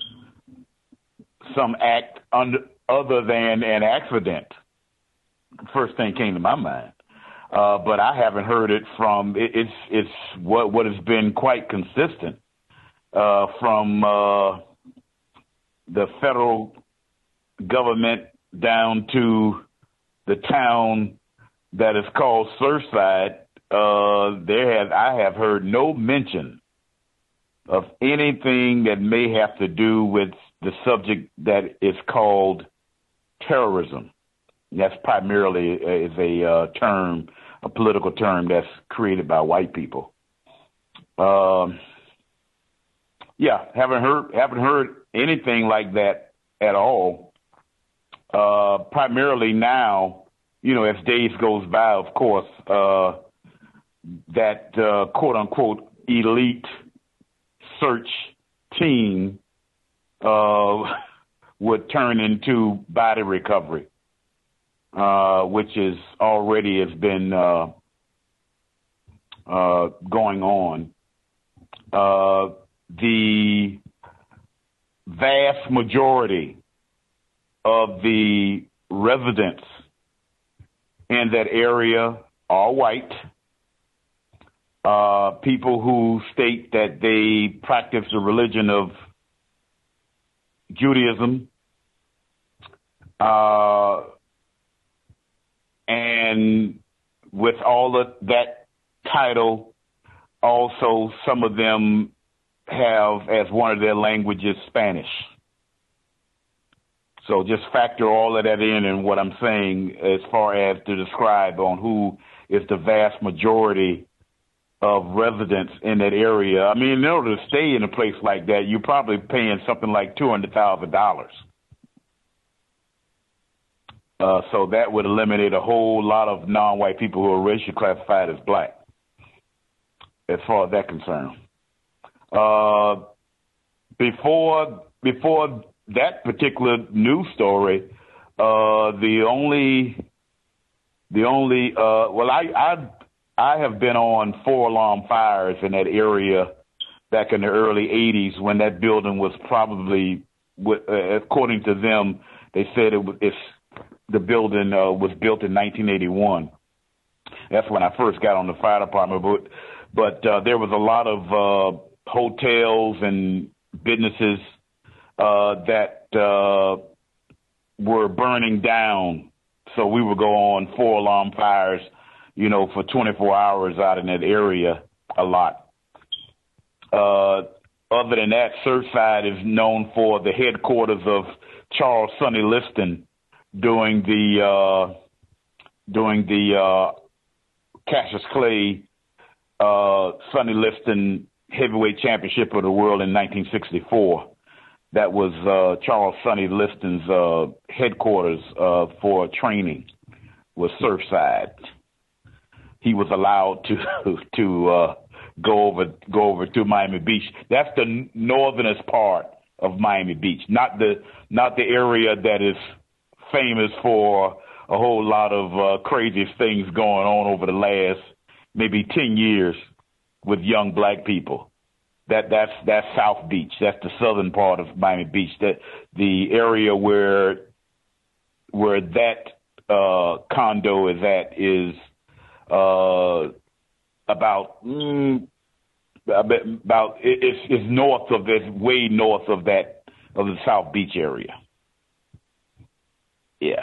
Speaker 6: some act under, other than an accident. First thing came to my mind. Uh, but I haven't heard it from, it, it's it's what what has been quite consistent uh, from uh, the federal government down to the town that is called Surfside. Uh, there have I have heard no mention of anything that may have to do with the subject that is called terrorism. That's primarily is a uh, term, a political term that's created by white people. Um, yeah, haven't heard haven't heard anything like that at all. Uh, primarily now, you know, as days goes by, of course, uh, that uh, quote unquote elite search team uh, would turn into body recovery. Uh, which is already has been uh, uh, going on. Uh, the vast majority of the residents in that area are white. Uh, people who state that they practice the religion of Judaism. Uh, And with all of that title, also some of them have as one of their languages Spanish. So just factor all of that in and what I'm saying as far as to describe on who is the vast majority of residents in that area. I mean, in order to stay in a place like that, you're probably paying something like two hundred thousand dollars. Uh, so that would eliminate a whole lot of non-white people who are racially classified as black, as far as that concerned. Uh, before before that particular news story, uh, the only the only uh, well, I I I have been on four alarm fires in that area back in the early eighties when that building was probably, uh, according to them, they said it was it's. The building uh, was built in nineteen eighty-one. That's when I first got on the fire department. But, but uh, there was a lot of uh, hotels and businesses uh, that uh, were burning down. So we would go on four alarm fires, you know, for twenty-four hours out in that area a lot. Uh, other than that, Surfside is known for the headquarters of Charles Sonny Liston, during the uh, during the uh, Cassius Clay uh, Sonny Liston Heavyweight Championship of the World in nineteen sixty-four. That was uh, Charles Sonny Liston's uh, headquarters uh, for training was Surfside. He was allowed to to uh, go over go over to Miami Beach. That's the northernest part of Miami Beach, not the not the area that is famous for a whole lot of uh, crazy things going on over the last maybe ten years with young black people. That that's that's South Beach. That's the southern part of Miami Beach. That the area where where that uh, condo is at is uh, about mm, about it's, it's north of this, way north of that of the South Beach area. Yeah.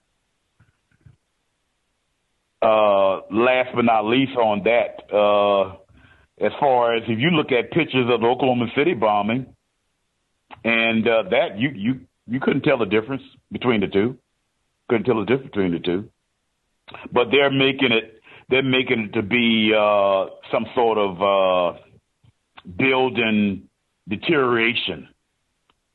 Speaker 6: Uh, last but not least on that, uh, as far as if you look at pictures of the Oklahoma City bombing and uh, that, you, you, you couldn't tell the difference between the two. Couldn't tell the difference between the two. But they're making it, they're making it to be uh, some sort of uh, building deterioration.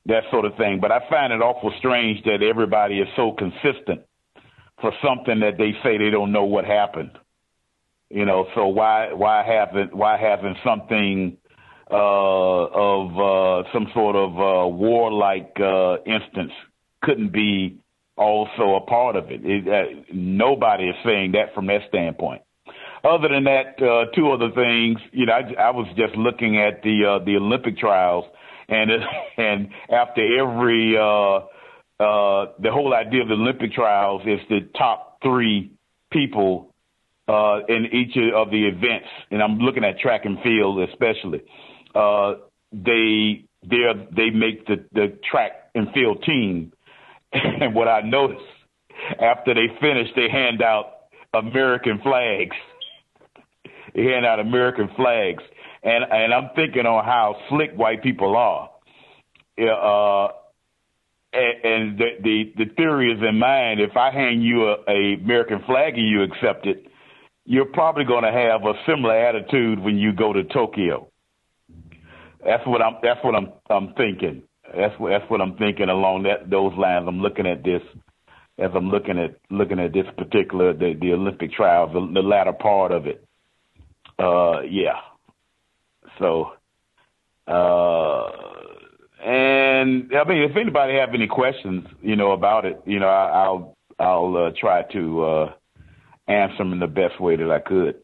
Speaker 6: that sort of thing. But I find it awful strange that everybody is so consistent for something that they say they don't know what happened. You know, so why why haven't why haven't something uh, of uh, some sort of uh, warlike uh, instance couldn't be also a part of it? it uh, nobody is saying that from that standpoint. Other than that, uh, two other things. You know, I, I was just looking at the uh, the Olympic trials, and it, and after every uh, uh, the whole idea of the Olympic trials is the top three people uh, in each of the events, and I'm looking at track and field especially. Uh, they they they make the, the track and field team, and what I noticed after they finish, they hand out American flags. They hand out American flags, and and I'm thinking on how slick white people are. Uh, and, and the, the the theory is in mind. If I hand you a, a American flag and you accept it, you're probably going to have a similar attitude when you go to Tokyo. That's what I'm. That's what I'm. I'm thinking. That's what. That's what I'm thinking along that those lines. I'm looking at this as I'm looking at looking at this particular the, the Olympic trials, the, the latter part of it. Uh, yeah. So, uh, and I mean, if anybody have any questions, you know, about it, you know, I, I'll I'll uh, try to uh, answer them in the best way that I could.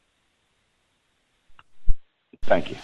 Speaker 6: Thank you.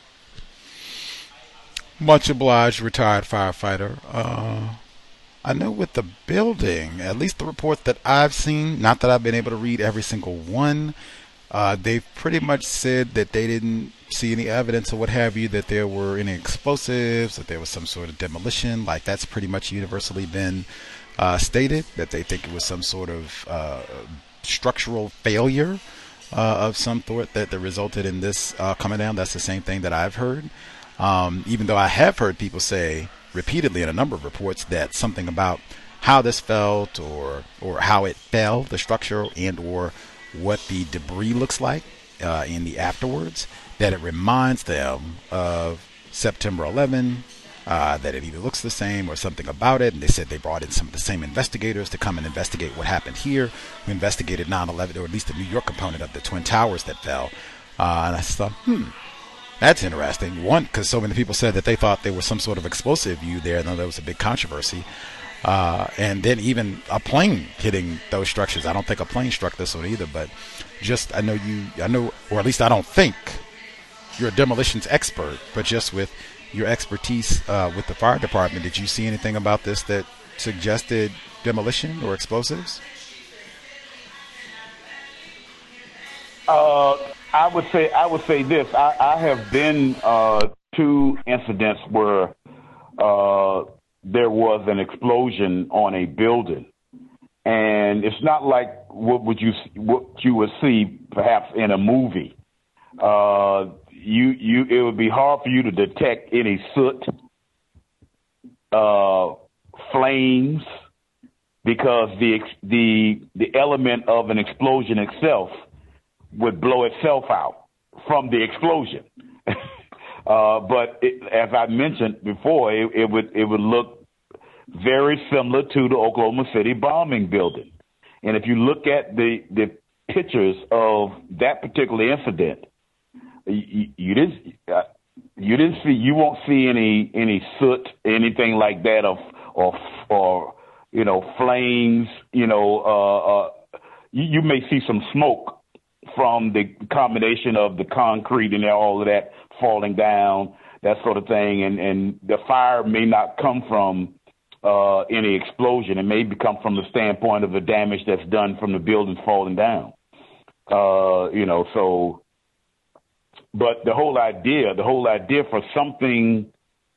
Speaker 20: Much obliged, retired firefighter. Uh, I know with the building, at least the reports that I've seen, not that I've been able to read every single one, uh, they've pretty much said that they didn't see any evidence or what have you, that there were any explosives, that there was some sort of demolition. Like, that's pretty much universally been uh, stated, that they think it was some sort of uh, structural failure uh, of some sort that, that resulted in this uh, coming down. That's the same thing that I've heard. Um, even though I have heard people say repeatedly in a number of reports that something about how this felt or or how it fell, the structure, and or what the debris looks like uh, in the afterwards, that it reminds them of September eleventh, uh, that it either looks the same or something about it. And they said they brought in some of the same investigators to come and investigate what happened here, who investigated nine eleven, or at least the New York component of the Twin Towers that fell. Uh, and I thought, hmm, that's interesting. One, because so many people said that they thought there was some sort of explosive view there, and there was a big controversy. Uh, and then even a plane hitting those structures. I don't think a plane struck this one either, but just, I know you, I know, or at least I don't think you're a demolitions expert, but just with your expertise uh, with the fire department, did you see anything about this that suggested demolition or explosives?
Speaker 6: Uh, I would say I would say this. I, I have been uh, to incidents where uh, there was an explosion on a building, and it's not like what would you what you would see perhaps in a movie. Uh, you you it would be hard for you to detect any soot, uh, flames, because the the the element of an explosion itself would blow itself out from the explosion. uh, but it, as I mentioned before, it, it would it would look very similar to the Oklahoma City bombing building. And if you look at the, the pictures of that particular incident, you, you didn't uh, you didn't see you won't see any any soot, anything like that, of or or you know flames. You know, uh, uh, you, you may see some smoke from the combination of the concrete and all of that falling down, that sort of thing. And, and the fire may not come from uh, any explosion. It may come from the standpoint of the damage that's done from the buildings falling down. Uh, you know, so, but the whole idea, the whole idea for something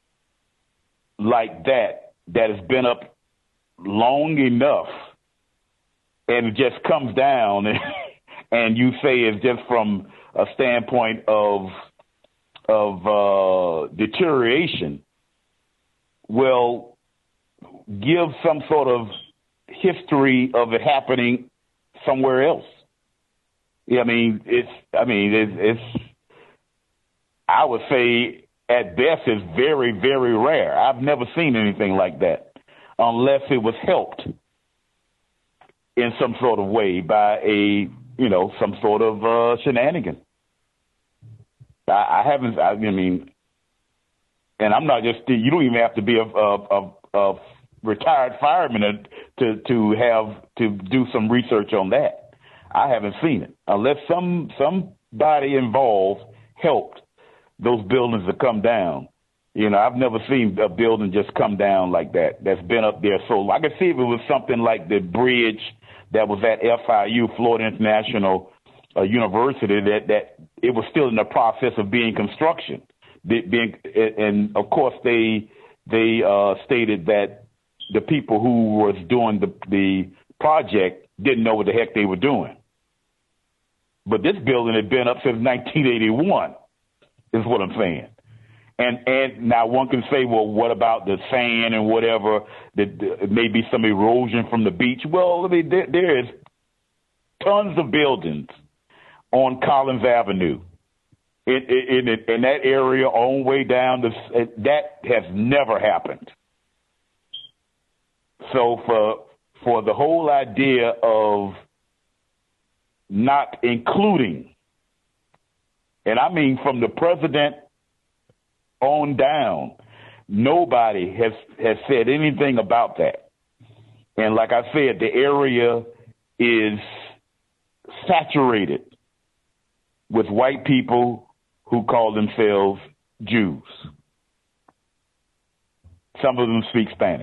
Speaker 6: like that, that has been up long enough and it just comes down and and you say it's just from a standpoint of of uh, deterioration, well, give some sort of history of it happening somewhere else. Yeah, I mean, it's. I mean, it's. it's I would say at best is very, very rare. I've never seen anything like that unless it was helped in some sort of way by a, you know, some sort of uh, shenanigan. I, I haven't, I, I mean, and I'm not just, you don't even have to be a, a, a, a retired fireman to, to have, to do some research on that. I haven't seen it unless some, somebody involved helped those buildings to come down. You know, I've never seen a building just come down like that. That's been up there so long. I could see if it was something like the bridge that was at F I U, Florida International uh, University, that, that it was still in the process of being construction. Being, and of course, they they uh, stated that the people who was doing the the project didn't know what the heck they were doing. But this building had been up since nineteen eighty-one, is what I'm saying. And and now one can say, well, what about the sand and whatever? That maybe some erosion from the beach. Well, I mean, there, there is tons of buildings on Collins Avenue in, in, in, in that area, all the way down. To, that has never happened. So for for the whole idea of not including, and I mean from the president on down, nobody has, has said anything about that. And like I said, the area is saturated with white people who call themselves Jews. Some of them speak Spanish,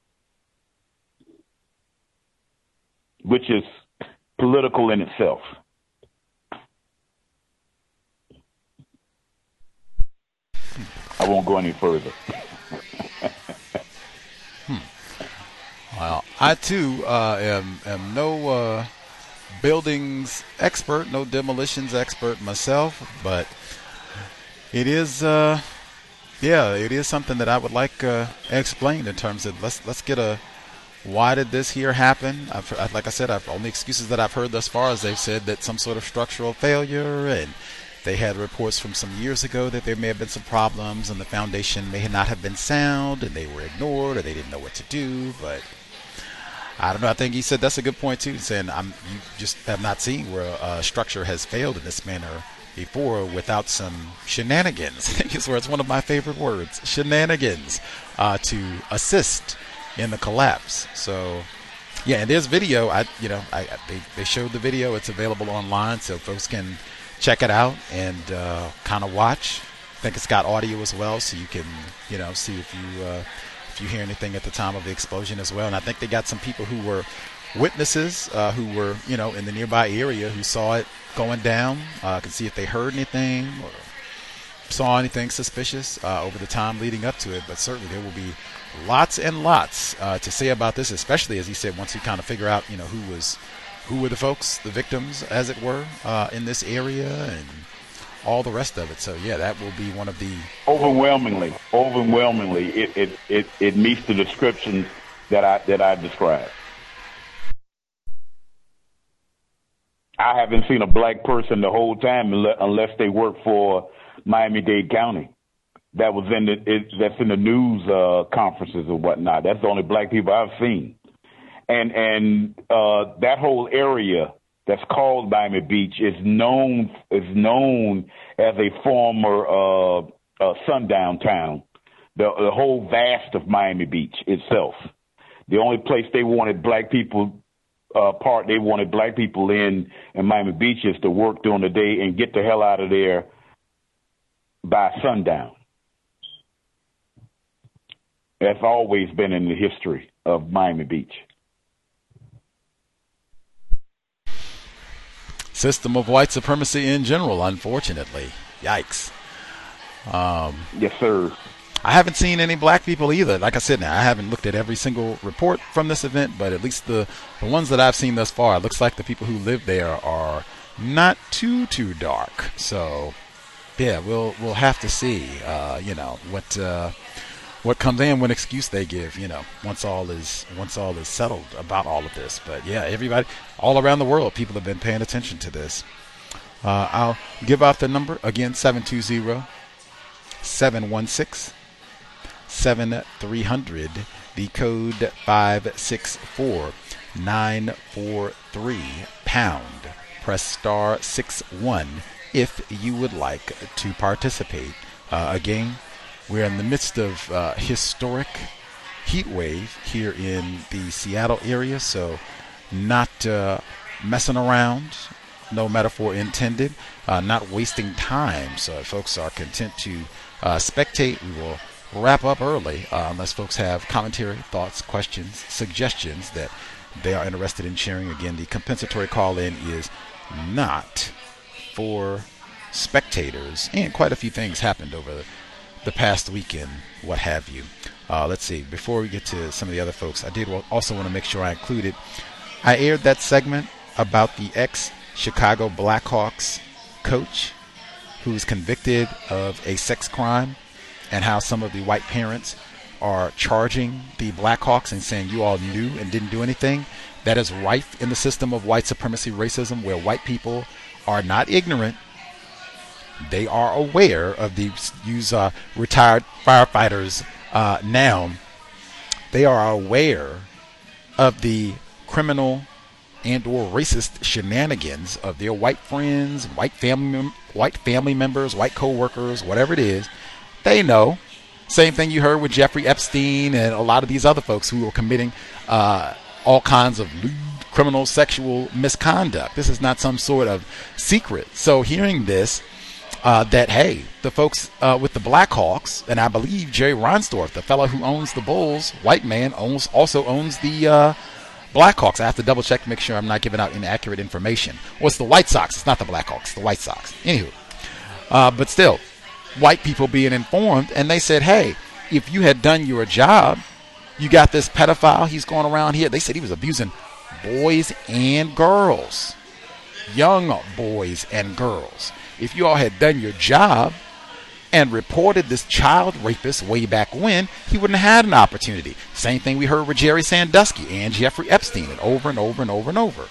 Speaker 6: which is political in itself. I won't go any further.
Speaker 20: hmm. Well, I too uh, am, am no uh, buildings expert, no demolitions expert myself, but it is, uh, yeah, it is something that I would like uh, explained in terms of let's let's get a why did this here happen? I've, like I said, I've only excuses that I've heard thus far is they've said that some sort of structural failure, and they had reports from some years ago that there may have been some problems and the foundation may not have been sound and they were ignored or they didn't know what to do. But I don't know. I think he said that's a good point too, saying I'm, you just have not seen where a structure has failed in this manner before without some shenanigans. I think it's where it's one of my favorite words, shenanigans, uh, to assist in the collapse. So yeah, and there's video. I you know I they, they showed the video. It's available online, so folks can check it out and uh, kind of watch. I think it's got audio as well, so you can, you know, see if you uh, if you hear anything at the time of the explosion as well. And I think they got some people who were witnesses uh, who were, you know, in the nearby area who saw it going down. Uh, can see if they heard anything or saw anything suspicious uh, over the time leading up to it. But certainly there will be lots and lots uh, to say about this, especially as he said, once you kind of figure out, you know, who was. Who were the folks, the victims, as it were, uh, in this area and all the rest of it. So, yeah, that will be one of the...
Speaker 6: Overwhelmingly, overwhelmingly, it, it, it, it meets the description that I that I described. I haven't seen a black person the whole time unless they work for Miami-Dade County. That was in the it, that's in the news uh, conferences or whatnot. That's the only black people I've seen. And and uh, that whole area that's called Miami Beach is known is known as a former uh, uh, sundown town. The, the whole vast of Miami Beach itself. The only place they wanted black people uh, part they wanted black people in in Miami Beach is to work during the day and get the hell out of there by sundown. That's always been in the history of Miami Beach.
Speaker 20: System of white supremacy in general, unfortunately. Yikes. Um,
Speaker 6: yes, sir.
Speaker 20: I haven't seen any black people either. Like I said, now I haven't looked at every single report from this event, but at least the, the ones that I've seen thus far, it looks like the people who live there are not too, too dark. So, yeah, we'll we'll have to see, uh, you know, what uh, what comes in, what excuse they give, you know, once all is once all is settled about all of this. But yeah, everybody, all around the world, people have been paying attention to this. Uh, I'll give out the number again: seven two zero, seven one six, seven three hundred. The code five six four nine four three pound. Press star six one if you would like to participate. Uh, again, we're in the midst of uh, historic heat wave here in the Seattle area, so not uh, messing around, no metaphor intended, uh, not wasting time. So if folks are content to uh, spectate, we will wrap up early uh, unless folks have commentary, thoughts, questions, suggestions that they are interested in sharing. Again, the compensatory call-in is not for spectators, and quite a few things happened over the, the past weekend, what have you. Uh, let's see, before we get to some of the other folks, I did also want to make sure I included, I aired that segment about the ex-Chicago Blackhawks coach who's convicted of a sex crime, and how some of the white parents are charging the Blackhawks and saying you all knew and didn't do anything. That is rife in the system of white supremacy racism, where white people are not ignorant. They are aware of these use uh, retired firefighters uh, now. They are aware of the criminal and or racist shenanigans of their white friends, white family, mem- white family members, white co-workers, whatever it is. They know. Same thing you heard with Jeffrey Epstein and a lot of these other folks who were committing uh, all kinds of lewd, criminal sexual misconduct. This is not some sort of secret. So hearing this, uh, that, hey, the folks uh, with the Blackhawks, and I believe Jerry Reinsdorf, the fellow who owns the Bulls, white man, owns also owns the uh, Blackhawks. I have to double check to make sure I'm not giving out inaccurate information. Well, it's the White Sox. It's not the Blackhawks. It's the White Sox. Anywho, uh, but still, white people being informed, and they said, hey, if you had done your job, you got this pedophile, he's going around here. They said he was abusing boys and girls, young boys and girls. If you all had done your job and reported this child rapist way back when, he wouldn't have had an opportunity. Same thing we heard with Jerry Sandusky and Jeffrey Epstein, and over and over and over and over.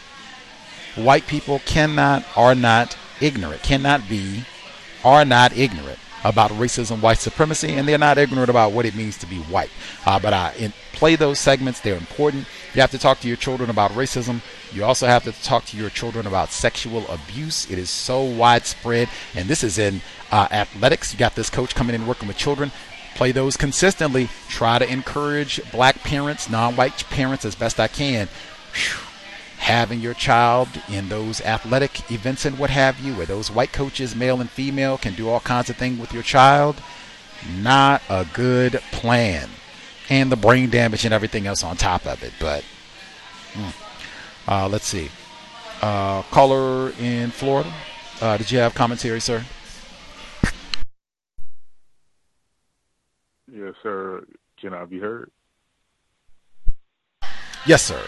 Speaker 20: White people cannot, are not ignorant, cannot be, are not ignorant about racism, white supremacy, and they're not ignorant about what it means to be white. Uh, but I in, play those segments. They're important. You have to talk to your children about racism. You also have to talk to your children about sexual abuse. It is so widespread, and this is in uh, athletics. You got this coach coming in working with children. Play those consistently. Try to encourage black parents, non-white parents as best I can. Whew. Having your child in those athletic events and what have you, where those white coaches, male and female, can do all kinds of things with your child, not a good plan. And the brain damage and everything else on top of it. But mm. uh, let's see. Uh, caller in Florida, uh, did you have commentary, sir?
Speaker 7: Yes, sir. Can I be heard?
Speaker 20: Yes, sir.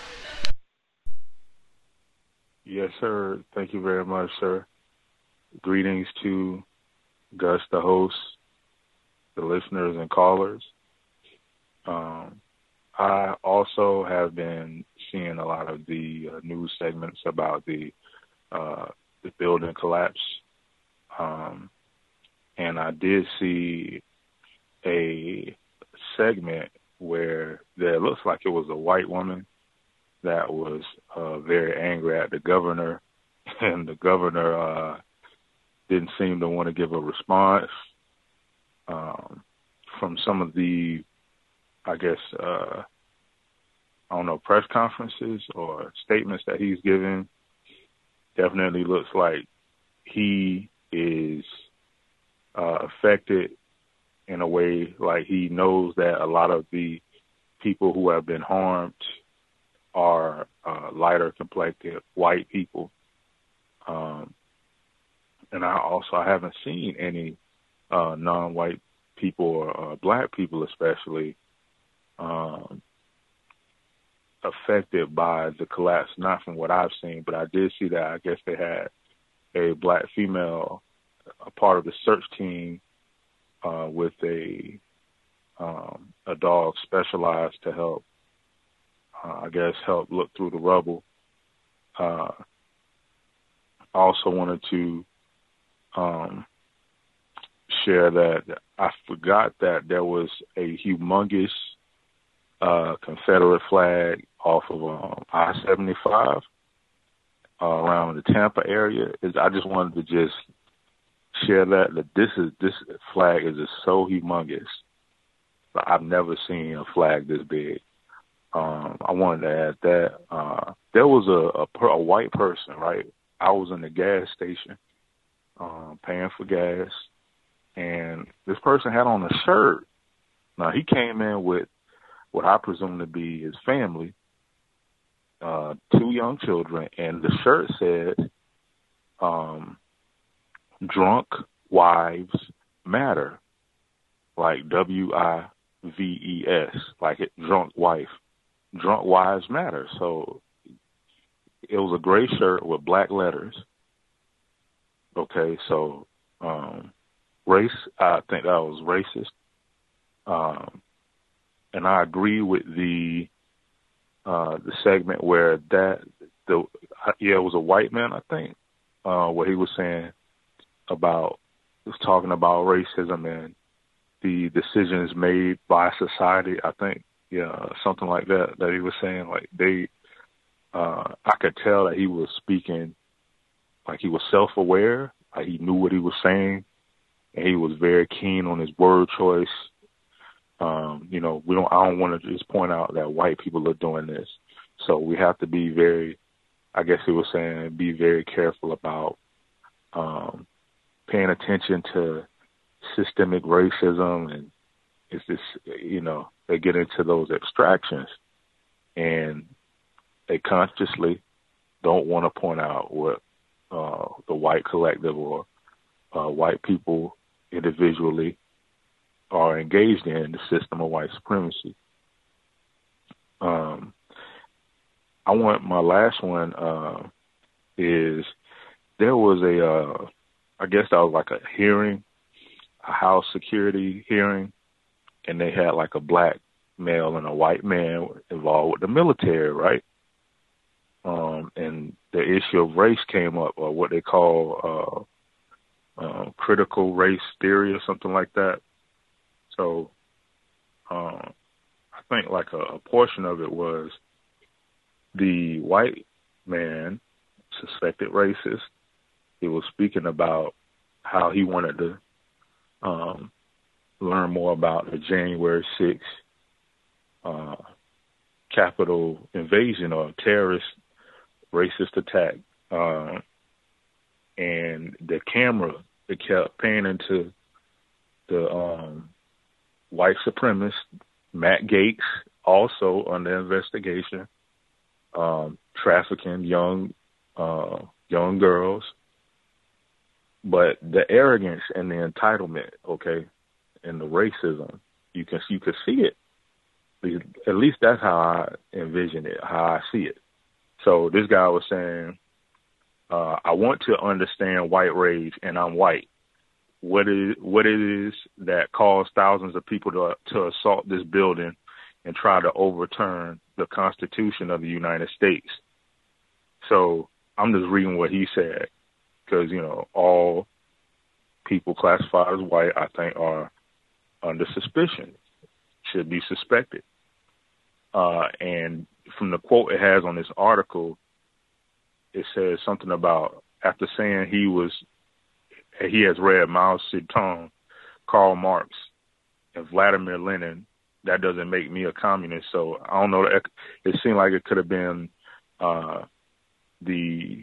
Speaker 7: Yes, sir. Thank you very much, sir. Greetings to Gus, the host, the listeners and callers. Um, I also have been seeing a lot of the uh, news segments about the uh, the building collapse, um, and I did see a segment where there looks like it was a white woman that was uh, very angry at the governor, and the governor uh, didn't seem to want to give a response. Um, from some of the, I guess, uh, I don't know, press conferences or statements that he's given, definitely looks like he is uh, affected in a way, like he knows that a lot of the people who have been harmed are uh, lighter complected white people. Um, and I also I haven't seen any uh, non-white people or uh, black people especially um, affected by the collapse, not from what I've seen, but I did see that I guess they had a black female, a part of the search team uh, with a um, a dog specialized to help Uh, I guess, help look through the rubble. Uh, I also wanted to um, share that I forgot that there was a humongous uh, Confederate flag off of um, I seventy-five uh, around the Tampa area. Is I just wanted to just share that that this is this flag is just so humongous. I've never seen a flag this big. Um, I wanted to add that uh, there was a, a per, a white person, right? I was in the gas station, um, paying for gas, and this person had on a shirt. Now he came in with what I presume to be his family, uh, two young children, and the shirt said, um, "Drunk wives matter," like W I V E S, like it, drunk wife. Drunk wives matter. So it was a gray shirt with black letters. Okay, so um, race, I think that was racist. Um, and I agree with the uh, the segment where that, the yeah, it was a white man, I think, uh, where he was saying about, was talking about racism and the decisions made by society, I think, yeah, something like that, that he was saying, like they, uh, I could tell that he was speaking, like he was self-aware, like he knew what he was saying, and he was very keen on his word choice. Um, you know, we don't, I don't want to just point out that white people are doing this. So we have to be very, I guess he was saying, be very careful about, um, paying attention to systemic racism, and it's just, you know, they get into those abstractions and they consciously don't want to point out what uh, the white collective or uh, white people individually are engaged in, the system of white supremacy. Um, I want my last one uh, is there was a, uh, I guess that was like a hearing, a House security hearing, and they had like a black male and a white man involved with the military, right? Um, and the issue of race came up, or what they call uh, uh, critical race theory or something like that. So um, I think like a, a portion of it was the white man, suspected racist. He was speaking about how he wanted to um, learn more about the January sixth uh, Capitol invasion or terrorist racist attack. Uh, and the camera, it kept panning to the um, white supremacist, Matt Gaetz, also under investigation, um, trafficking young uh, young girls. But the arrogance and the entitlement, okay, and the racism, you can you can see it. At least that's how I envision it, how I see it. So this guy was saying, uh, I want to understand white rage, and I'm white. What is what it is that caused thousands of people to to assault this building and try to overturn the Constitution of the United States. So I'm just reading what he said, because, you know, all people classified as white, I think, are under suspicion, should be suspected. Uh, and from the quote it has on this article, it says something about, after saying he was, he has read Mao Zedong, Karl Marx, and Vladimir Lenin, that doesn't make me a communist. So I don't know. It seemed like it could have been uh, the,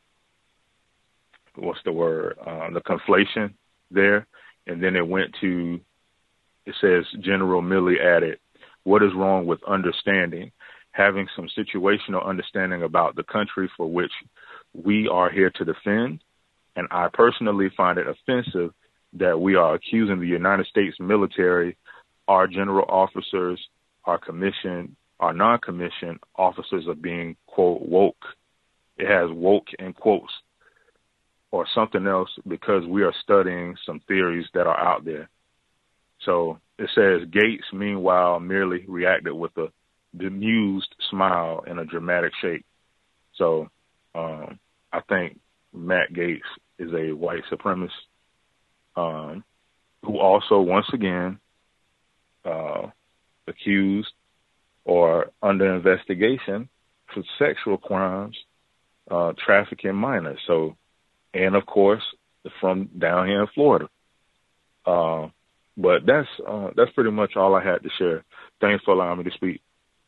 Speaker 7: what's the word, uh, the conflation there. And then it went to, it says, General Milley added, what is wrong with understanding, having some situational understanding about the country for which we are here to defend? And I personally find it offensive that we are accusing the United States military, our general officers, our commissioned, our non-commissioned officers of being, quote, woke. It has woke in quotes, or something else, because we are studying some theories that are out there. So it says Gaetz, meanwhile, merely reacted with a bemused smile and a dramatic shake. So um, I think Matt Gaetz is a white supremacist. Um, who also, once again, uh, accused or under investigation for sexual crimes, uh, trafficking minors. So, and of course, from down here in Florida. Uh, but that's uh, that's pretty much all I had to share. Thanks for allowing me to speak.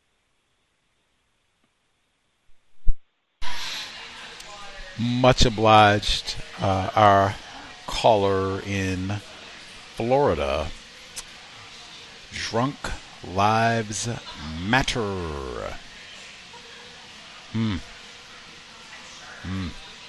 Speaker 20: Much obliged. Uh, our caller in Florida. Drunk Lives Matter. Hmm. Hmm.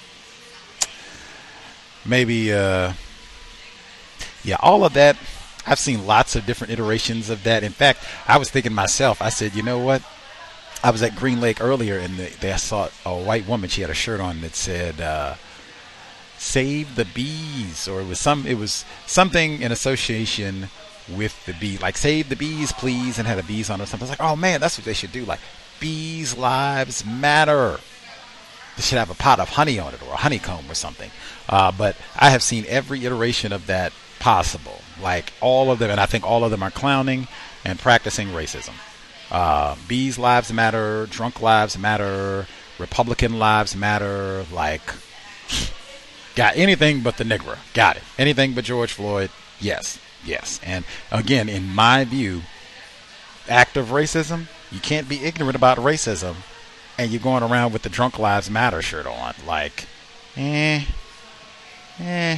Speaker 20: Maybe, uh, yeah, all of that. I've seen lots of different iterations of that. In fact, I was thinking myself, I said, you know what? I was at Green Lake earlier, and they, they saw a white woman. She had a shirt on that said, uh, "Save the bees," or it was some, it was something in association with the bee, like "Save the bees, please," and had a bees on it or something. I was like, oh man, that's what they should do. Like, bees' lives matter. They should have a pot of honey on it or a honeycomb or something. Uh, but I have seen every iteration of that possible. Like all of them, and I think all of them are clowning and practicing racism. Uh, bees' lives matter. Drunk lives matter. Republican lives matter. Like, got anything but the Negro. Got it. Anything but George Floyd. Yes. Yes. And again, in my view, active racism, you can't be ignorant about racism and you're going around with the Drunk Lives Matter shirt on. Like, eh, eh.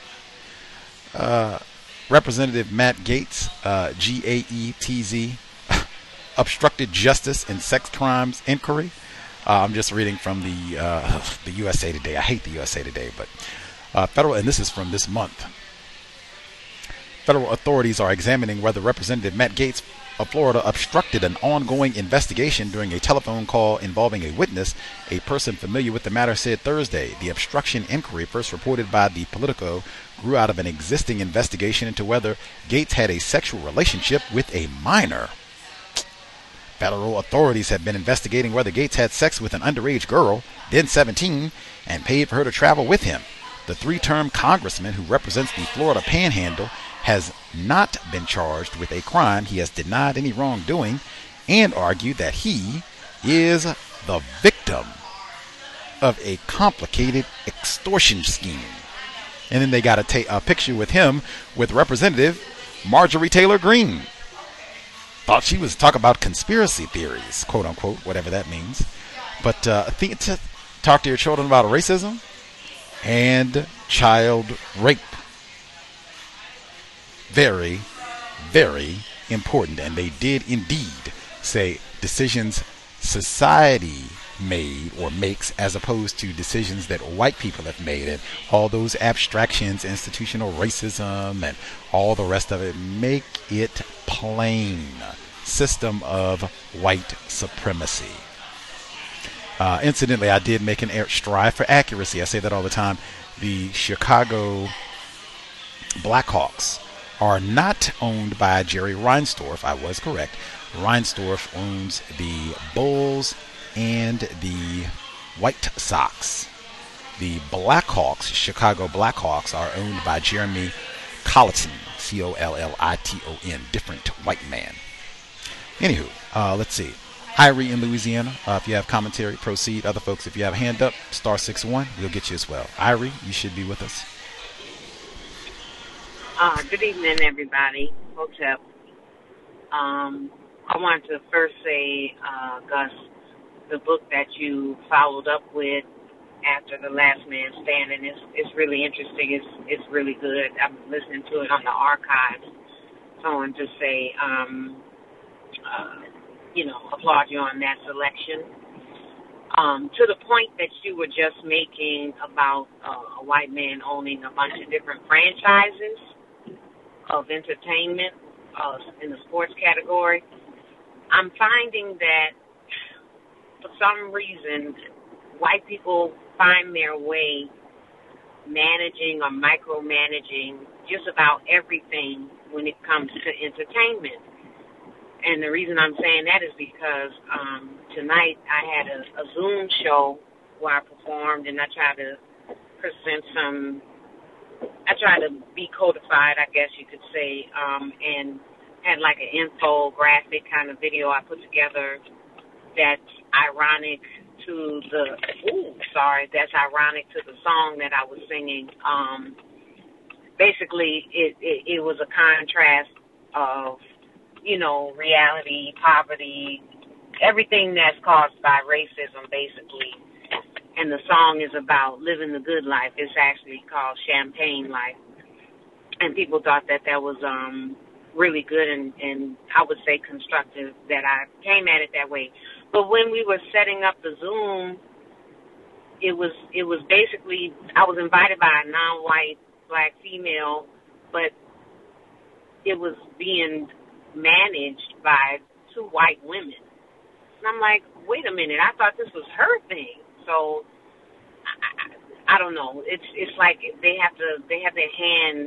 Speaker 20: Uh, Representative Matt Gaetz, uh, G A E T Z, obstructed justice in sex crimes inquiry. Uh, I'm just reading from the uh, the U S A Today. I hate the U S A Today, but uh, federal, and this is from this month. Federal authorities are examining whether Representative Matt Gaetz of Florida obstructed an ongoing investigation during a telephone call involving a witness. A person familiar with the matter said Thursday the obstruction inquiry, first reported by the Politico, grew out of an existing investigation into whether Gaetz had a sexual relationship with a minor. Federal authorities have been investigating whether Gaetz had sex with an underage girl, then seventeen, and paid for her to travel with him. The three-term congressman who represents the Florida Panhandle has not been charged with a crime. He has denied any wrongdoing and argued that he is the victim of a complicated extortion scheme. And then they got a, ta- a picture with him with Representative Marjorie Taylor Greene. Thought she was talking about conspiracy theories, quote unquote, whatever that means. But uh, th- t- talk to your children about racism and child rape. Very, very important. And they did indeed say decisions society made or makes as opposed to decisions that white people have made, and all those abstractions, institutional racism and all the rest of it. Make it plain. System of white supremacy. Uh, incidentally, I did make an air strive for accuracy. I say that all the time. The Chicago Blackhawks are not owned by Jerry Reinsdorf. I was correct. Reinsdorf owns the Bulls and the White Sox. The Blackhawks, Chicago Blackhawks, are owned by Jeremy Colliton, C O L L I T O N, different white man. Anywho, uh, let's see. Irie in Louisiana, uh, if you have commentary, proceed. Other folks, if you have a hand up, star six one, we'll get you as well. Irie, you should be with us.
Speaker 5: Uh, good evening, everybody. Hotep. Um, I wanted to first say, uh, Gus, the book that you followed up with after The Last Man Standing is is really interesting. It's it's really good. I'm listening to it on the archives. So I wanted to say, um, uh, you know, applaud you on that selection. Um, to the point that you were just making about uh, a white man owning a bunch of different franchises of entertainment uh, in the sports category, I'm finding that for some reason white people find their way managing or micromanaging just about everything when it comes to entertainment. And the reason I'm saying that is because um, tonight I had a, a Zoom show where I performed and I tried to present some I tried to be codified, I guess you could say, um, and had like an infographic kind of video I put together that's ironic to the, ooh, sorry, that's ironic to the song that I was singing. Um, basically, it, it, it was a contrast of, you know, reality, poverty, everything that's caused by racism, basically. And the song is about living the good life. It's actually called Champagne Life. And people thought that that was um, really good and, and I would say constructive, that I came at it that way. But when we were setting up the Zoom, it was it was basically, I was invited by a non-white black female, but it was being managed by two white women. And I'm like, wait a minute, I thought this was her thing. So I, I, I don't know. It's it's like they have to they have their hand.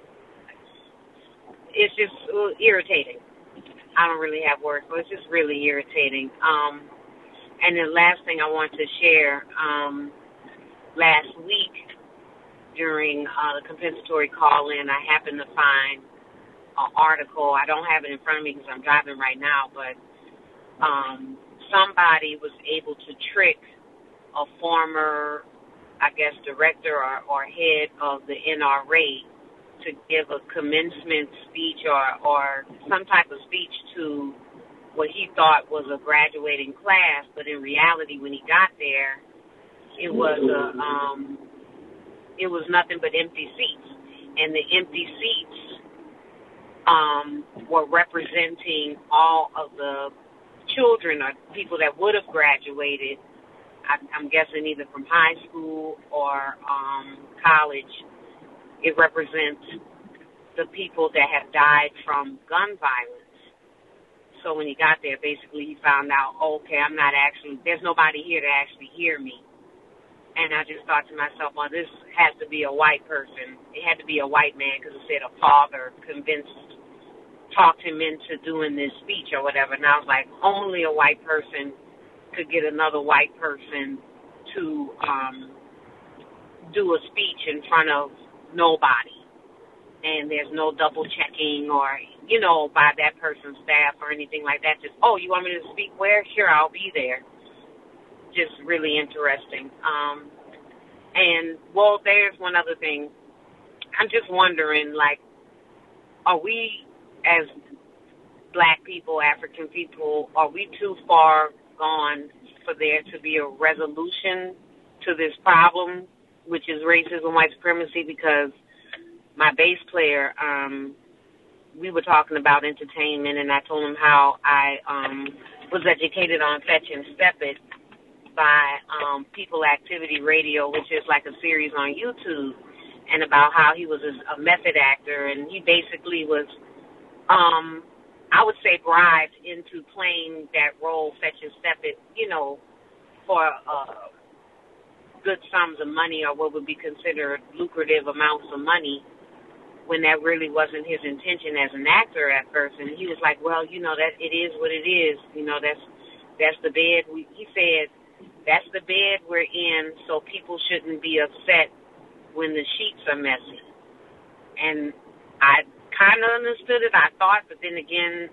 Speaker 5: It's just uh, irritating. I don't really have words, but it's just really irritating. Um, and the last thing I want to share, um, last week during uh, the compensatory call-in, I happened to find an article. I don't have it in front of me because I'm driving right now, but um, somebody was able to trick a former, I guess, director or, or head of the N R A to give a commencement speech or, or some type of speech to what he thought was a graduating class, but in reality, when he got there, it was a, um, it was nothing but empty seats, and the empty seats um, were representing all of the children or people that would have graduated. I, I'm guessing either from high school or um, college. It represents the people that have died from gun violence. So when he got there, basically he found out, okay, I'm not actually, there's nobody here to actually hear me. And I just thought to myself, well, this has to be a white person. It had to be a white man because it said a father convinced, talked him into doing this speech or whatever. And I was like, only a white person could get another white person to um, do a speech in front of nobody, and there's no double checking or, you know, by that person's staff or anything like that. Just, oh, you want me to speak where? Sure, I'll be there. Just really interesting. Um, and, well, there's one other thing. I'm just wondering, like, are we, as black people, African people, are we too far gone for there to be a resolution to this problem, which is racism, white supremacy? Because my bass player, um, we were talking about entertainment, and I told him how I um, was educated on Fetch and Step It by um, People Activity Radio, which is like a series on YouTube, and about how he was a, a method actor, and he basically was, um, I would say, bribed into playing that role, Fetch and Step It, you know, for uh, good sums of money or what would be considered lucrative amounts of money, when that really wasn't his intention as an actor at first. And he was like, well, you know, that it is what it is. You know, that's that's the bed. We, he said, that's the bed we're in, so people shouldn't be upset when the sheets are messy. And I kind of understood it, I thought, but then again,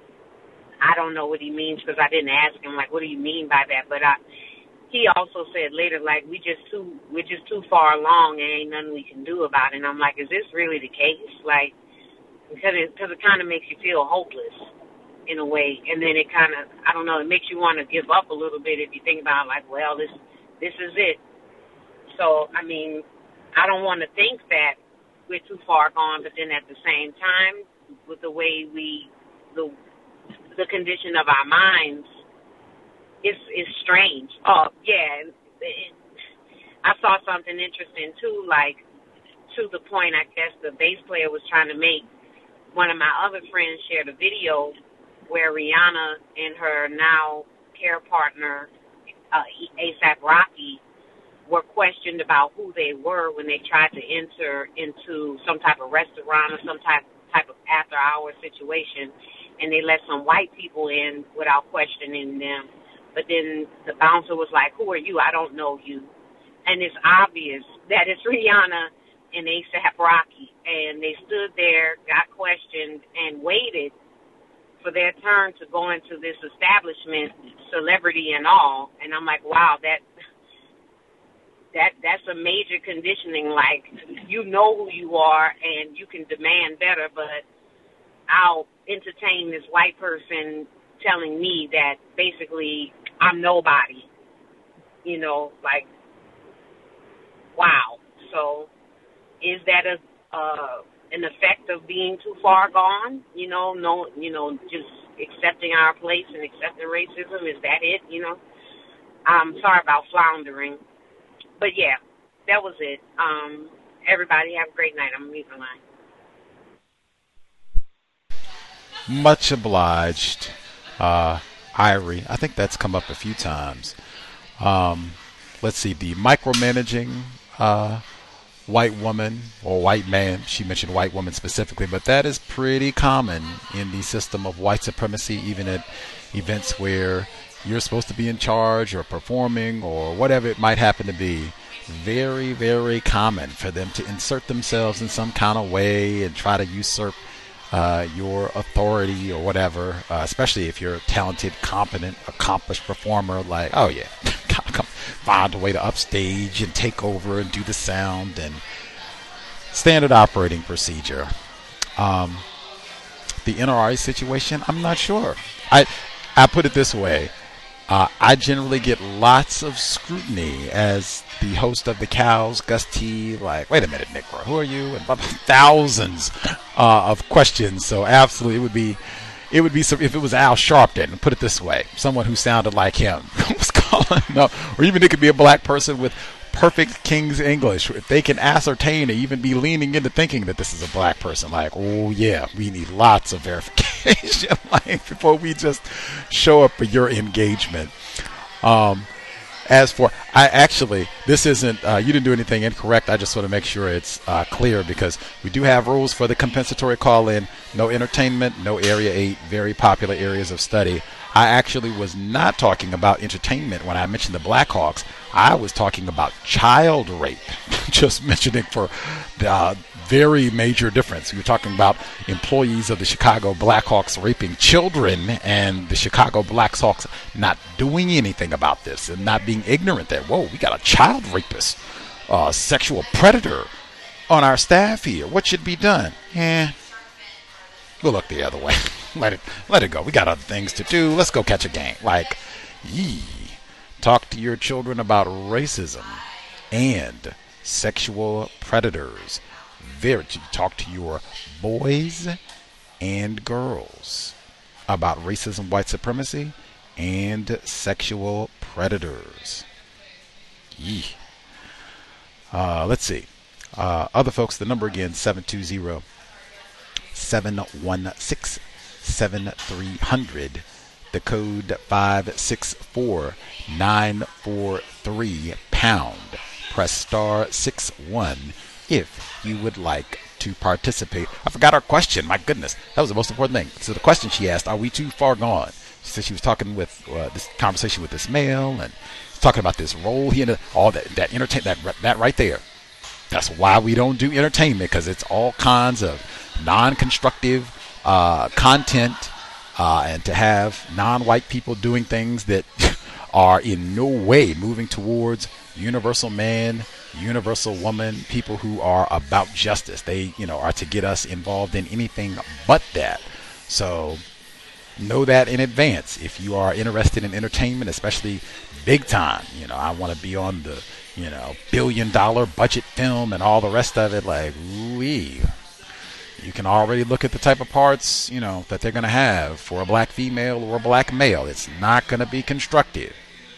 Speaker 5: I don't know what he means because I didn't ask him, like, what do you mean by that? But I, he also said later, like, we just too, we're just too far along and ain't nothing we can do about it. And I'm like, is this really the case? Like, because it, cause it kind of makes you feel hopeless in a way. And then it kind of, I don't know, it makes you want to give up a little bit if you think about it, like, well, this, this is it. So, I mean, I don't want to think that we're too far gone, but then at the same time, with the way we, the, the condition of our minds, It's it's strange. Oh, yeah. It, I saw something interesting, too, like, to the point, I guess, the bass player was trying to make. One of my other friends shared a video where Rihanna and her now care partner, uh, A$AP Rocky, were questioned about who they were when they tried to enter into some type of restaurant or some type, type of after-hour situation, and they let some white people in without questioning them. But then the bouncer was like, who are you? I don't know you. And it's obvious that it's Rihanna and A$AP Rocky, and they stood there, got questioned, and waited for their turn to go into this establishment, celebrity and all. And I'm like, wow, that that that's a major conditioning. Like, you know who you are, and you can demand better, but I'll entertain this white person telling me that basically I'm nobody. You know, like, wow. So is that a uh, an effect of being too far gone? You know, no, you know, just accepting our place and accepting racism. Is that it? You know, I'm sorry about floundering, but yeah, that was it. Um, everybody have a great night. I'm leaving the line.
Speaker 20: Much obliged, uh, Irie. I think that's come up a few times. Um, let's see, the micromanaging uh, white woman or white man. She mentioned white woman specifically, but that is pretty common in the system of white supremacy, even at events where you're supposed to be in charge or performing or whatever it might happen to be. Very, very common for them to insert themselves in some kind of way and try to usurp uh, your authority or whatever, uh, especially if you're a talented, competent, accomplished performer. Like, oh yeah, come find a way to upstage and take over and do the sound and standard operating procedure. Um, the N R A situation, I'm not sure. I I put it this way. Uh, I generally get lots of scrutiny as the host of the Cows, Gus T. Like, wait a minute, Negro, who are you? And thousands uh, of questions. So absolutely, it would be, it would be some, if it was Al Sharpton. Put it this way: someone who sounded like him was calling up, or even it could be a black person with perfect King's English. If they can ascertain or even be leaning into thinking that this is a black person, like, oh yeah, we need lots of verification, like, before we just show up for your engagement. Um, as for, I actually, this isn't, uh, you didn't do anything incorrect. I just want to make sure it's uh, clear, because we do have rules for the compensatory call-in. No entertainment, no Area eight, very popular areas of study. I actually was not talking about entertainment when I mentioned the Blackhawks. I was talking about child rape, just mentioning for the uh, very major difference. We were talking about employees of the Chicago Blackhawks raping children, and the Chicago Blackhawks not doing anything about this and not being ignorant that, whoa, we got a child rapist, uh, sexual predator on our staff here. What should be done? Eh, we'll look the other way. Let it, let it go. We got other things to do. Let's go catch a game. Like, yee. Talk to your children about racism and sexual predators. Very, talk to your boys and girls about racism, white supremacy, and sexual predators. Yee. Uh, let's see. Uh, other folks, the number again, seven two zero, seven one six, seven three hundred. The code five six four nine four three pound. Press star six one if you would like to participate. I forgot our question. My goodness, that was the most important thing. So the question she asked: are we too far gone? She said she was talking with uh, this conversation with this male and talking about this role he in all that that entertain that that right there. That's why we don't do entertainment, because it's all kinds of non-constructive uh, content. Uh, and to have non-white people doing things that are in no way moving towards universal man, universal woman, people who are about justice. They, you know, are to get us involved in anything but that. So know that in advance. If you are interested in entertainment, especially big time, you know, I want to be on the, you know, billion dollar budget film and all the rest of it. Like, ooh-wee. You can already look at the type of parts, you know, that they're going to have for a black female or a black male. It's not going to be constructive.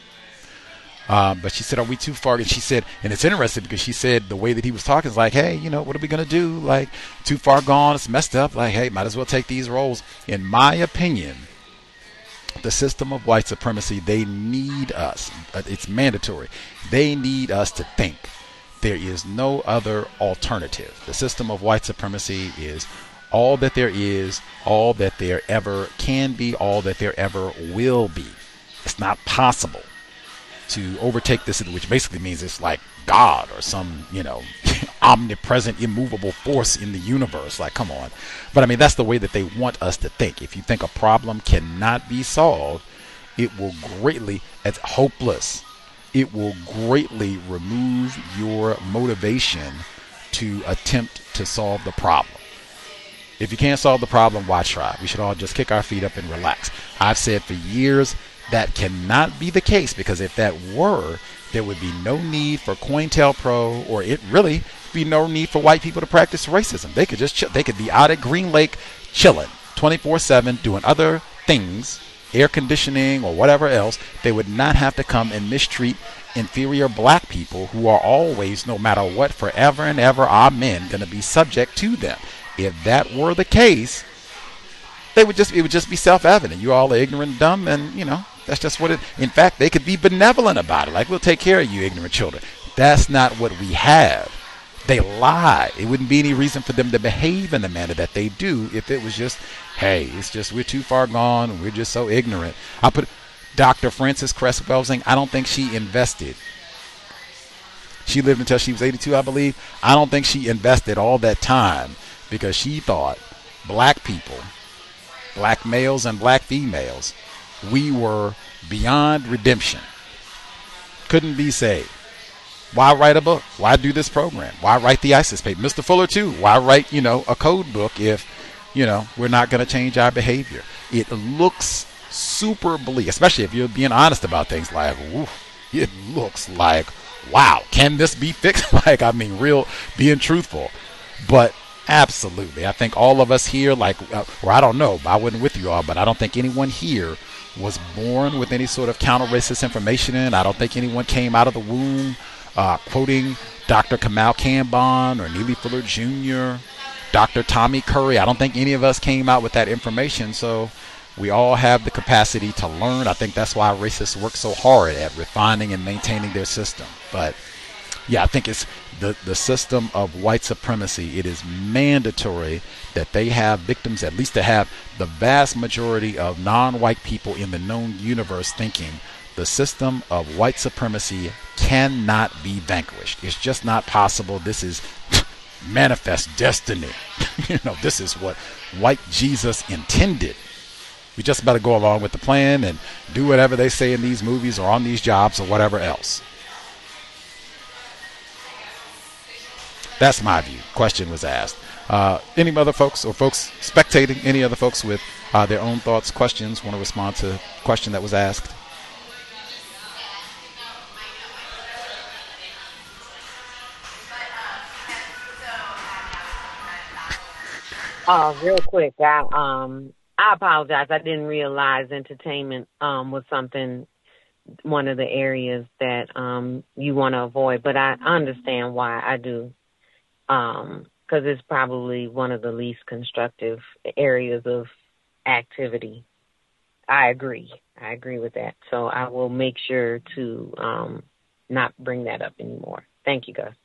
Speaker 20: Um, but she said, are we too far? And she said, and it's interesting because she said the way that he was talking is like, hey, you know, what are we going to do? Like, too far gone. It's messed up. Like, hey, might as well take these roles. In my opinion, the system of white supremacy, they need us. It's mandatory. They need us to think. There is no other alternative. The system of white supremacy is all that there is, all that there ever can be, all that there ever will be. It's not possible to overtake this, which basically means it's like God or some, you know, omnipresent, immovable force in the universe. Like, come on. But I mean, that's the way that they want us to think. If you think a problem cannot be solved, it will greatly, it's hopeless. It will greatly remove your motivation to attempt to solve the problem. If you can't solve the problem, why try? We should all just kick our feet up and relax. I've said for years that cannot be the case, because if that were, there would be no need for COINTELPRO, or it really be no need for white people to practice racism. They could just chill. They could be out at Green Lake chilling twenty-four seven, doing other things, air conditioning or whatever else. They would not have to come and mistreat inferior black people who are always, no matter what, forever and ever, amen, going to be subject to them. If that were the case, they would just it would just be self-evident. You all are ignorant and dumb, and you know that's just what it. In fact, they could be benevolent about it, like we'll take care of you, ignorant children. That's not what we have. They lie. It wouldn't be any reason for them to behave in the manner that they do if it was just, hey, it's just we're too far gone and we're just so ignorant. I put Doctor Frances Cress Welsing. I don't think she invested. She lived until she was eighty-two, I believe. I don't think she invested all that time, because she thought black people, black males and black females, we were beyond redemption, couldn't be saved. Why write a book? Why do this program? Why write the ISIS paper? Mister Fuller too. Why write, you know, a code book if, you know, we're not going to change our behavior? It looks super bleak, especially if you're being honest about things. Like, ooh, it looks like, wow, can this be fixed? Like, I mean, real, being truthful. But absolutely, I think all of us here, like, uh, or I don't know, I wasn't with you all, but I don't think anyone here was born with any sort of counter-racist information in. I don't think anyone came out of the womb uh, quoting Doctor Kamal Kanban or Neely Fuller Junior, Doctor Tommy Curry. I don't think any of us came out with that information, so we all have the capacity to learn. I think that's why racists work so hard at refining and maintaining their system. But yeah, I think it's the, the system of white supremacy. It is mandatory that they have victims, at least to have the vast majority of non-white people in the known universe thinking the system of white supremacy cannot be vanquished. It's just not possible. This is manifest destiny. You know, this is what white Jesus intended. We just better go along with the plan and do whatever they say in these movies or on these jobs or whatever else. That's my view. Question was asked. Uh, any other folks or folks spectating, any other folks with uh, their own thoughts, questions, want to respond to a question that was asked?
Speaker 5: Uh, real quick, I um I apologize. I didn't realize entertainment um was something, one of the areas that um you want to avoid, but I understand why. I do, um because it's probably one of the least constructive areas of activity. I agree. I agree with that. So I will make sure to um not bring that up anymore. Thank you, Gus.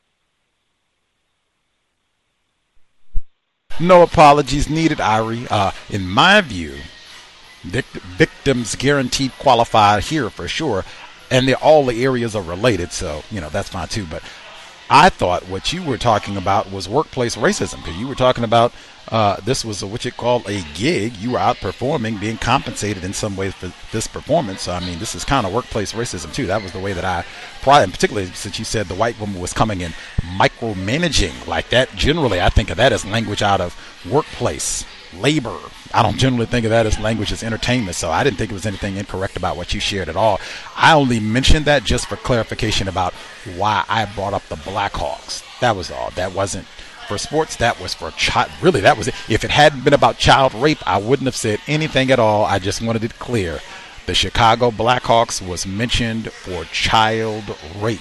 Speaker 20: No apologies needed, Irie. Uh, in my view, vict- victims guaranteed qualified here for sure, and they're, all the areas are related, so you know that's fine too. But I thought what you were talking about was workplace racism, because you were talking about uh, this was a, what you call a gig. You were outperforming, being compensated in some way for this performance. So I mean, this is kind of workplace racism too. That was the way that I, probably, and particularly since you said the white woman was coming in micromanaging like that. Generally, I think of that as language out of workplace labor. I don't generally think of that as language as entertainment. So I didn't think it was anything incorrect about what you shared at all. I only mentioned that just for clarification about why I brought up the Blackhawks. That was all. That wasn't for sports. That was for child. Really, that was it. If it hadn't been about child rape, I wouldn't have said anything at all. I just wanted it clear. The Chicago Blackhawks was mentioned for child rape.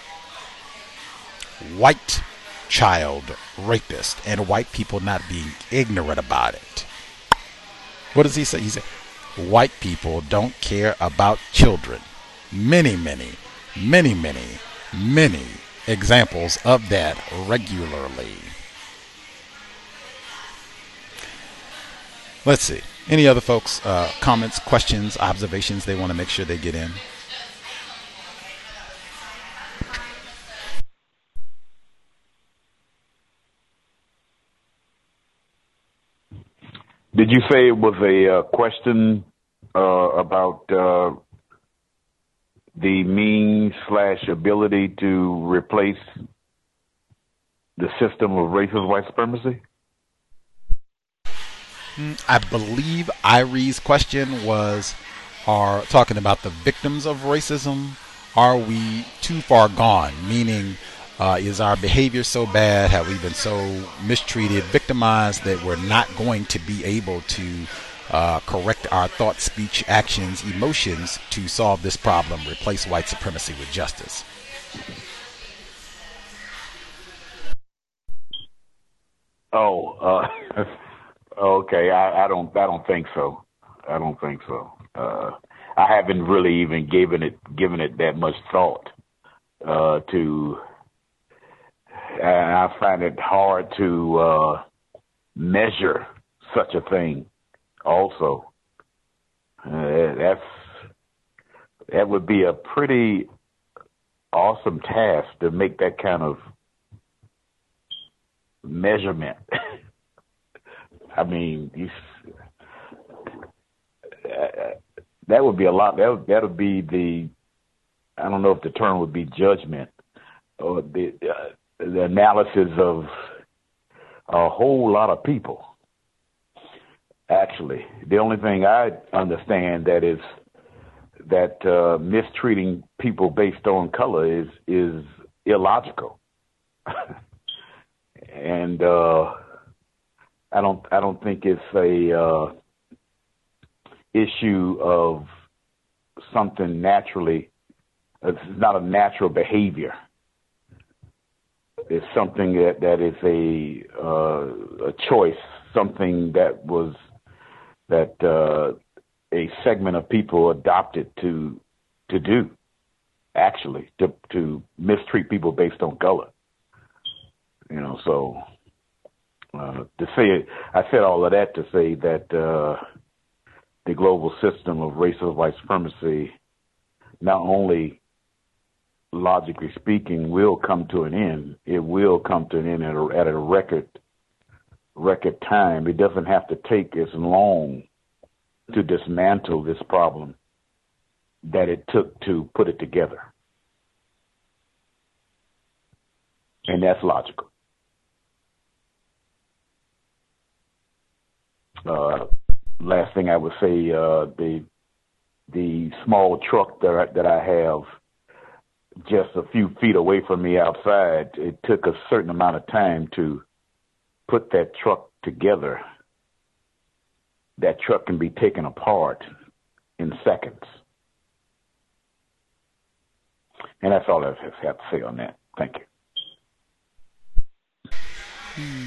Speaker 20: White child rapist, and white people not being ignorant about it. What does he say? He said, white people don't care about children. Many, many, many, many, many examples of that regularly. Let's see. Any other folks, uh, comments, questions, observations they want to make sure they get in?
Speaker 6: Did you say it was a uh, question uh, about uh, the means slash ability to replace the system of racist white supremacy?
Speaker 20: I believe Irie's question was, are talking about the victims of racism. Are we too far gone? Meaning, uh, is our behavior so bad? Have we been so mistreated, victimized that we're not going to be able to uh, correct our thoughts, speech, actions, emotions to solve this problem, replace white supremacy with justice?
Speaker 6: Oh, uh, okay. I, I don't. I don't think so. I don't think so. Uh, I haven't really even given it given it that much thought. Uh, to, I find it hard to uh, measure such a thing. Also, uh, that's that would be a pretty awesome task to make that kind of measurement. I mean, you, uh, that would be a lot. That would, that would be the, I don't know if the term would be judgment or the, uh, the analysis of a whole lot of people. Actually, the only thing I understand that is that uh, mistreating people based on color is is illogical. And uh, I don't, I don't think it's a uh, issue of something naturally. It's not a natural behavior. It's something that, that is a uh, a choice, something that was that uh, a segment of people adopted to to do. Actually, to to mistreat people based on color. You know, so uh, to say it, I said all of that to say that uh, the global system of racist white supremacy, not only logically speaking, will come to an end. It will come to an end at a, at a record record time. It doesn't have to take as long to dismantle this problem that it took to put it together, and that's logical. Uh, last thing I would say, uh, the the small truck that I, that I have just a few feet away from me outside, it took a certain amount of time to put that truck together. That truck can be taken apart in seconds. And that's all I have to say on that. Thank you.
Speaker 20: Hmm.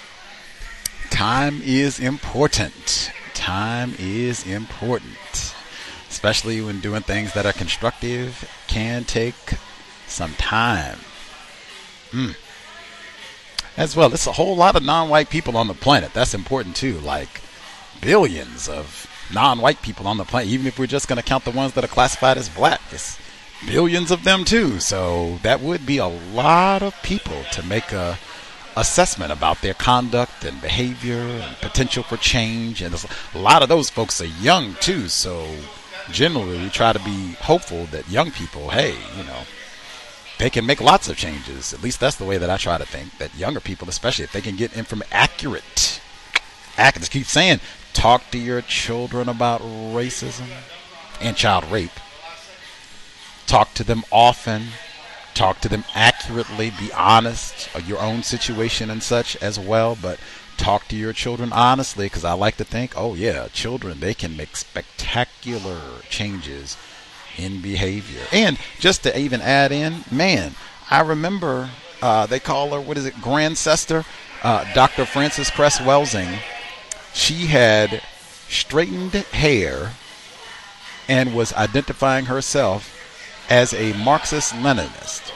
Speaker 20: Time is important. Time is important. Especially when doing things that are constructive, can take some time. Mm. As well, it's a whole lot of non-white people on the planet. That's important too. Like billions of non-white people on the planet. Even if we're just going to count the ones that are classified as black, it's billions of them too. So that would be a lot of people to make a assessment about their conduct and behavior and potential for change. And a lot of those folks are young too. So generally, we try to be hopeful that young people, hey, you know, they can make lots of changes. At least that's the way that I try to think, that younger people, especially if they can get information accurate, accurate, just keep saying, talk to your children about racism and child rape. Talk to them often. Talk to them accurately. Be honest of your own situation and such as well. But talk to your children honestly, because I like to think, oh yeah, children, they can make spectacular changes in behavior. And just to even add in, man, I remember uh, they call her, what is it, Grandcester, uh, Doctor Frances Cress Welsing. She had straightened hair and was identifying herself as a Marxist-Leninist.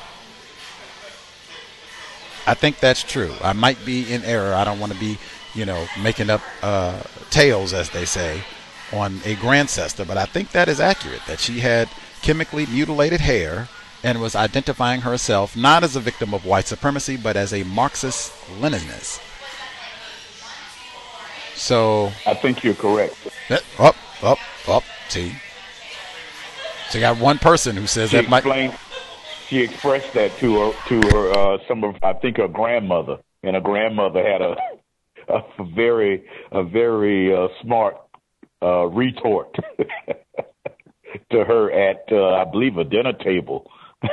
Speaker 20: I think that's true. I might be in error. I don't want to be, you know, making up uh, tales, as they say, on a Grandcester, but I think that is accurate, that she had chemically mutilated hair and was identifying herself not as a victim of white supremacy, but as a Marxist-Leninist. So
Speaker 6: I think you're correct.
Speaker 20: Up, up, up. See, so you got one person who says
Speaker 6: she
Speaker 20: that might.
Speaker 6: Explained, she expressed that to her to her uh, some of I think her grandmother, and her grandmother had a a very a very uh, smart uh, retort to her at uh, I believe a dinner table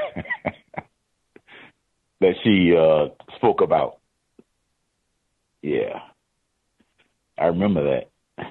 Speaker 6: that she uh, spoke about. Yeah, I remember that.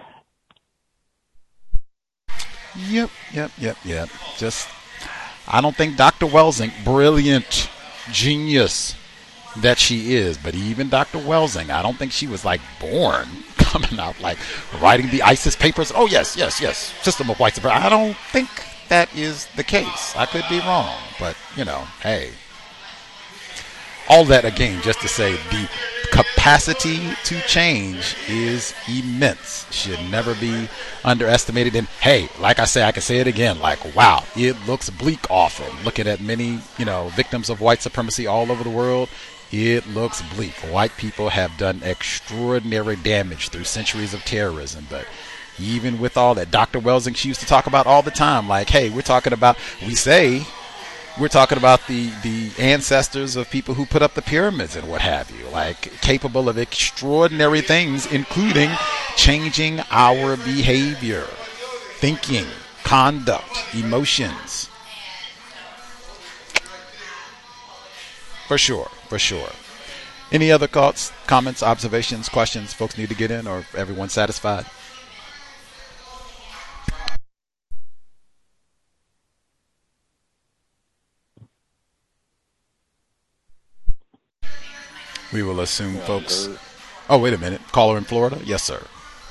Speaker 20: Yep, yep, yep, yep. Just, I don't think Doctor Welsing, brilliant, genius that she is, but even Doctor Welsing, I don't think she was like born coming out like writing the ISIS papers. Oh yes, yes, yes. System of white supremacy. I don't think that is the case. I could be wrong, but you know, hey. All that again, just to say the capacity to change is immense. Should never be underestimated. And hey, like I say, I can say it again. Like, wow, it looks bleak often. Looking at many, you know, victims of white supremacy all over the world, it looks bleak. White people have done extraordinary damage through centuries of terrorism, but even with all that, Doctor Welsing, she used to talk about all the time. Like, hey, we're talking about, we say. We're talking about the, the ancestors of people who put up the pyramids and what have you, like capable of extraordinary things, including changing our behavior, thinking, conduct, emotions. For sure, for sure. Any other thoughts, comments, observations, questions folks need to get in, or everyone satisfied? We will assume yeah, folks. Good. Oh, wait a minute. Caller in Florida? Yes, sir.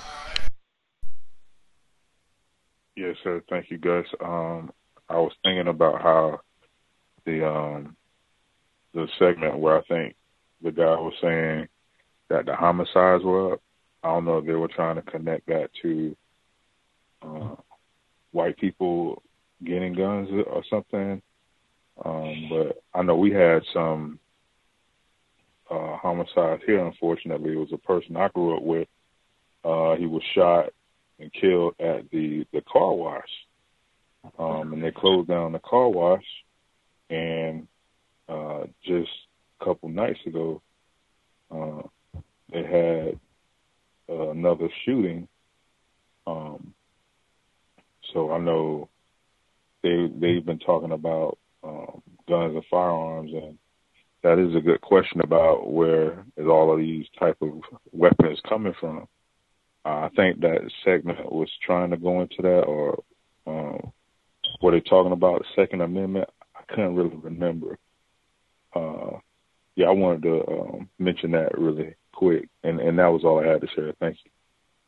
Speaker 7: Yes, sir. Thank you, Gus. Um, I was thinking about how the um, the segment where I think the guy was saying that the homicides were up. I don't know if they were trying to connect that to uh, white people getting guns or something. Um, but I know we had some Uh, homicide here. Unfortunately, it was a person I grew up with. Uh, he was shot and killed at the, the car wash. Um, and they closed down the car wash. And uh, just a couple nights ago, uh, they had uh, another shooting. Um, so I know they they've been talking about um, guns and firearms, and that is a good question about where is all of these type of weapons coming from. Uh, I think that segment was trying to go into that, or um, were they talking about the Second Amendment? I couldn't really remember. Uh, yeah, I wanted to um, mention that really quick, and, and that was all I had to share. Thank you.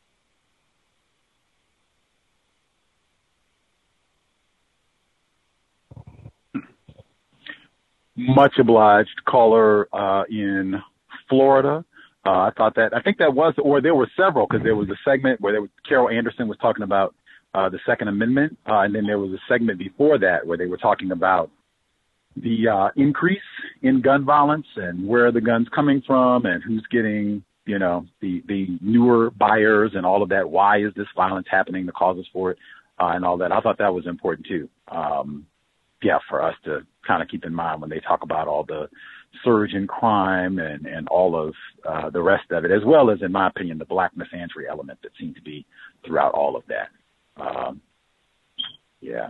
Speaker 17: Much obliged. Caller uh, in Florida. Uh, I thought that, I think that was, or there were several, because there was a segment where there was, Carol Anderson was talking about uh, the Second Amendment, uh, and then there was a segment before that where they were talking about the uh, increase in gun violence and where are the guns coming from and who's getting, you know, the, the newer buyers and all of that. Why is this violence happening, the causes for it, uh, and all that. I thought that was important too. Um, yeah, for us to kind of keep in mind when they talk about all the surge in crime and, and all of uh, the rest of it, as well as, in my opinion, the black misandry element that seemed to be throughout all of that. Um, yeah.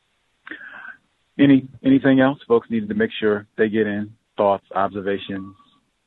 Speaker 17: Any anything else? Folks needed to make sure they get in. Thoughts, observations?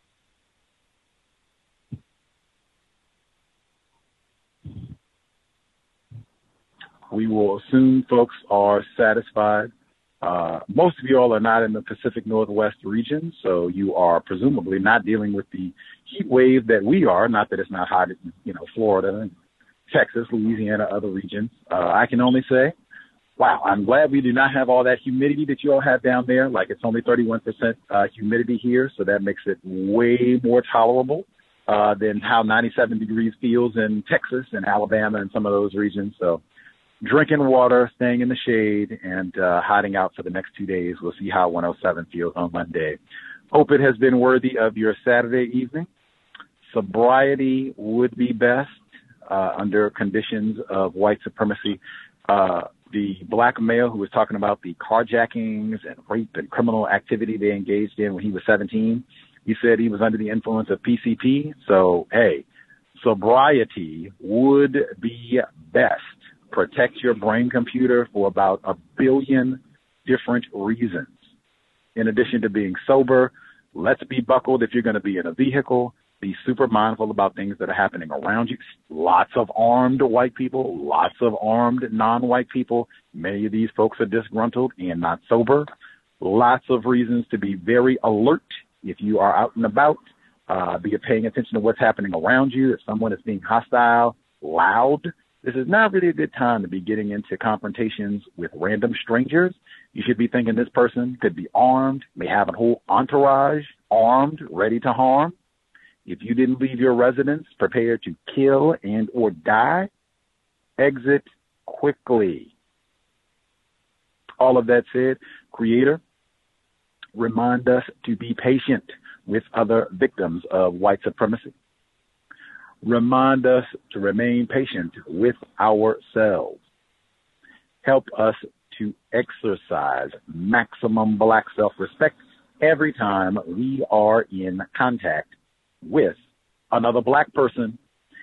Speaker 17: We will assume folks are satisfied. Uh, most of you all are not in the Pacific Northwest region, so you are presumably not dealing with the heat wave that we are. Not that it's not hot in, you know, Florida, Texas, Louisiana, other regions. Uh, I can only say, wow, I'm glad we do not have all that humidity that you all have down there. Like, it's only thirty-one percent uh, humidity here, so that makes it way more tolerable uh, than how ninety-seven degrees feels in Texas and Alabama and some of those regions. So drinking water, staying in the shade, and uh, hiding out for the next two days. We'll see how one oh seven feels on Monday. Hope it has been worthy of your Saturday evening. Sobriety would be best. uh, under conditions of white supremacy. Uh, the black male who was talking about the carjackings and rape and criminal activity they engaged in when he was seventeen, he said he was under the influence of P C P. So, hey, sobriety would be best. Protect your brain computer for about a billion different reasons. In addition to being sober, let's be buckled if you're going to be in a vehicle. Be super mindful about things that are happening around you. Lots of armed white people, lots of armed non-white people. Many of these folks are disgruntled and not sober. Lots of reasons to be very alert if you are out and about. Uh, be paying attention to what's happening around you. If someone is being hostile, loud, this is not really a good time to be getting into confrontations with random strangers. You should be thinking this person could be armed, may have a whole entourage armed, ready to harm. If you didn't leave your residence prepared to kill and or die, exit quickly. All of that said, Creator, remind us to be patient with other victims of white supremacy. Remind us to remain patient with ourselves. Help us to exercise maximum black self-respect every time we are in contact with another black person.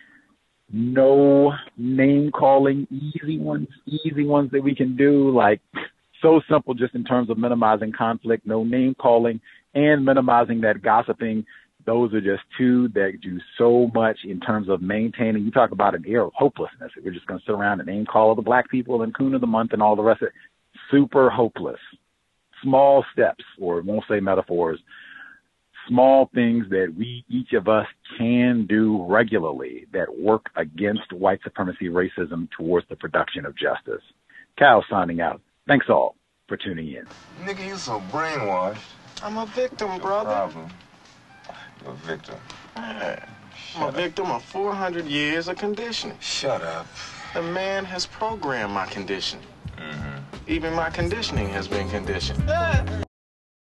Speaker 17: No name calling, easy ones, easy ones that we can do, like so simple just in terms of minimizing conflict, no name calling and minimizing that gossiping. Those are just two that do so much in terms of maintaining. You talk about an air of hopelessness. We're just going to sit around and name call the black people and coon of the month and all the rest of it. Super hopeless. Small steps, or won't say metaphors, small things that we, each of us, can do regularly that work against white supremacy racism towards the production of justice. Cal signing out. Thanks all for tuning in.
Speaker 2: Nigga, you so brainwashed. I'm a victim, brother. Problem. You're a victim. Man, I'm a victim of four hundred years of conditioning. Shut up. The man has programmed my conditioning. Mm-hmm. Even my conditioning has been conditioned.